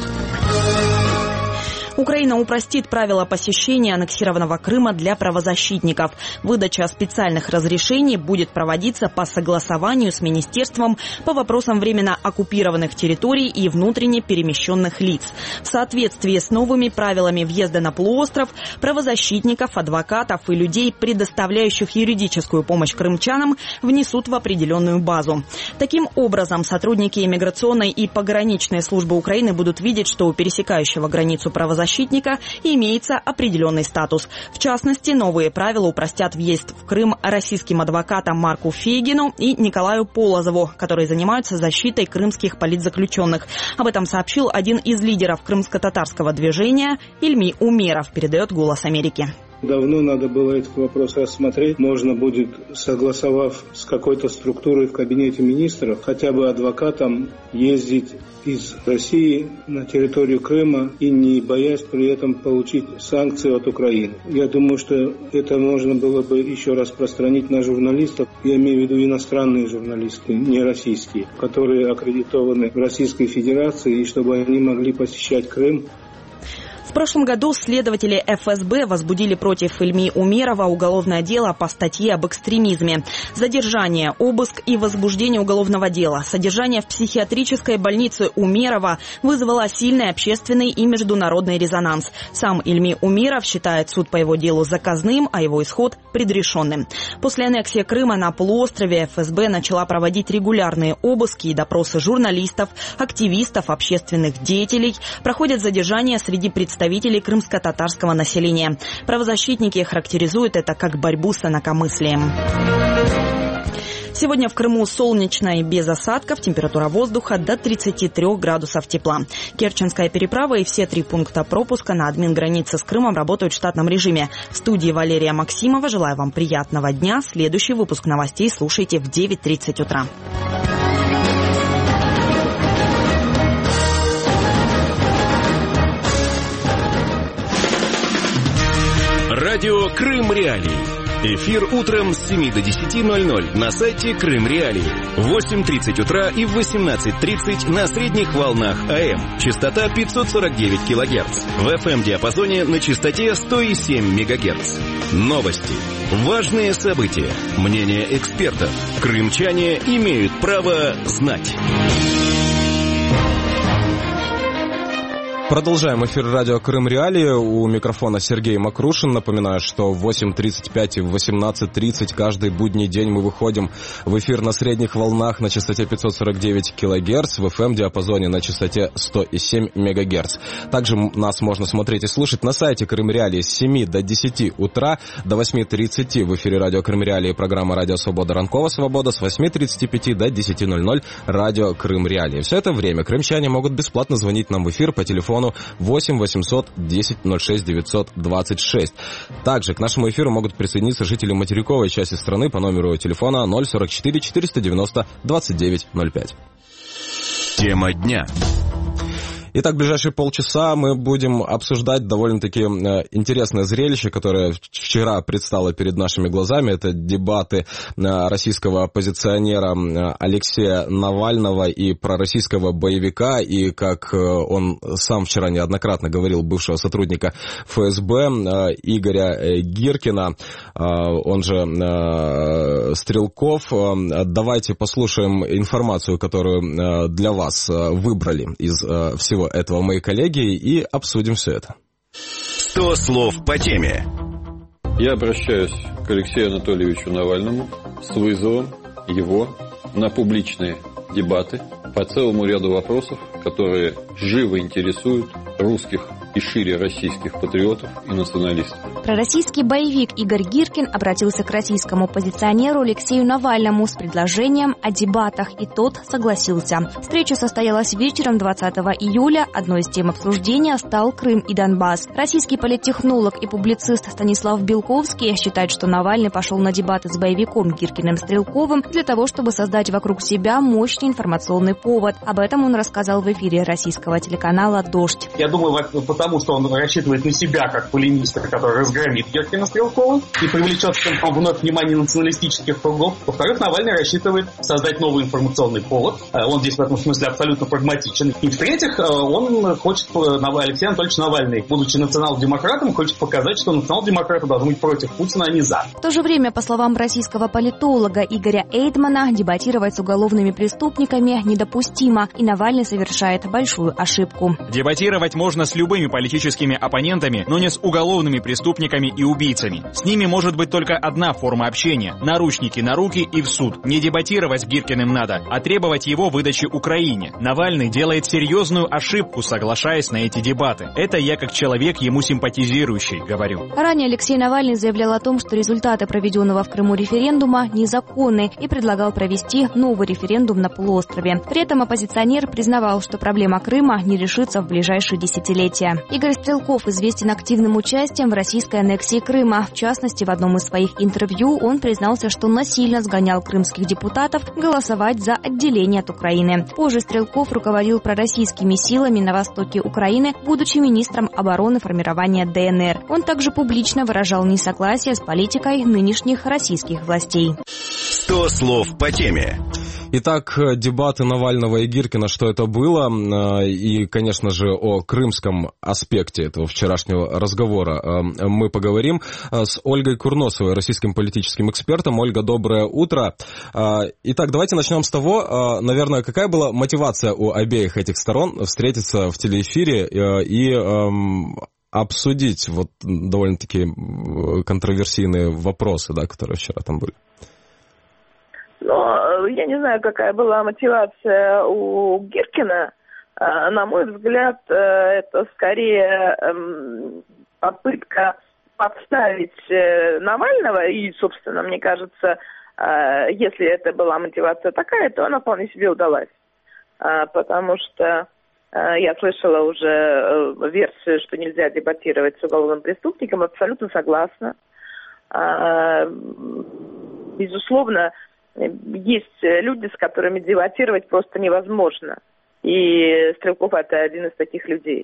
Украина упростит правила посещения аннексированного Крыма для правозащитников. Выдача специальных разрешений будет проводиться по согласованию с Министерством по вопросам временно оккупированных территорий и внутренне перемещенных лиц. В соответствии с новыми правилами въезда на полуостров, правозащитников, адвокатов и людей, предоставляющих юридическую помощь крымчанам, внесут в определенную базу. Таким образом, сотрудники иммиграционной и пограничной службы Украины будут видеть, что у пересекающего границу правозащитника имеется определенный статус. В частности, новые правила упростят въезд в Крым российским адвокатам Марку Фейгину и Николаю Полозову, которые занимаются защитой крымских политзаключенных. Об этом сообщил один из лидеров крымско-татарского движения Ильми Умеров, передает «Голос Америки». Давно надо было этот вопрос рассмотреть. Можно будет, согласовав с какой-то структурой в кабинете министров, хотя бы адвокатам ездить из России на территорию Крыма и не боясь при этом получить санкции от Украины. Я думаю, что это можно было бы еще распространить на журналистов. Я имею в виду иностранные журналисты, не российские, которые аккредитованы в Российской Федерации, и чтобы они могли посещать Крым. В прошлом году следователи ФСБ возбудили против Ильми Умерова уголовное дело по статье об экстремизме. Задержание, обыск и возбуждение уголовного дела. Содержание в психиатрической больнице Умерова вызвало сильный общественный и международный резонанс. Сам Ильми Умеров считает суд по его делу заказным, а его исход предрешенным. После аннексии Крыма на полуострове ФСБ начала проводить регулярные обыски и допросы журналистов, активистов, общественных деятелей. Проходят задержания среди представителей крымско-татарского населения. Правозащитники характеризуют это как борьбу с инакомыслием. Сегодня в Крыму солнечно и без осадков, температура воздуха до 33 градусов тепла. Керченская переправа и все 3 пункта пропуска на админгранице с Крымом работают в штатном режиме. В студии Валерия Максимова. Желаю вам приятного дня. Следующий выпуск новостей слушайте в 9:30 утра. Радио «Крым Реалии». Эфир утром с 7 до 10:00 на сайте Крым Реалии. В 8:30 утра и в 18:30 на средних волнах АМ. Частота 549 кГц. В FM-диапазоне на частоте 107 МГц. Новости. Важные события. Мнения экспертов. Крымчане имеют право знать. Продолжаем эфир радио «Крым Реалии». У микрофона Сергей Макрушин. Напоминаю, что в 8:35 и в 18:30 каждый будний день мы выходим в эфир на средних волнах на частоте 549 кГц, в FM-диапазоне на частоте 107 МГц. Также нас можно смотреть и слушать на сайте Крым Реалии с 7 до 10 утра, до 8:30 в эфире радио «Крым Реалии» программа «Радио Свобода» Ранкова Свобода, с 8:35 до 10:00 радио «Крым Реалии». Все это время крымчане могут бесплатно звонить нам в эфир по телефону 8 800 10 06 926. Также к нашему эфиру могут присоединиться жители материковой части страны по номеру телефона 044 490 2905. Тема дня. Итак, в ближайшие полчаса мы будем обсуждать довольно-таки интересное зрелище, которое вчера предстало перед нашими глазами. Это дебаты российского оппозиционера Алексея Навального и пророссийского боевика, и, как он сам вчера неоднократно говорил, бывшего сотрудника ФСБ Игоря Гиркина, он же Стрелков. Давайте послушаем информацию, которую для вас выбрали из всего этого мои коллеги, и обсудим все это. 100 слов по теме. Я обращаюсь к Алексею Анатольевичу Навальному с вызовом его на публичные дебаты по целому ряду вопросов, которые живо интересуют русских и шире российских патриотов и националистов. Пророссийский боевик Игорь Гиркин обратился к российскому оппозиционеру Алексею Навальному с предложением о дебатах, и тот согласился. Встреча состоялась вечером 20 июля. Одной из тем обсуждения стал Крым и Донбасс. Российский политтехнолог и публицист Станислав Белковский считает, что Навальный пошел на дебаты с боевиком Гиркиным Стрелковым для того, чтобы создать вокруг себя мощный информационный повод. Об этом он рассказал в эфире российского телеканала «Дождь». Я думаю, потому что он рассчитывает на себя как полемиста, который разгромит Гиркина Стрелкова и привлечет вновь внимание националистических кругов. Во-вторых, Навальный рассчитывает создать новый информационный повод. Он здесь в этом смысле абсолютно прагматичен. И в-третьих, он хочет, Алексей Анатольевич Навальный, будучи национал-демократом, хочет показать, что национал-демократы должны быть против Путина, а не за. В то же время, по словам российского политолога Игоря Эйдмана, дебатировать с уголовными преступниками недопустимо, и Навальный совершает большую ошибку. Дебатировать можно с любыми политическими оппонентами, но не с уголовными преступниками и убийцами. С ними может быть только одна форма общения – наручники на руки и в суд. Не дебатировать с Гиркиным надо, а требовать его выдачи Украине. Навальный делает серьезную ошибку, соглашаясь на эти дебаты. Это я как человек, ему симпатизирующий, говорю. Ранее Алексей Навальный заявлял о том, что результаты проведенного в Крыму референдума незаконны, и предлагал провести новый референдум на полуострове. При этом оппозиционер признавал, что проблема Крыма не решится в ближайшие десятилетия. Игорь Стрелков известен активным участием в российской аннексии Крыма. В частности, в одном из своих интервью он признался, что насильно сгонял крымских депутатов голосовать за отделение от Украины. Позже Стрелков руководил пророссийскими силами на востоке Украины, будучи министром обороны формирования ДНР. Он также публично выражал несогласие с политикой нынешних российских властей. 100 слов по теме. Итак, дебаты Навального и Гиркина, что это было, и, конечно же, о крымском аспекте этого вчерашнего разговора мы поговорим с Ольгой Курносовой, российским политическим экспертом. Ольга, доброе утро. Итак, давайте начнем с того, наверное, какая была мотивация у обеих этих сторон встретиться в телеэфире и обсудить вот довольно-таки контроверсийные вопросы, да, которые вчера там были. Но я не знаю, какая была мотивация у Гиркина. На мой взгляд, это скорее попытка подставить Навального. И, собственно, мне кажется, если это была мотивация такая, то она вполне себе удалась. Потому что я слышала уже версию, что нельзя дебатировать с уголовным преступником. Абсолютно согласна. Безусловно, есть люди, с которыми дебатировать просто невозможно. И Стрелков – это один из таких людей.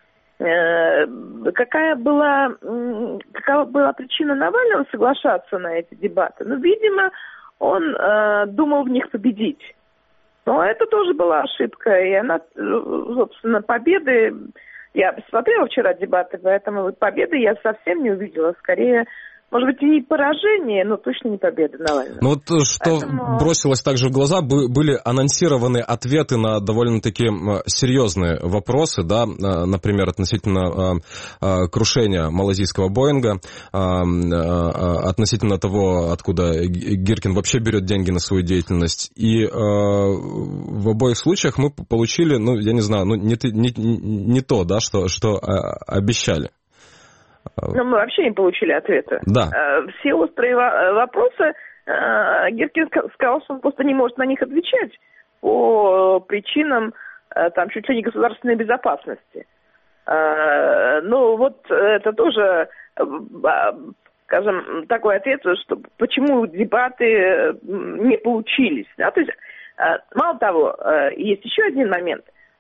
Какая была причина Навального соглашаться на эти дебаты? Ну, видимо, он думал в них победить. Но это тоже была ошибка. И она, собственно, победы... Я посмотрела вчера дебаты, поэтому победы я совсем не увидела. Скорее... Может быть, и поражение, но точно не победа Навального. Ну вот что бросилось также в глаза, были анонсированы ответы на довольно-таки серьезные вопросы, да, например, относительно крушения малайзийского Боинга, относительно того, откуда Гиркин вообще берет деньги на свою деятельность. И в обоих случаях мы получили, ну, я не знаю, ну, не то, да, что обещали. Но мы вообще не получили ответа. Да. Все острые вопросы, Гиркин сказал, что он просто не может на них отвечать по причинам там чуть ли не государственной безопасности. Ну вот это тоже, скажем, такой ответ, что почему дебаты не получились. Да? То есть, мало того, есть еще один момент.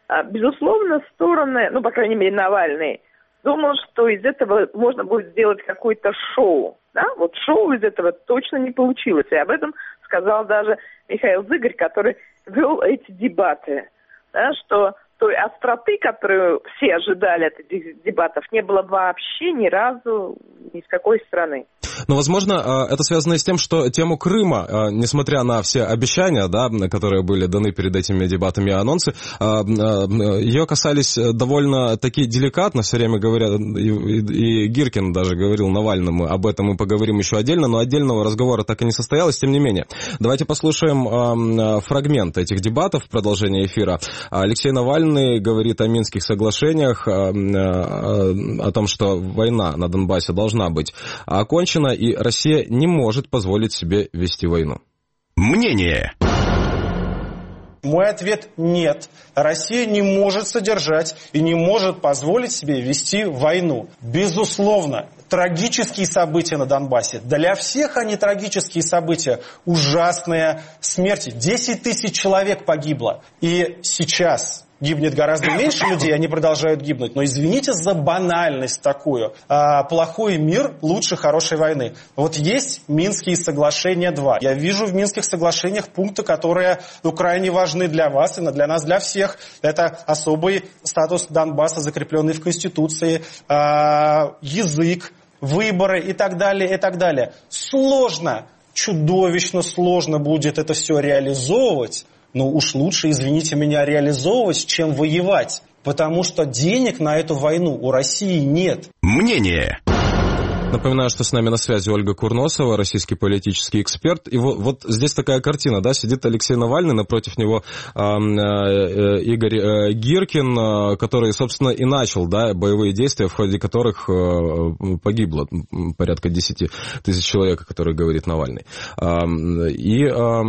безусловно, стороны, ну, по крайней мере, Навальный, думал, что из этого можно будет сделать какое-то шоу. Да? Вот шоу из этого точно не получилось. И об этом сказал даже Михаил Зыгорь, который вел эти дебаты. Да, что той остроты, которую все ожидали от этих дебатов, не было вообще ни разу ни с какой страны. Но, возможно, это связано и с тем, что тему Крыма, несмотря на все обещания, да, которые были даны перед этими дебатами и анонсы, ее касались довольно таки деликатно, все время говорят, и Гиркин даже говорил Навальному, об этом мы поговорим еще отдельно, но отдельного разговора так и не состоялось, тем не менее. Давайте послушаем фрагмент этих дебатов в продолжении эфира. Алексей Навальный говорит о Минских соглашениях, о том, что война на Донбассе должна быть окончена, и Россия не может позволить себе вести войну. Мнение. Мой ответ – нет. Россия не может содержать и не может позволить себе вести войну. Безусловно, трагические события на Донбассе. Для всех они трагические события. Ужасные смерти. 10 тысяч человек погибло. И сейчас гибнет гораздо меньше людей, они продолжают гибнуть. Но извините за банальность такую. Плохой мир лучше хорошей войны. Вот есть Минские соглашения 2. Я вижу в Минских соглашениях пункты, которые крайне важны для вас и для нас, для всех. Это особый статус Донбасса, закрепленный в Конституции, язык, выборы и так далее, и так далее. Сложно, чудовищно сложно будет это все реализовывать. Но уж лучше, извините меня, реализовывать, чем воевать. Потому что денег на эту войну у России нет. Мнение. Напоминаю, что с нами на связи Ольга Курносова, российский политический эксперт. И вот здесь такая картина, да, сидит Алексей Навальный, напротив него Игорь Гиркин, который, собственно, и начал, да, боевые действия, в ходе которых погибло порядка 10 тысяч человек, о которых говорит Навальный. И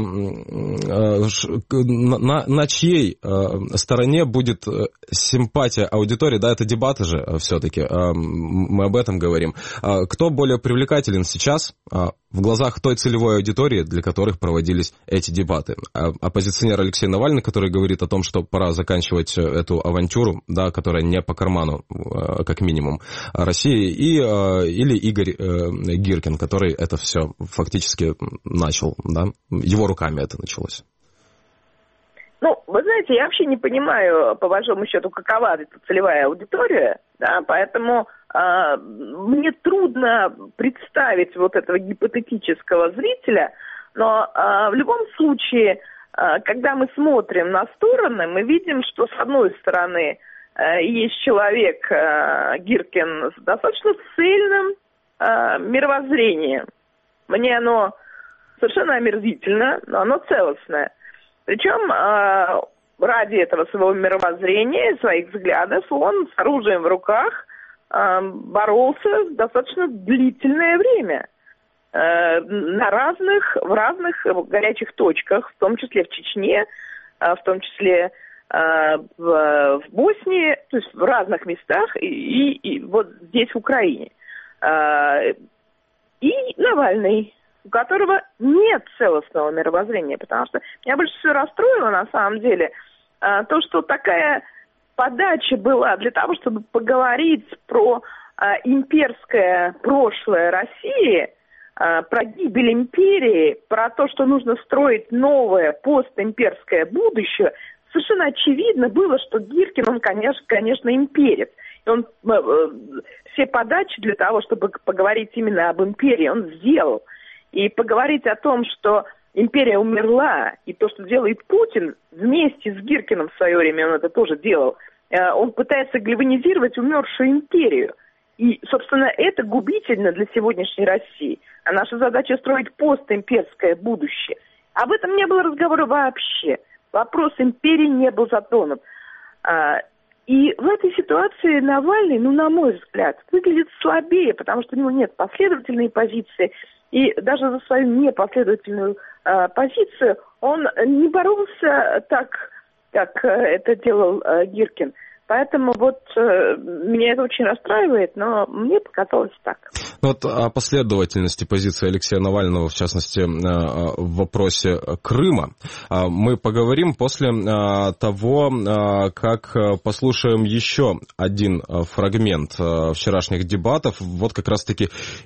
на чьей стороне будет симпатия аудитории, да, это дебаты же все-таки, мы об этом говорим. Кто более привлекателен сейчас в глазах той целевой аудитории, для которых проводились эти дебаты? Оппозиционер Алексей Навальный, который говорит о том, что пора заканчивать эту авантюру, да, которая не по карману, как минимум, России, или Игорь Гиркин, который это все фактически начал, да, его руками это началось. Ну, вы знаете, я вообще не понимаю, по большому счету, какова эта целевая аудитория, да, поэтому мне трудно представить вот этого гипотетического зрителя, но в любом случае, когда мы смотрим на стороны, мы видим, что с одной стороны есть человек, Гиркин, с достаточно цельным мировоззрением. Мне оно совершенно омерзительно, но оно целостное. Причем ради этого своего мировоззрения, своих взглядов, он с оружием в руках боролся достаточно длительное время в разных горячих точках, в том числе в Чечне, в том числе в Боснии, то есть в разных местах и вот здесь в Украине. И Навальный, у которого нет целостного мировоззрения, потому что меня больше всего расстроило на самом деле то, что такая подача была для того, чтобы поговорить про имперское прошлое России, про гибель империи, про то, что нужно строить новое постимперское будущее. Совершенно очевидно было, что Гиркин, он, конечно, имперец. И он все подачи для того, чтобы поговорить именно об империи, он сделал. И поговорить о том, что империя умерла, и то, что делает Путин, вместе с Гиркиным в свое время он это тоже делал, он пытается гальванизировать умершую империю. И, собственно, это губительно для сегодняшней России. А наша задача строить постимперское будущее. Об этом не было разговора вообще. Вопрос империи не был затронут. И в этой ситуации Навальный, на мой взгляд, выглядит слабее, потому что у него нет последовательной позиции. И даже за свою непоследовательную позицию он не боролся так, как это делал Гиркин. Поэтому меня это очень расстраивает, но мне показалось так. Вот о последовательности позиции Алексея Навального, в частности, в вопросе Крыма, мы поговорим после того, как послушаем еще один фрагмент вчерашних дебатов. Вот как раз-таки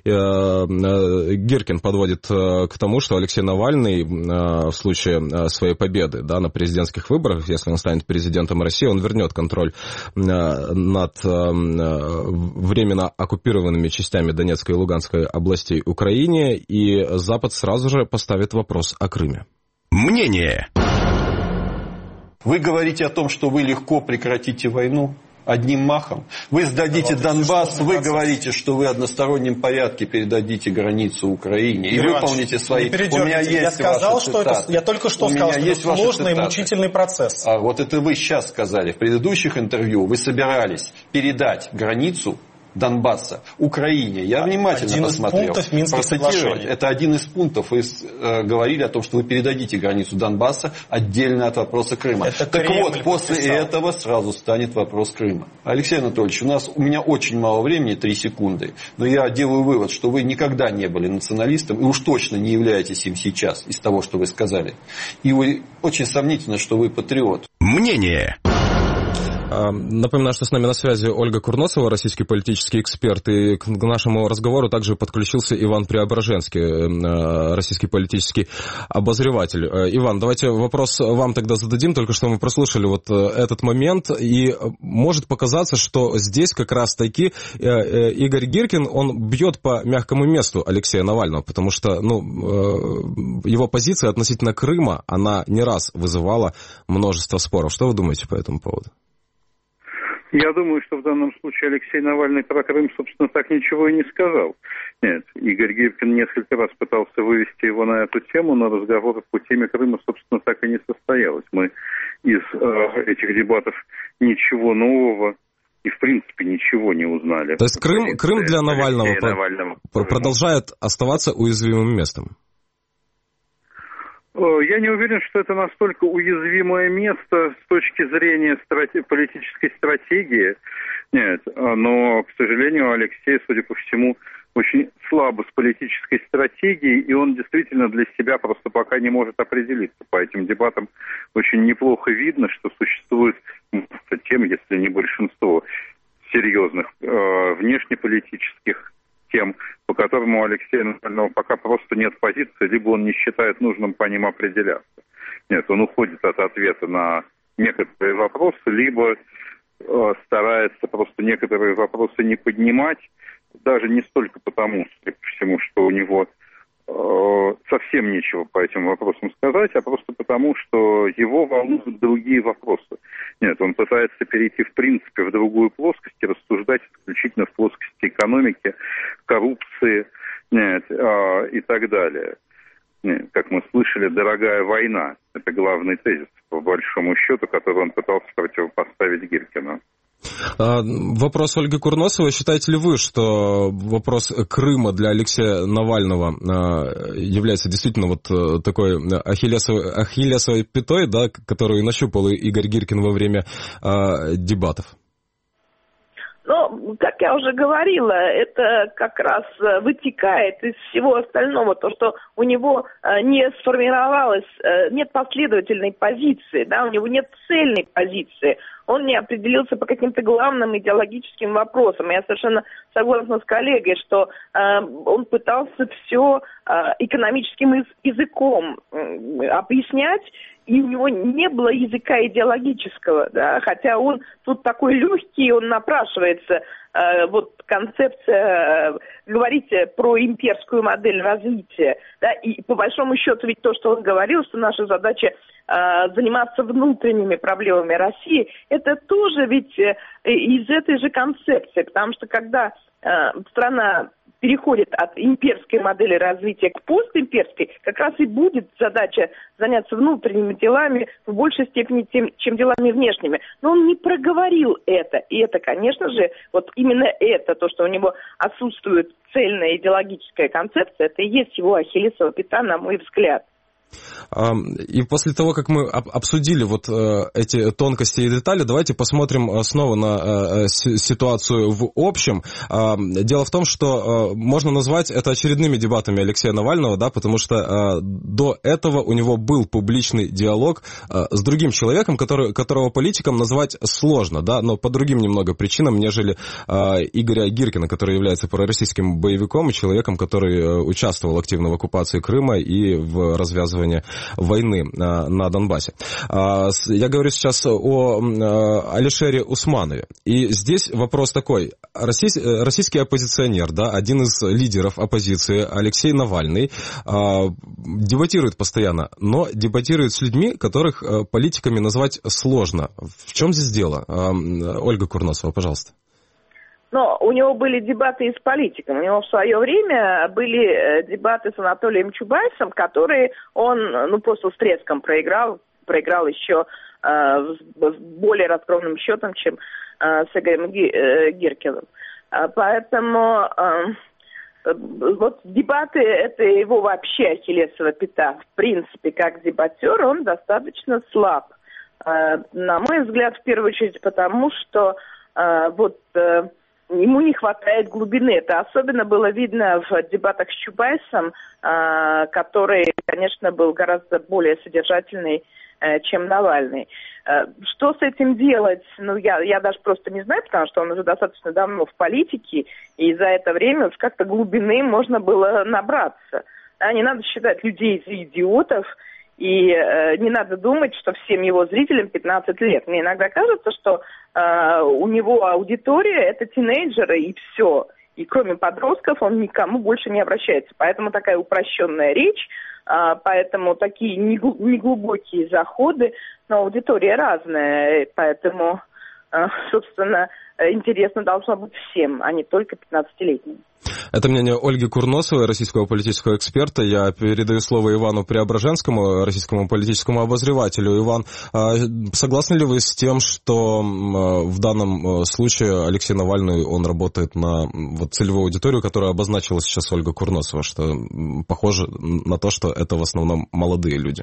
Гиркин подводит к тому, что Алексей Навальный в случае своей победы, да, на президентских выборах, если он станет президентом России, он вернет контроль над временно оккупированными частями Донецкой и Луганской областей Украине, и Запад сразу же поставит вопрос о Крыме. Мнение. Вы говорите о том, что вы легко прекратите войну одним махом. Вы сдадите Донбасс, вы говорите, что вы в одностороннем порядке передадите границу Украине и выполните свои... У меня есть я сказал, что это... Я только что сказал, что это сложный и мучительный процесс. А вот это вы сейчас сказали. В предыдущих интервью вы собирались передать границу Донбасса Украине. Я внимательно посмотрел. Процитировать. Это один из пунктов. Вы говорили о том, что вы передадите границу Донбасса отдельно от вопроса Крыма. Так вот, после этого сразу станет вопрос Крыма. Алексей Анатольевич, у меня очень мало времени, 3 секунды, но я делаю вывод, что вы никогда не были националистом и уж точно не являетесь им сейчас из того, что вы сказали. И вы очень сомнительно, что вы патриот. Мнение. Напоминаю, что с нами на связи Ольга Курносова, российский политический эксперт, и к нашему разговору также подключился Иван Преображенский, российский политический обозреватель. Иван, давайте вопрос вам тогда зададим, только что мы прослушали вот этот момент, и может показаться, что здесь как раз-таки Игорь Гиркин, он бьет по мягкому месту Алексея Навального, потому что его позиция относительно Крыма, она не раз вызывала множество споров. Что вы думаете по этому поводу? Я думаю, что в данном случае Алексей Навальный про Крым, собственно, так ничего и не сказал. Нет, Игорь Гиркин несколько раз пытался вывести его на эту тему, но разговоров по теме Крыма, собственно, так и не состоялось. Мы из этих дебатов ничего нового и, в принципе, ничего не узнали. То есть Крым для Навального продолжает оставаться уязвимым местом? Я не уверен, что это настолько уязвимое место с точки зрения политической стратегии. Нет, но, к сожалению, Алексей, судя по всему, очень слабо с политической стратегией, и он действительно для себя просто пока не может определиться. По этим дебатам очень неплохо видно, что существует тем, если не большинство серьезных внешнеполитических тем, по которому у Алексея Навального пока просто нет позиции, либо он не считает нужным по ним определяться. Нет, он уходит от ответа на некоторые вопросы, либо старается просто некоторые вопросы не поднимать, даже не столько потому, что у него совсем нечего по этим вопросам сказать, а просто потому, что его волнуют другие вопросы. Нет, он пытается перейти, в принципе, в другую плоскость и рассуждать исключительно в плоскости экономики, коррупции, нет, и так далее. Нет, как мы слышали, дорогая война – это главный тезис, по большому счету, который он пытался противопоставить Гиркину. Вопрос Ольги Курносовой. Считаете ли вы, что вопрос Крыма для Алексея Навального является действительно вот такой ахиллесовой пятой, да, которую нащупал Игорь Гиркин во время дебатов? Ну, как я уже говорила, это как раз вытекает из всего остального, то, что у него не сформировалась, нет последовательной позиции, да, у него нет цельной позиции, он не определился по каким-то главным идеологическим вопросам. Я совершенно согласна с коллегой, что он пытался все экономическим языком объяснять, и у него не было языка идеологического, да, хотя он тут такой легкий, он напрашивается, вот концепция, говорите про имперскую модель развития, да, и по большому счету ведь то, что он говорил, что наша задача заниматься внутренними проблемами России, это тоже ведь из этой же концепции, потому что когда страна переходит от имперской модели развития к постимперской, как раз и будет задача заняться внутренними делами в большей степени, чем делами внешними. Но он не проговорил это. И это, конечно же, вот именно это, то, что у него отсутствует цельная идеологическая концепция, это и есть его ахиллесова пята, на мой взгляд. И после того, как мы обсудили вот эти тонкости и детали, давайте посмотрим снова на ситуацию в общем. Дело в том, что можно назвать это очередными дебатами Алексея Навального, да, потому что до этого у него был публичный диалог с другим человеком, которого политиком назвать сложно, да, но по другим немного причинам, нежели Игоря Гиркина, который является пророссийским боевиком и человеком, который участвовал активно в оккупации Крыма и в развязывании войны на Донбассе. Я говорю сейчас о Алишере Усманове. И здесь вопрос такой. Российский оппозиционер, да, один из лидеров оппозиции, Алексей Навальный, дебатирует постоянно, но дебатирует с людьми, которых политиками назвать сложно. В чем здесь дело? Ольга Курносова, пожалуйста. Но у него были дебаты и с политиком. У него в свое время были дебаты с Анатолием Чубайсом, которые он просто с треском проиграл еще с более раскромным счетом, чем с Игорем Гиркиным. Поэтому вот дебаты — это его вообще ахиллесова пята. В принципе, как дебатер он достаточно слаб. На мой взгляд, в первую очередь потому, что ему не хватает глубины. Это особенно было видно в дебатах с Чубайсом, который, конечно, был гораздо более содержательный, чем Навальный. Что с этим делать? Я даже просто не знаю, потому что он уже достаточно давно в политике, и за это время уж как-то глубины можно было набраться. Не надо считать людей за идиотов, и не надо думать, что всем его зрителям 15 лет. Мне иногда кажется, что у него аудитория — это тинейджеры, и все. И кроме подростков он никому больше не обращается. Поэтому такая упрощенная речь, поэтому такие неглубокие заходы, но аудитория разная. Поэтому, собственно, интересно должно быть всем, а не только 15-летним. Это мнение Ольги Курносовой, российского политического эксперта. Я передаю слово Ивану Преображенскому, российскому политическому обозревателю. Иван, согласны ли вы с тем, что в данном случае Алексей Навальный, он работает на целевую аудиторию, которая обозначила сейчас Ольга Курносова, что похоже на то, что это в основном молодые люди?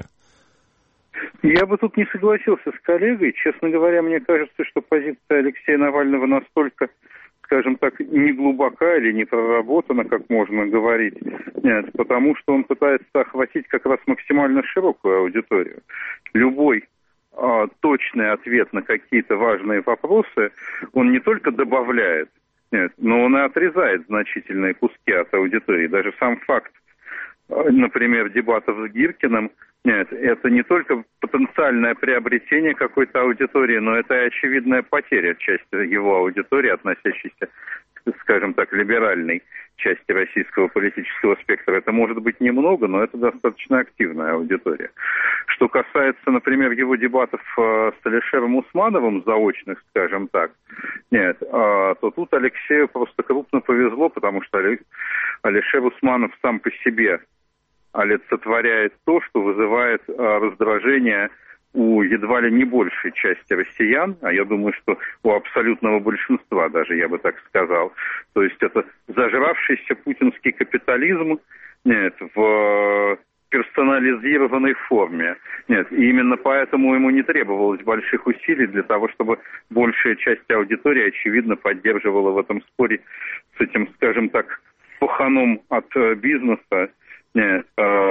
Я бы тут не согласился с коллегой. Честно говоря, мне кажется, что позиция Алексея Навального настолько, скажем так, не глубока или не проработана, как можно говорить. Нет, потому что он пытается охватить как раз максимально широкую аудиторию. Любой точный ответ на какие-то важные вопросы он не только добавляет, нет, но он и отрезает значительные куски от аудитории. Даже сам факт, например, дебатов с Гиркиным, нет, это не только потенциальное приобретение какой-то аудитории, но это и очевидная потеря части его аудитории, относящейся, скажем так, либеральной части российского политического спектра. Это может быть немного, но это достаточно активная аудитория. Что касается, например, его дебатов с Алишером Усмановым, заочных, скажем так, нет, то тут Алексею просто крупно повезло, потому что Алишер Усманов сам по себе олицетворяет то, что вызывает раздражение у едва ли не большей части россиян, а я думаю, что у абсолютного большинства даже, я бы так сказал. То есть это зажравшийся путинский капитализм, нет, в персонализированной форме. Нет, и именно поэтому ему не требовалось больших усилий для того, чтобы большая часть аудитории, очевидно, поддерживала в этом споре с этим, скажем так, паханом от бизнеса, нет,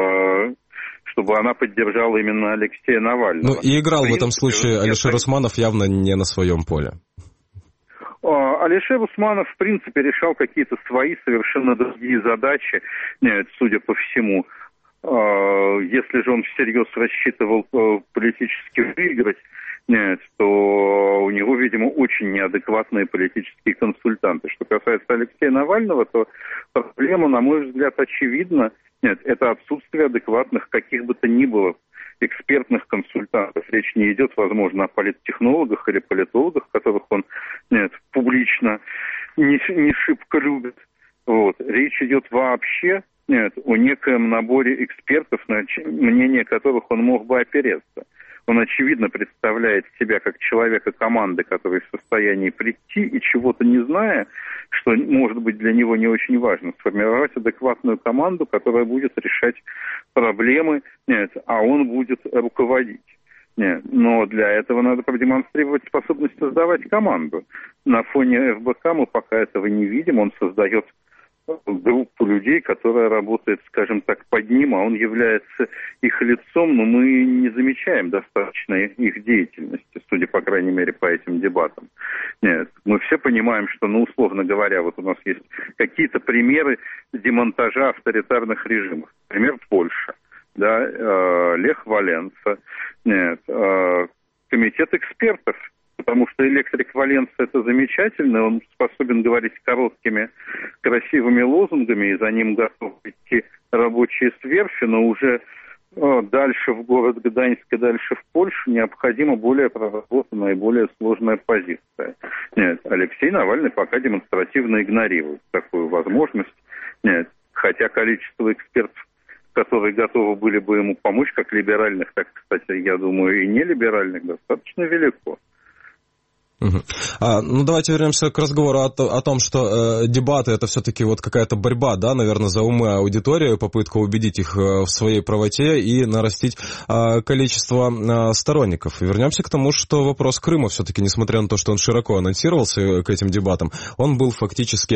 чтобы она поддержала именно Алексея Навального. Ну и играл в этом случае Алишер Усманов явно не на своем поле. Алишер Усманов, в принципе, решал какие-то свои совершенно другие задачи, нет, судя по всему. Если же он всерьез рассчитывал политически выиграть, нет, то у него, видимо, очень неадекватные политические консультанты. Что касается Алексея Навального, то проблема, на мой взгляд, очевидна. Нет, это отсутствие адекватных каких бы то ни было экспертных консультантов. Речь не идет, возможно, о политтехнологах или политологах, которых он, нет, публично не шибко любит. Вот. Речь идет вообще, нет, о некоем наборе экспертов, на мнение которых он мог бы опереться. Он, очевидно, представляет себя как человека команды, который в состоянии прийти и, чего-то не зная, что, может быть, для него не очень важно, сформировать адекватную команду, которая будет решать проблемы, а он будет руководить. Но для этого надо продемонстрировать способность создавать команду. На фоне ФБК мы пока этого не видим. Он создает группу людей, которая работает, скажем так, под ним, а он является их лицом, но мы не замечаем достаточно их деятельности, судя, по крайней мере, по этим дебатам. Нет, мы все понимаем, что, условно говоря, вот у нас есть какие-то примеры демонтажа авторитарных режимов. Например, Польша, да, Лех Валенса, нет, комитет экспертов. Потому что электрик Валенса – это замечательно, он способен говорить короткими, красивыми лозунгами, и за ним готовы идти рабочие с верфи, но уже дальше в город Гданьск и дальше в Польшу необходима более проработанная и более сложная позиция. Нет, Алексей Навальный пока демонстративно игнорирует такую возможность, нет, хотя количество экспертов, которые готовы были бы ему помочь, как либеральных, так, кстати, я думаю, и нелиберальных, достаточно велико. Давайте вернемся к разговору о том, что дебаты это все-таки вот какая-то борьба, да, наверное, за умы аудитории, попытка убедить их в своей правоте и нарастить количество сторонников. И вернемся к тому, что вопрос Крыма все-таки, несмотря на то, что он широко анонсировался к этим дебатам, он был фактически,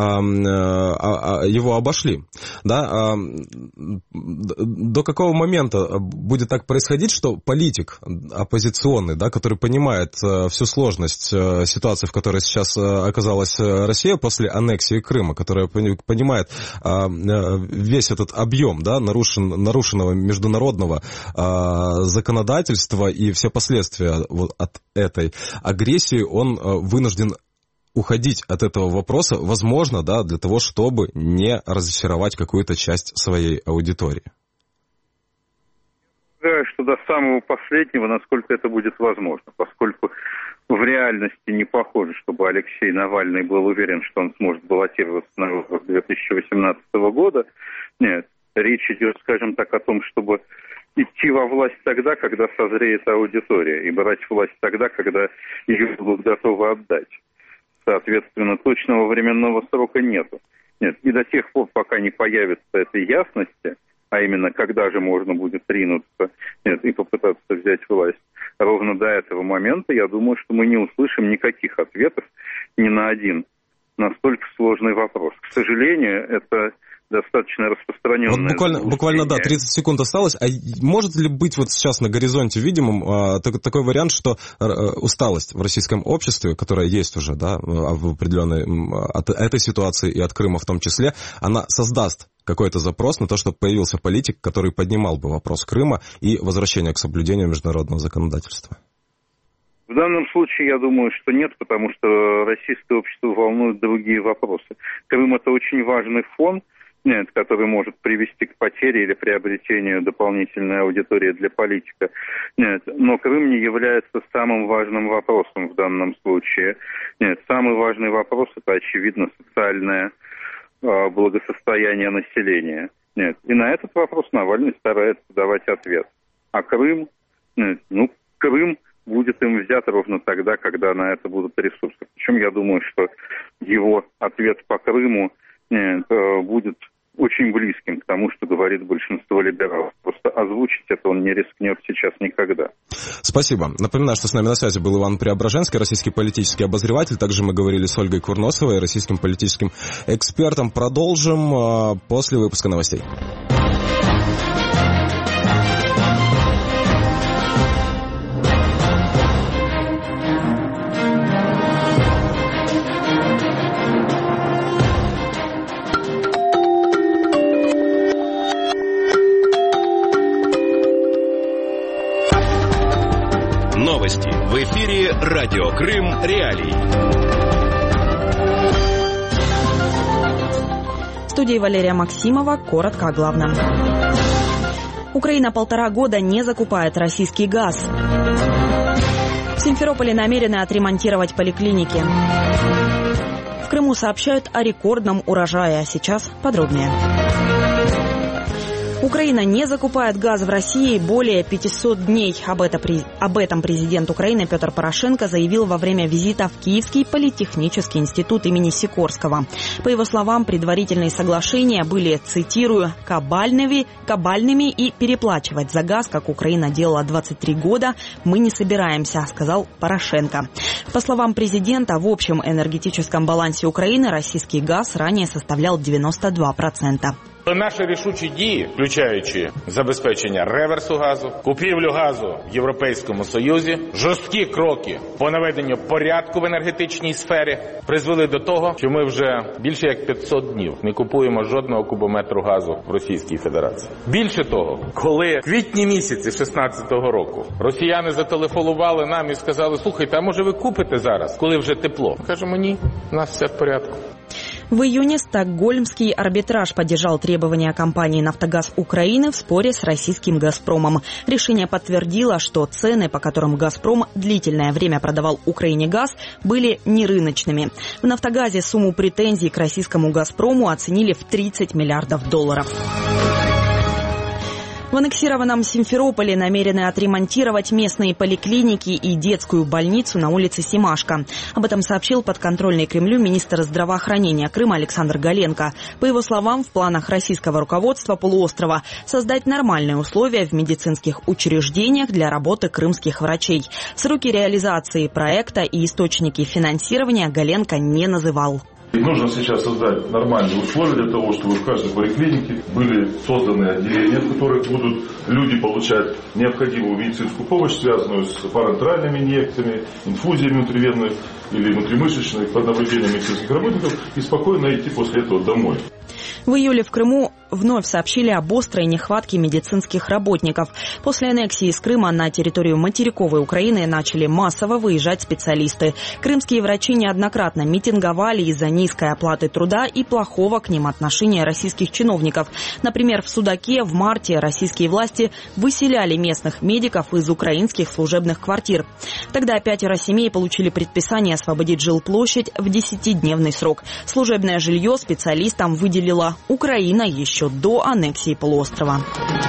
его обошли. Да? До какого момента будет так происходить, что политик оппозиционный, да, который понимает всю сложность ситуации, в которой сейчас оказалась Россия после аннексии Крыма, которая понимает весь этот объем, да, нарушенного международного законодательства и все последствия вот от этой агрессии, он вынужден уходить от этого вопроса, возможно, да, для того, чтобы не разочаровать какую-то часть своей аудитории. Что до самого последнего, насколько это будет возможно, поскольку в реальности не похоже, чтобы Алексей Навальный был уверен, что он сможет баллотироваться на выборах 2018 года. Нет, речь идет, скажем так, о том, чтобы идти во власть тогда, когда созреет аудитория, и брать власть тогда, когда ее будут готовы отдать. Соответственно, точного временного срока нету. Нет, и до тех пор, пока не появится этой ясности, а именно, когда же можно будет ринуться, нет, и попытаться взять власть, ровно до этого момента, я думаю, что мы не услышим никаких ответов ни на один настолько сложный вопрос. К сожалению, это достаточно распространенное. Вот буквально, да, 30 секунд осталось. А может ли быть вот сейчас на горизонте видимым такой вариант, что усталость в российском обществе, которая есть уже, да, в определенной от этой ситуации и от Крыма в том числе, она создаст какой-то запрос на то, чтобы появился политик, который поднимал бы вопрос Крыма и возвращения к соблюдению международного законодательства? В данном случае я думаю, что нет, потому что российское общество волнует другие вопросы. Крым – это очень важный фон, нет, который может привести к потере или приобретению дополнительной аудитории для политика. Нет, но Крым не является самым важным вопросом в данном случае. Нет, самый важный вопрос – это, очевидно, социальное благосостояние населения. Нет, и на этот вопрос Навальный старается давать ответ. А Крым, нет, Крым будет им взят ровно тогда, когда на это будут ресурсы. Причем я думаю, что его ответ по Крыму будет очень близким к тому, что говорит большинство либералов. Просто озвучить это он не рискнет сейчас никогда. Спасибо. Напоминаю, что с нами на связи был Иван Преображенский, российский политический обозреватель. Также мы говорили с Ольгой Курносовой, российским политическим экспертом. Продолжим после выпуска новостей. Новости. В эфире Радио Крым Реалии. В студии Валерия Максимова. Коротко о главном. Украина 1,5 года не закупает российский газ. В Симферополе намерены отремонтировать поликлиники. В Крыму сообщают о рекордном урожае, а сейчас подробнее. Украина не закупает газ в России более 500 дней. Об этом президент Украины Петр Порошенко заявил во время визита в Киевский политехнический институт имени Сикорского. По его словам, предварительные соглашения были, цитирую, «кабальными и переплачивать за газ, как Украина делала 23 года, мы не собираемся», сказал Порошенко. По словам президента, в общем энергетическом балансе Украины российский газ ранее составлял 92%. Наші рішучі дії, включаючи забезпечення реверсу газу, купівлю газу в Європейському Союзі, жорсткі кроки по наведенню порядку в енергетичній сфері призвели до того, що ми вже більше як 500 днів не купуємо жодного кубометру газу в Російській Федерації. Більше того, коли в квітні місяці 16-го року росіяни зателефонували нам і сказали: «Слухайте, а може ви купите зараз, коли вже тепло?» Кажемо: «Ні, у нас все в порядку». В июне Стокгольмский арбитраж поддержал требования компании «Нафтогаз Украины» в споре с российским «Газпромом». Решение подтвердило, что цены, по которым «Газпром» длительное время продавал Украине газ, были нерыночными. В «Нафтогазе» сумму претензий к российскому «Газпрому» оценили в $30 миллиардов. В аннексированном Симферополе намерены отремонтировать местные поликлиники и детскую больницу на улице Семашко. Об этом сообщил подконтрольный Кремлю министр здравоохранения Крыма Александр Галенко. По его словам, в планах российского руководства полуострова создать нормальные условия в медицинских учреждениях для работы крымских врачей. Сроки реализации проекта и источники финансирования Галенко не называл. Нужно сейчас создать нормальные условия для того, чтобы в каждой поликлинике были созданы отделения, в которых будут люди получать необходимую медицинскую помощь, связанную с парентеральными инъекциями, инфузиями внутривенных или внутримышечных под наблюдением медицинских работников, и спокойно идти после этого домой. В июле в Крыму вновь сообщили об острой нехватке медицинских работников. После аннексии из Крыма на территорию материковой Украины начали массово выезжать специалисты. Крымские врачи неоднократно митинговали из-за низкой оплаты труда и плохого к ним отношения российских чиновников. Например, в Судаке в марте российские власти выселяли местных медиков из украинских служебных квартир. Тогда 5 семей получили предписание освободить жилплощадь в 10-дневный срок. Служебное жилье специалистам выделила Украина еще до аннексии полуострова.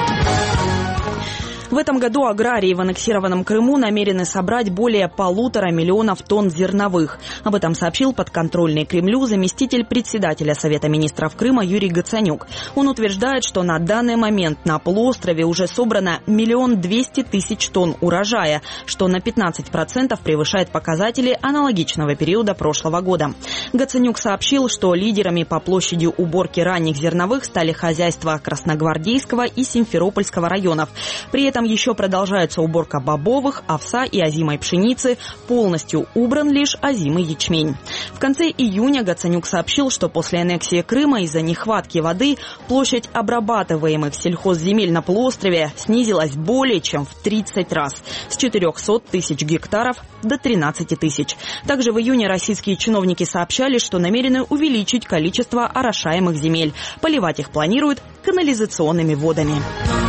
В этом году аграрии в аннексированном Крыму намерены собрать более 1,5 миллиона тонн зерновых. Об этом сообщил подконтрольный Кремлю заместитель председателя Совета министров Крыма Юрий Гацанюк. Он утверждает, что на данный момент на полуострове уже собрано 1 200 000 тонн урожая, что на 15% превышает показатели аналогичного периода прошлого года. Гацанюк сообщил, что лидерами по площади уборки ранних зерновых стали хозяйства Красногвардейского и Симферопольского районов. При этом еще продолжается уборка бобовых, овса и озимой пшеницы. Полностью убран лишь озимый ячмень. В конце июня Гацанюк сообщил, что после аннексии Крыма из-за нехватки воды площадь обрабатываемых сельхозземель на полуострове снизилась более чем в 30 раз. С 400 000 гектаров до 13 000. Также в июне российские чиновники сообщали, что намерены увеличить количество орошаемых земель. Поливать их планируют канализационными водами.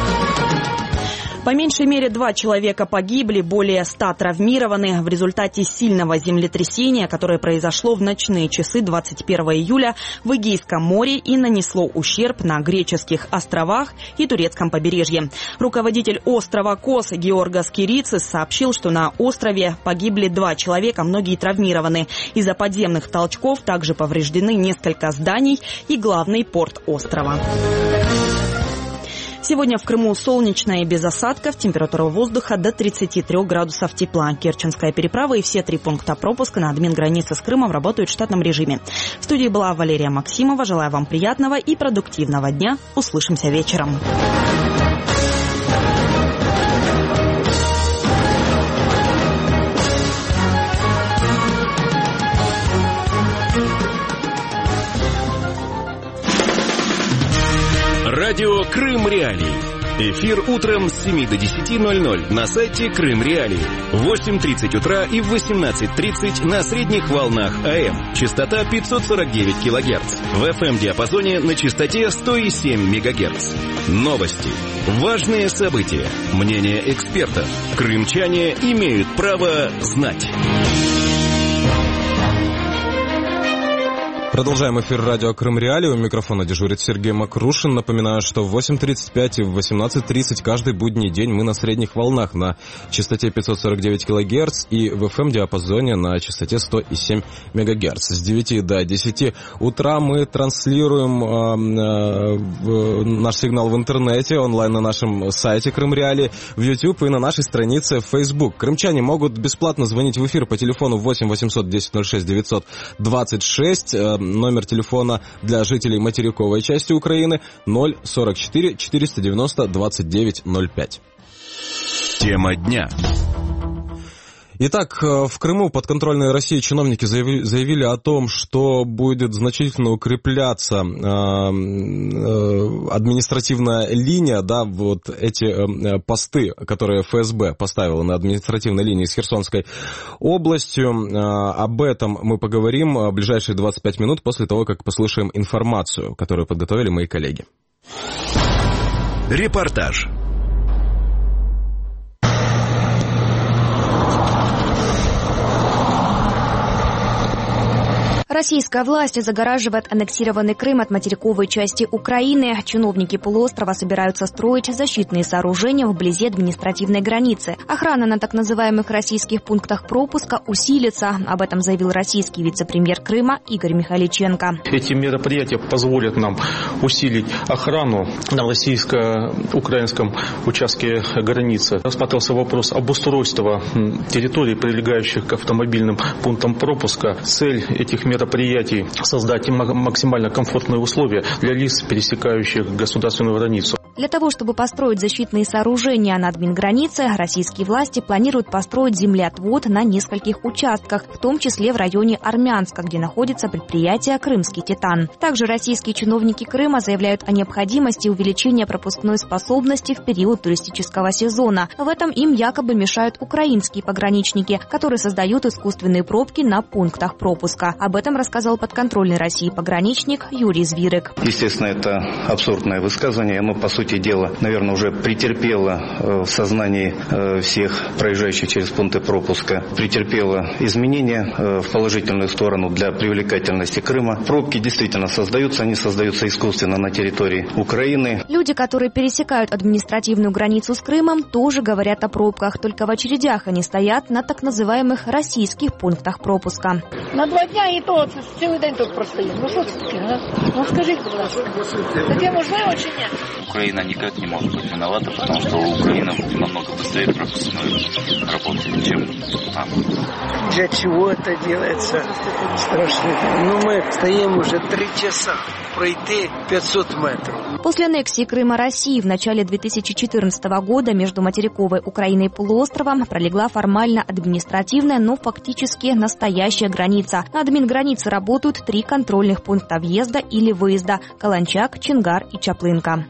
По меньшей мере 2 человека погибли, более 100 травмированы в результате сильного землетрясения, которое произошло в ночные часы 21 июля в Эгейском море и нанесло ущерб на греческих островах и турецком побережье. Руководитель острова Кос Георгос Кирицис сообщил, что на острове погибли 2 человека, многие травмированы. Из-за подземных толчков также повреждены несколько зданий и главный порт острова. Сегодня в Крыму солнечно и без осадков, температура воздуха до 33 градусов тепла. Керченская переправа и все 3 пункта пропуска на админгранице с Крымом работают в штатном режиме. В студии была Валерия Максимова. Желаю вам приятного и продуктивного дня. Услышимся вечером. Радио «Крым Реалии». Эфир утром с 7 до 10:00 на сайте Крым Реалии. В 8:30 утра и в 18:30 на средних волнах АМ. Частота 549 кГц. В FM-диапазоне на частоте 107 МГц. Новости. Важные события. Мнения экспертов. Крымчане имеют право знать. Продолжаем эфир радио Крым Реалии. У микрофона дежурит Сергей Макрушин. Напоминаю, что в 8:35 и в 18:30 каждый будний день мы на средних волнах на частоте 549 кГц и в FM-диапазоне на частоте 107 МГц. С 9 до 10 утра мы транслируем наш сигнал в интернете, онлайн на нашем сайте Крым Реалии, в YouTube и на нашей странице в Facebook. Крымчане могут бесплатно звонить в эфир по телефону 8 800 10 06 926. Номер телефона для жителей материковой части Украины 044 490 29 05. Тема дня. Итак, в Крыму подконтрольные России чиновники заявили о том, что будет значительно укрепляться административная линия, да, вот эти посты, которые ФСБ поставила на административной линии с Херсонской областью. Об этом мы поговорим в ближайшие 25 минут после того, как послушаем информацию, которую подготовили мои коллеги. Репортаж. Российская власть загораживает аннексированный Крым от материковой части Украины. Чиновники полуострова собираются строить защитные сооружения вблизи административной границы. Охрана на так называемых российских пунктах пропуска усилится. Об этом заявил российский вице-премьер Крыма Игорь Михайличенко. Эти мероприятия позволят нам усилить охрану на российско-украинском участке границы. Рассматривался вопрос обустройства территорий, прилегающих к автомобильным пунктам пропуска. Цель этих мероприятий создать максимально комфортные условия для лиц, пересекающих государственную границу. Для того, чтобы построить защитные сооружения на админгранице, российские власти планируют построить землеотвод на нескольких участках, в том числе в районе Армянска, где находится предприятие «Крымский Титан». Также российские чиновники Крыма заявляют о необходимости увеличения пропускной способности в период туристического сезона. В этом им якобы мешают украинские пограничники, которые создают искусственные пробки на пунктах пропуска. Об этом рассказал подконтрольный России пограничник Юрий Звирек. Естественно, это абсурдное высказывание. Оно, по сути дела, наверное, уже претерпело в сознании всех проезжающих через пункты пропуска, претерпело изменения в положительную сторону для привлекательности Крыма. Пробки действительно создаются, они создаются искусственно на территории Украины. Люди, которые пересекают административную границу с Крымом, тоже говорят о пробках, только в очередях они стоят на так называемых российских пунктах пропуска. На 2 дня і то цілий день тут простоїть. Ну що це таке, а? Ну скажіть, будь ласка, таке можливо чи ні? Украина никак не может быть виновата, потому что Украина намного быстрее пропускной работает, чем там. Для чего это делается? Страшно. Ну мы стоим уже 3 часа. Пройти 500 метров. После аннексии Крыма России в начале 2014 года между материковой Украиной и полуостровом пролегла формально административная, но фактически настоящая граница. На админгранице работают 3 контрольных пункта въезда или выезда – Каланчак, Чингар и Чаплынка.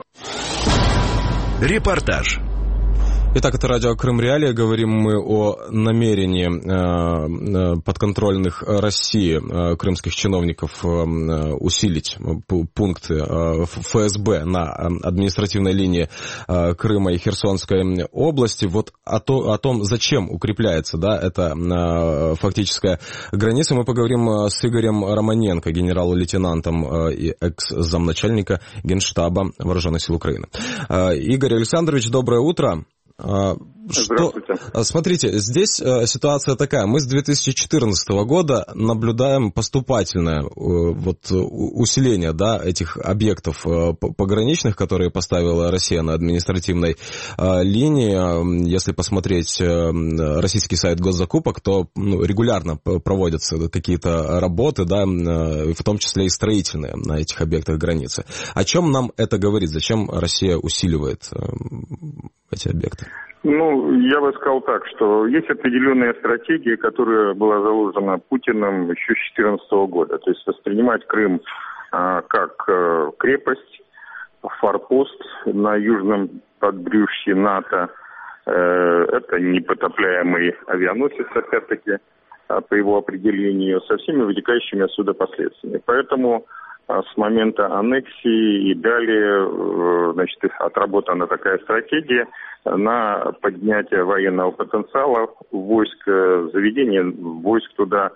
Репортаж. Итак, это радио Крым Реалии. Говорим мы о намерении подконтрольных России крымских чиновников усилить пункты ФСБ на административной линии Крыма и Херсонской области. Вот о том, зачем укрепляется, да, эта фактическая граница, мы поговорим с Игорем Романенко, генерал-лейтенантом и экс-замначальника Генштаба Вооруженных сил Украины. Игорь Александрович, доброе утро. Здравствуйте. Смотрите, здесь ситуация такая. Мы с 2014 года наблюдаем поступательное усиление, да, этих объектов пограничных, которые поставила Россия на административной линии. Если посмотреть российский сайт госзакупок, то регулярно проводятся какие-то работы, да, в том числе и строительные на этих объектах границы. О чем нам это говорит? Зачем Россия усиливает эти объекты? Ну, я бы сказал так, что есть определенная стратегия, которая была заложена Путиным еще с 2014 года. То есть воспринимать Крым как крепость, форпост на южном подбрюшье НАТО. Это непотопляемый авианосец, опять-таки, по его определению, со всеми вытекающими отсюда последствиями. Поэтому с момента аннексии и далее, значит, отработана такая стратегия на поднятие военного потенциала войск, заведение войск туда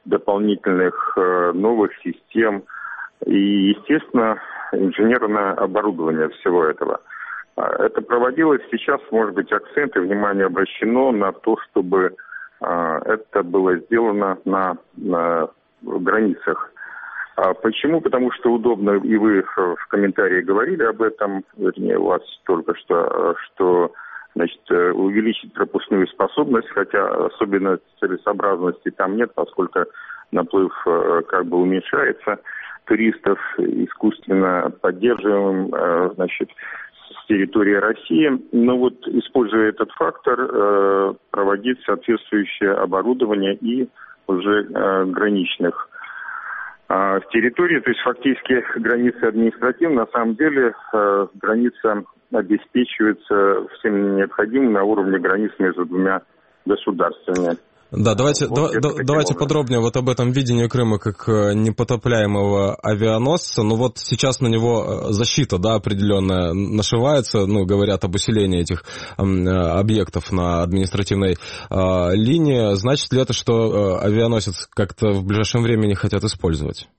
дополнительных новых систем и, естественно, инженерное оборудование всего этого. Это проводилось. Сейчас, может быть, акцент и внимание обращено на то, чтобы это было сделано на границах. Почему? Потому что удобно, и вы в комментарии говорили об этом, вернее, у вас только что значит, увеличить пропускную способность, хотя особенно целесообразности там нет, поскольку наплыв как бы уменьшается туристов, искусственно поддерживаемым, значит, с территории России. Но вот, используя этот фактор, проводить соответствующее оборудование и уже граничных территорий, то есть фактически граница административная, на самом деле граница обеспечивается всем необходимым на уровне границ между двумя государствами. Да, давайте подробнее вот об этом видении Крыма как непотопляемого авианосца. Ну вот сейчас на него защита, да, определенная нашивается, ну, говорят об усилении этих объектов на административной линии. Значит ли это, что авианосец как-то в ближайшем времени хотят использовать?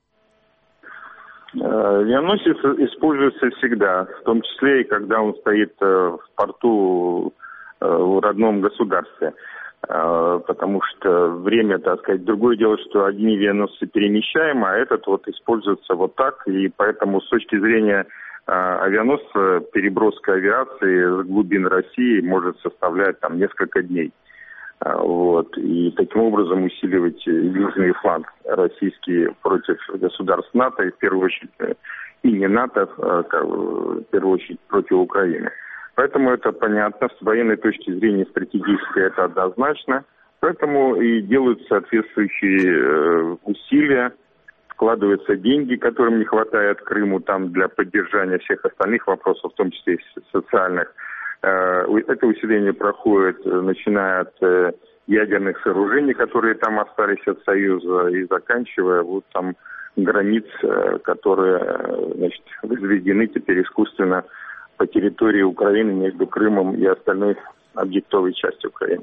Авианосец используется всегда, в том числе и когда он стоит в порту в родном государстве. Потому что время, так сказать, другое дело, что одни авианосцы перемещаемы, а этот вот используется вот так, и поэтому с точки зрения авианосца переброска авиации с глубин России может составлять там несколько дней. Вот. И таким образом усиливать южный фланг российский против государств НАТО, и в первую очередь и не НАТО, в первую очередь против Украины. Поэтому это понятно, с военной точки зрения стратегической это однозначно. Поэтому и делают соответствующие усилия, вкладываются деньги, которым не хватает Крыму там для поддержания всех остальных вопросов, в том числе и социальных. Это усиление проходит, начиная от ядерных сооружений, которые там остались от Союза, и заканчивая вот там границ, которые, значит, возведены теперь искусственно по территории Украины между Крымом и остальной объектовой частью Украины.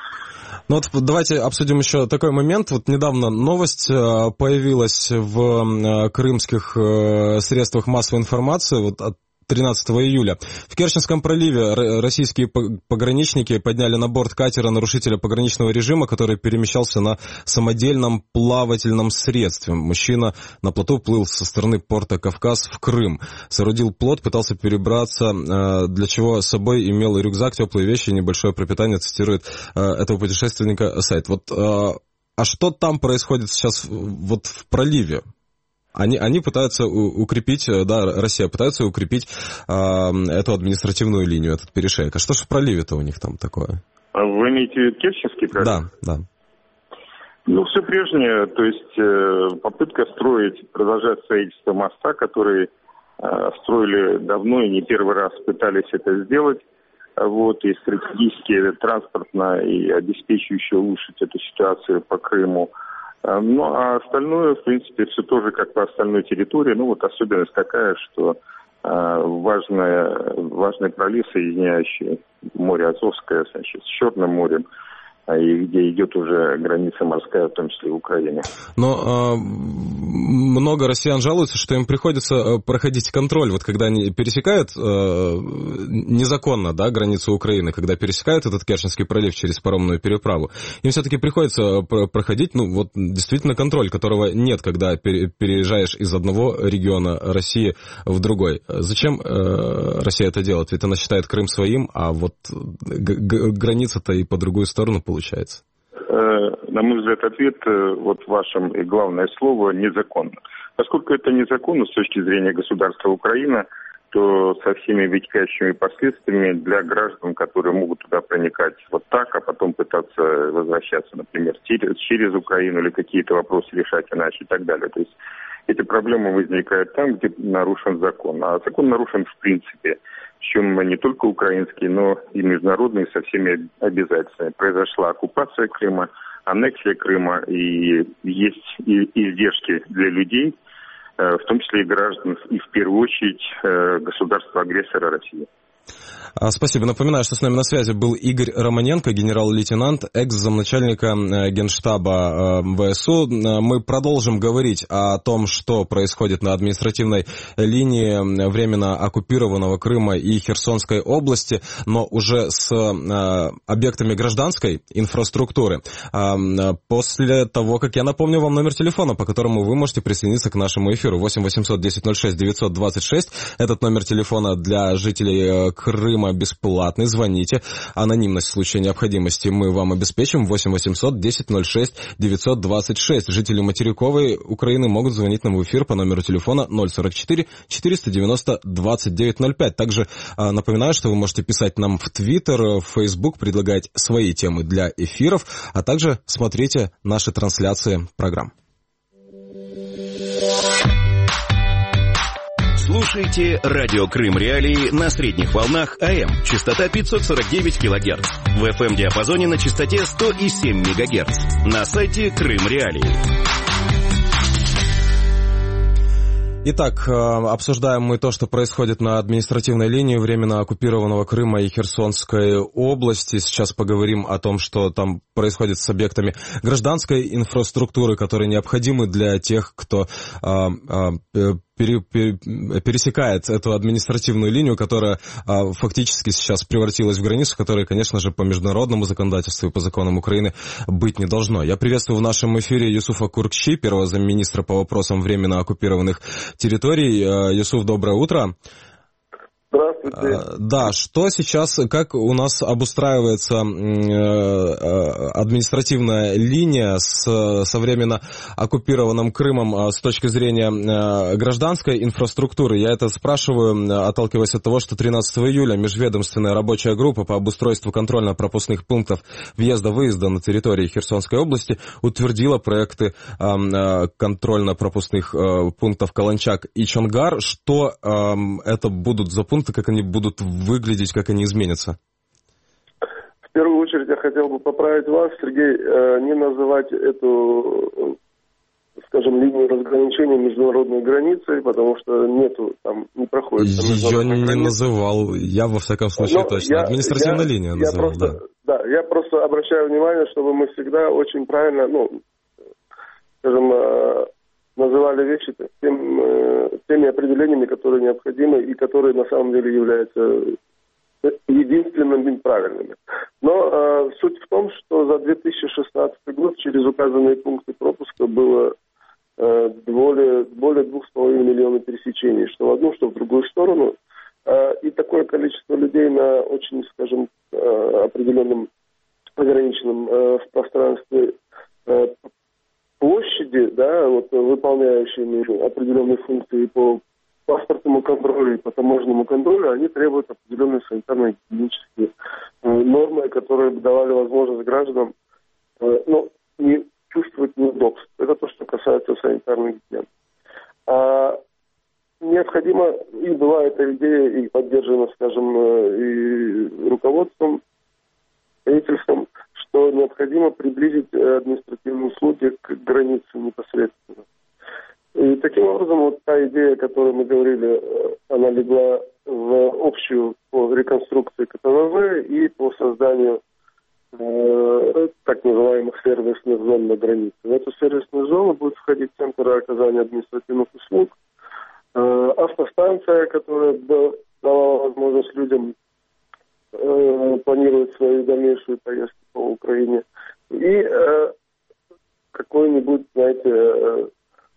Ну вот давайте обсудим еще такой момент. Вот недавно новость появилась в крымских средствах массовой информации вот от 13 июля. В Керченском проливе российские пограничники подняли на борт катера нарушителя пограничного режима, который перемещался на самодельном плавательном средстве. Мужчина на плоту плыл со стороны порта Кавказ в Крым. Соорудил плот, пытался перебраться, для чего с собой имел рюкзак, теплые вещи и небольшое пропитание, цитирует этого путешественника сайт. Вот, а что там происходит сейчас вот в проливе? Они пытаются укрепить, да, Россия пытается укрепить эту административную линию, этот перешеек. А что же в проливе-то у них там такое? Вы имеете в виду Керченский пролив? Да. Ну, все прежнее, то есть попытка продолжать строительство моста, который строили давно и не первый раз пытались это сделать. Вот, и стратегически, транспортно, и обеспечивающе улучшить эту ситуацию по Крыму. Ну, а остальное, в принципе, все тоже как по остальной территории. Ну, вот особенность такая, что важный пролив, соединяющий море Азовское, значит, с Черным морем, и где идет уже граница морская, в том числе и Украина. Но много россиян жалуются, что им приходится проходить контроль, вот когда они пересекают незаконно, да, границу Украины, когда пересекают этот Керченский пролив через паромную переправу, им все-таки приходится проходить, ну, вот действительно контроль, которого нет, когда переезжаешь из одного региона России в другой. Зачем Россия это делает? Ведь она считает Крым своим, а вот граница-то и по другую сторону получается. На мой взгляд, ответ вот в вашем и главное слово незаконно. Поскольку это незаконно с точки зрения государства Украина, то со всеми вытекающими последствиями для граждан, которые могут туда проникать вот так, а потом пытаться возвращаться, например, через Украину или какие-то вопросы решать иначе и так далее. То есть эти проблемы возникают там, где нарушен закон. А закон нарушен в принципе. Причем не только украинский, но и международный, со всеми обязательствами. Произошла оккупация Крыма, аннексия Крыма, и есть и издержки для людей, в том числе и граждан, и в первую очередь государства-агрессора России. Спасибо. Напоминаю, что с нами на связи был Игорь Романенко, генерал-лейтенант, экс-замначальника Генштаба ВСУ. Мы продолжим говорить о том, что происходит на административной линии временно оккупированного Крыма и Херсонской области, но уже с объектами гражданской инфраструктуры. После того, как я напомню вам номер телефона, по которому вы можете присоединиться к нашему эфиру. 8 800 10 06 926. Этот номер телефона для жителей Крыма бесплатный. Звоните. Анонимность в случае необходимости мы вам обеспечим. 8 800 10 06 926. Жители материковой Украины могут звонить нам в эфир по номеру телефона 044 490 2905. Также напоминаю, что вы можете писать нам в Твиттер, в Фейсбук, предлагать свои темы для эфиров, а также смотрите наши трансляции программ. Слушайте радио Крым Реалии на средних волнах АМ, частота 549 кГц, в FM-диапазоне на частоте 100,7 МГц, на сайте Крым Реалии. Итак, обсуждаем мы то, что происходит на административной линии временно оккупированного Крыма и Херсонской области. Сейчас поговорим о том, что там происходит с объектами гражданской инфраструктуры, которые необходимы для тех, кто пересекает эту административную линию, которая фактически сейчас превратилась в границу, которая, конечно же, по международному законодательству и по законам Украины быть не должно. Я приветствую в нашем эфире Юсуфа Куркчи, первого замминистра по вопросам временно оккупированных территорий. Юсуф, доброе утро. Здравствуйте. Да, что сейчас, как у нас обустраивается административная линия со временно оккупированным Крымом с точки зрения гражданской инфраструктуры? Я это спрашиваю, отталкиваясь от того, что 13 июля межведомственная рабочая группа по обустройству контрольно-пропускных пунктов въезда-выезда на территории Херсонской области утвердила проекты контрольно-пропускных пунктов Каланчак и Чонгар. Что это будут за пункты, как они будут выглядеть, как они изменятся? В первую очередь я хотел бы поправить вас, Сергей, не называть эту, скажем, линию разграничения международной границей, потому что нету, там не проходит. Ее не называл, я во всяком случае точно. Административная линия называл, да. Я просто обращаю внимание, чтобы мы всегда очень правильно, скажем, называли вещи теми определениями, которые необходимы и которые на самом деле являются единственными правильными. Но суть в том, что за 2016 год через указанные пункты пропуска было более 2,5 миллиона пересечений, что в одну, что в другую сторону. И такое количество людей на очень, скажем, определенном ограниченном в пространстве площади, да, вот выполняющими определенные функции по паспортному контролю и по таможенному контролю, они требуют определенные санитарно-гигиенические нормы, которые бы давали возможность гражданам не чувствовать неудобств. Это то, что касается санитарной гигиены. Необходимо, и была эта идея, и поддержана, скажем, и руководством, правительством, что необходимо приблизить административные услуги к границе непосредственно. И таким образом, вот та идея, о которой мы говорили, она легла в общую по реконструкции КТВВ и по созданию так называемых сервисных зон на границе. В эту сервисную зону будет входить центр оказания административных услуг, автостанция, которая давала возможность людям планировать свою дальнейшую поездку по Украине, и какой-нибудь, знаете,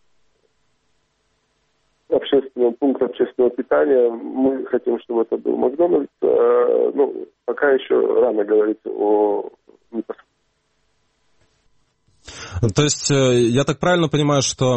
пункт общественного питания. Мы хотим, чтобы это был Макдональдс. Пока еще рано говорить о непосредственно. То есть, я так правильно понимаю, что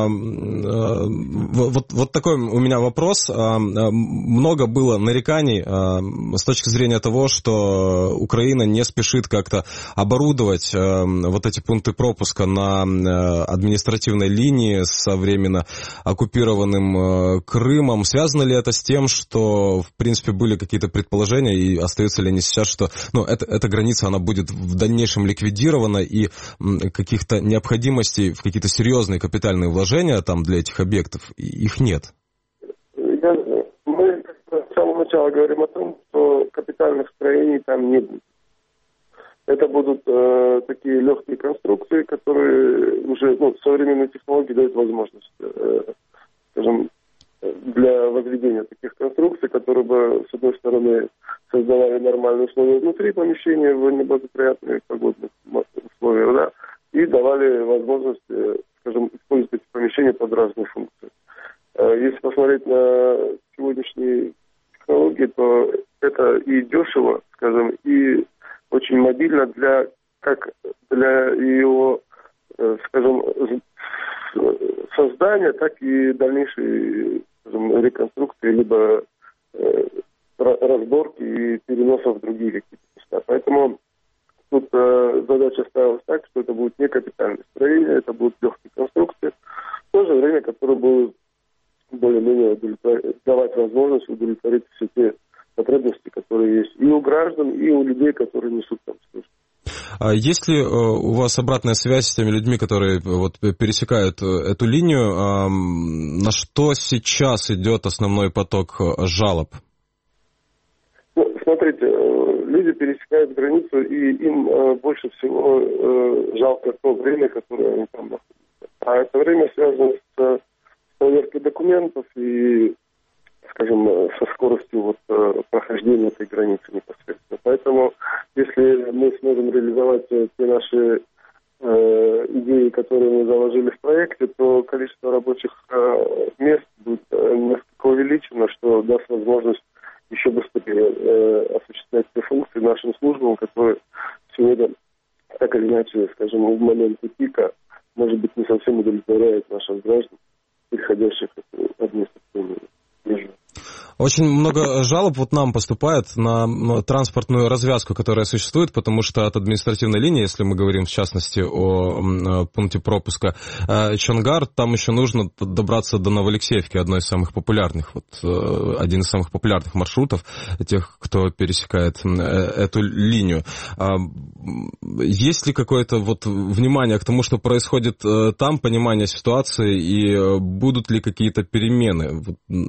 вот такой у меня вопрос. Много было нареканий с точки зрения того, что Украина не спешит как-то оборудовать вот эти пункты пропуска на административной линии со временно оккупированным Крымом. Связано ли это с тем, что, в принципе, были какие-то предположения, и остаются ли они сейчас, что эта граница, она будет в дальнейшем ликвидирована, и каких-то необходимостей в какие-то серьезные капитальные вложения там для этих объектов, их нет? Мы с самого сначала говорим о том, что капитальных строений там не будет. Это будут такие легкие конструкции, которые уже современные технологии дают возможность, скажем, для возведения таких конструкций, которые бы, с одной стороны, создавали нормальные условия внутри помещения в неблагоприятных погодных условиях, да, и давали возможность, скажем, использовать эти помещения под разные функции. Если посмотреть на сегодняшние технологии, то это и дешево, скажем, и очень мобильно для его, скажем, создания, так и дальнейшей, скажем, реконструкции, либо разборки и переноса в другие какие-то места. Поэтому тут задача ставилась так, что это будет не капитальное строение, это будут легкие конструкции, в то же время, которые будут более-менее давать возможность удовлетворить все те потребности, которые есть и у граждан, и у людей, которые несут там службу. Есть ли у вас обратная связь с теми людьми, которые пересекают эту линию? На что сейчас идет основной поток жалоб? Смотрите, люди пересекают границу, и им больше всего жалко то время, которое они там находятся. А это время связано с проверкой документов и, скажем, со скоростью прохождения этой границы непосредственно. Поэтому, если мы сможем реализовать те наши идеи, которые мы заложили в проекте, то количество рабочих мест будет несколько увеличено, что даст возможность еще быстрее осуществлять те функции нашим службам, которые сегодня, так или иначе, скажем, в моменте пика, может быть, не совсем удовлетворяют наших граждан, переходящих в административную режим. Очень много жалоб нам поступает на транспортную развязку, которая существует, потому что от административной линии, если мы говорим в частности о пункте пропуска Чонгар, там еще нужно добраться до Новоалексеевки, один из самых популярных маршрутов тех, кто пересекает эту линию. Есть ли какое-то внимание к тому, что происходит там, понимание ситуации, и будут ли какие-то перемены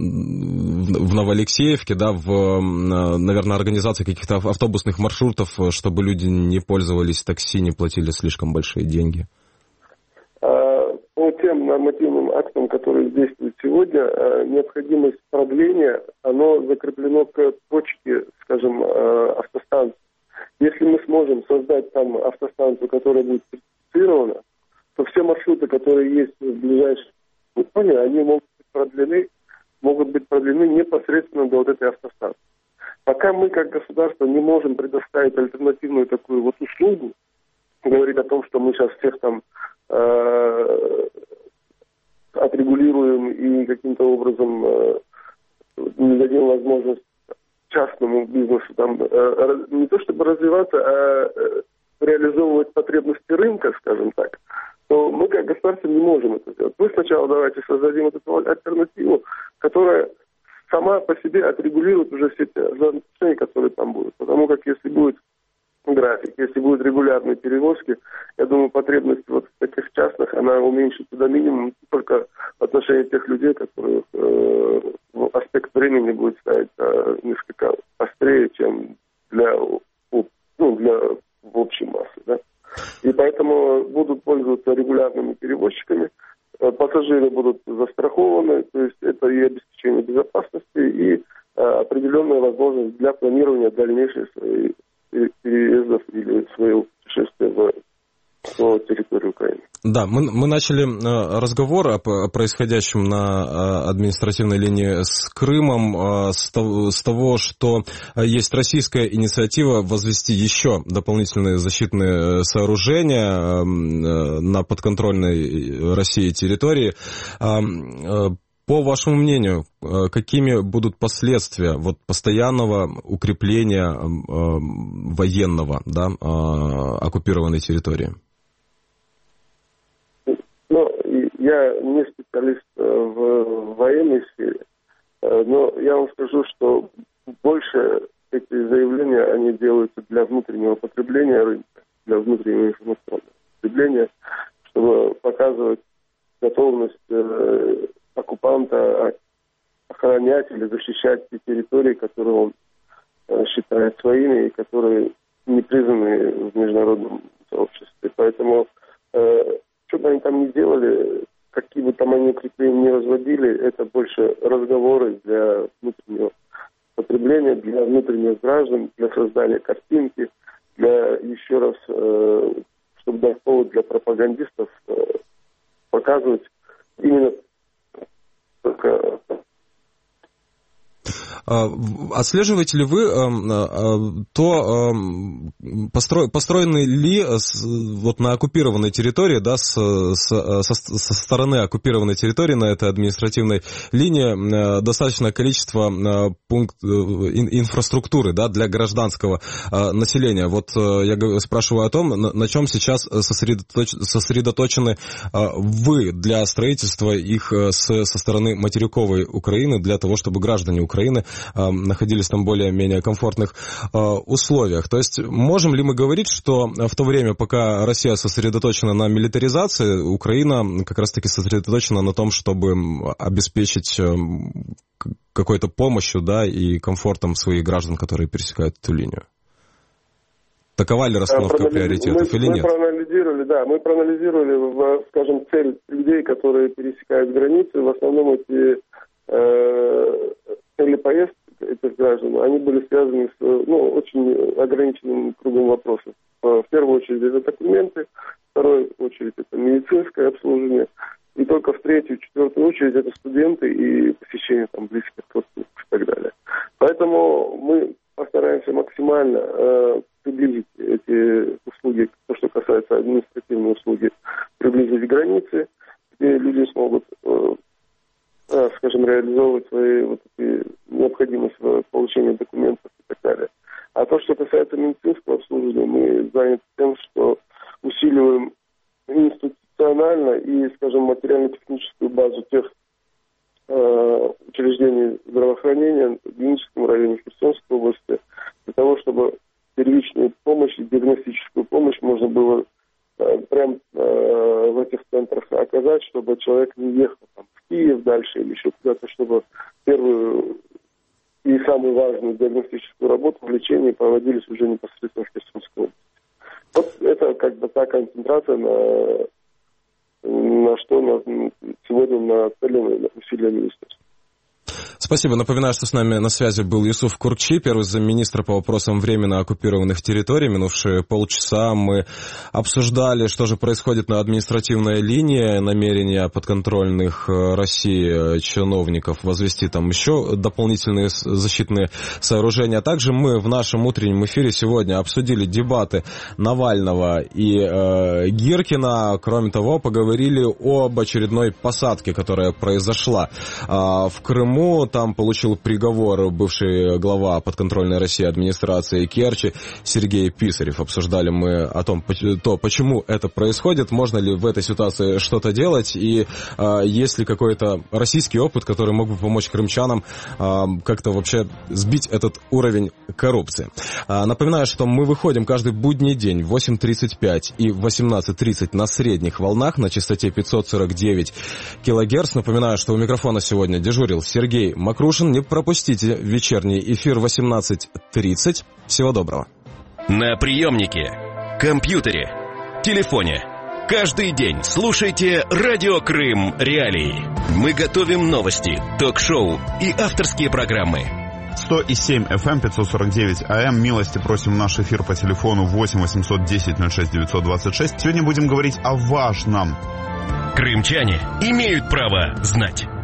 в Новоалексеевке, да, наверное, организации каких-то автобусных маршрутов, чтобы люди не пользовались такси, не платили слишком большие деньги? По тем нормативным актам, которые действуют сегодня, необходимость продления, оно закреплено к точке, скажем, автостанции. Если мы сможем создать там автостанцию, которая будет сертифицирована, то все маршруты, которые есть в ближайшем районе, они могут быть продлены непосредственно до этой автостанции. Пока мы, как государство, не можем предоставить альтернативную такую услугу, говорить о том, что мы сейчас всех там отрегулируем и каким-то образом не дадим возможность частному бизнесу там не то чтобы развиваться, а реализовывать потребности рынка, скажем так, то мы как государство не можем это сделать. Мы сначала давайте создадим эту альтернативу, которая сама по себе отрегулирует уже все те взаимоотношения, которые там будут. Потому как если будет график, если будут регулярные перевозки, я думаю, потребность в таких частных, она уменьшится до минимума только в отношении тех людей, которые аспект времени будет ставить несколько острее, чем для общей массы, да. И поэтому будут пользоваться регулярными перевозчиками, пассажиры будут застрахованы, то есть это и обеспечение безопасности, и определенная возможность для планирования дальнейших своих переездов или своего путешествия по территории Украины. Да, мы начали разговор о происходящем на административной линии с Крымом с того, что есть российская инициатива возвести еще дополнительные защитные сооружения на подконтрольной России территории. По вашему мнению, какими будут последствия постоянного укрепления военного, да, оккупированной территории? Я не специалист в военной сфере, но я вам скажу, что больше эти заявления, они делаются для внутреннего потребления рынка, для внутреннего информационного потребления, чтобы показывать готовность оккупанта охранять или защищать те территории, которые он считает своими и которые не признаны в международном сообществе. Поэтому, что бы они там ни делали, какие бы там они укрепления не возводили, это больше разговоры для внутреннего потребления, для внутренних граждан, для создания картинки, для, еще раз, чтобы дать повод для пропагандистов показывать именно только... Отслеживаете ли вы то, построены ли вот на оккупированной территории, да, со стороны оккупированной территории на этой административной линии достаточное количество инфраструктуры, да, для гражданского населения? Вот я спрашиваю о том, на чем сейчас сосредоточены вы для строительства их со стороны материковой Украины, для того, чтобы граждане Украины находились там в более-менее комфортных условиях. То есть можем ли мы говорить, что в то время, пока Россия сосредоточена на милитаризации, Украина как раз-таки сосредоточена на том, чтобы обеспечить какой-то помощью, да, и комфортом своих граждан, которые пересекают эту линию? Такова ли расстановка приоритетов или нет? Мы проанализировали, скажем, цель людей, которые пересекают границы. В основном эти цели поездки этих граждан, они были связаны с очень ограниченным кругом вопросов. В первую очередь это документы, в вторую очередь это медицинское обслуживание, и только в третью, четвертую очередь это студенты и посещение там близких родственников и так далее. Поэтому мы постараемся максимально приблизить эти услуги, то, что касается административной услуги, приблизить к границе, где люди смогут, скажем, реализовывать свои вот эти необходимость в получении документов и так далее. А то, что касается медицинского обслуживания, мы заняты тем, что усиливаем институционально и, скажем, материально-техническую базу тех учреждений здравоохранения в Винницком районе, в Херсонской области, для того, чтобы первичную помощь и диагностическую помощь можно было прямо в этих центрах оказать, чтобы человек не ехал там, в Киев дальше или еще куда-то, чтобы первую и самую важную диагностическую работу в лечении проводились уже непосредственно в Херсонской области. Вот это как бы та концентрация, на что сегодня нацелены усилия министерства. Спасибо. Напоминаю, что с нами на связи был Юсуф Куркчи, первый замминистра по вопросам временно оккупированных территорий. Минувшие полчаса мы обсуждали, что же происходит на административной линии, намерения подконтрольных России чиновников возвести там еще дополнительные защитные сооружения. А также мы в нашем утреннем эфире сегодня обсудили дебаты Навального и Гиркина. Кроме того, поговорили об очередной посадке, которая произошла в Крыму. Там получил приговор бывший глава подконтрольной России администрации Керчи Сергей Писарев. Обсуждали мы о том, почему это происходит, можно ли в этой ситуации что-то делать, и есть ли какой-то российский опыт, который мог бы помочь крымчанам как-то вообще сбить этот уровень коррупции. Напоминаю, что мы выходим каждый будний день в 8:35 и 18:30 на средних волнах на частоте 549 килогерц. Напоминаю, что у микрофона сегодня дежурил Сергей Макрушин. Не пропустите вечерний эфир в 18:30. Всего доброго. На приемнике, компьютере, телефоне. Каждый день слушайте «Радио Крым Реалии». Мы готовим новости, ток-шоу и авторские программы. 100,7 FM, 549 AM. Милости просим в наш эфир по телефону 8 810 06 926. Сегодня будем говорить о важном. Крымчане имеют право знать.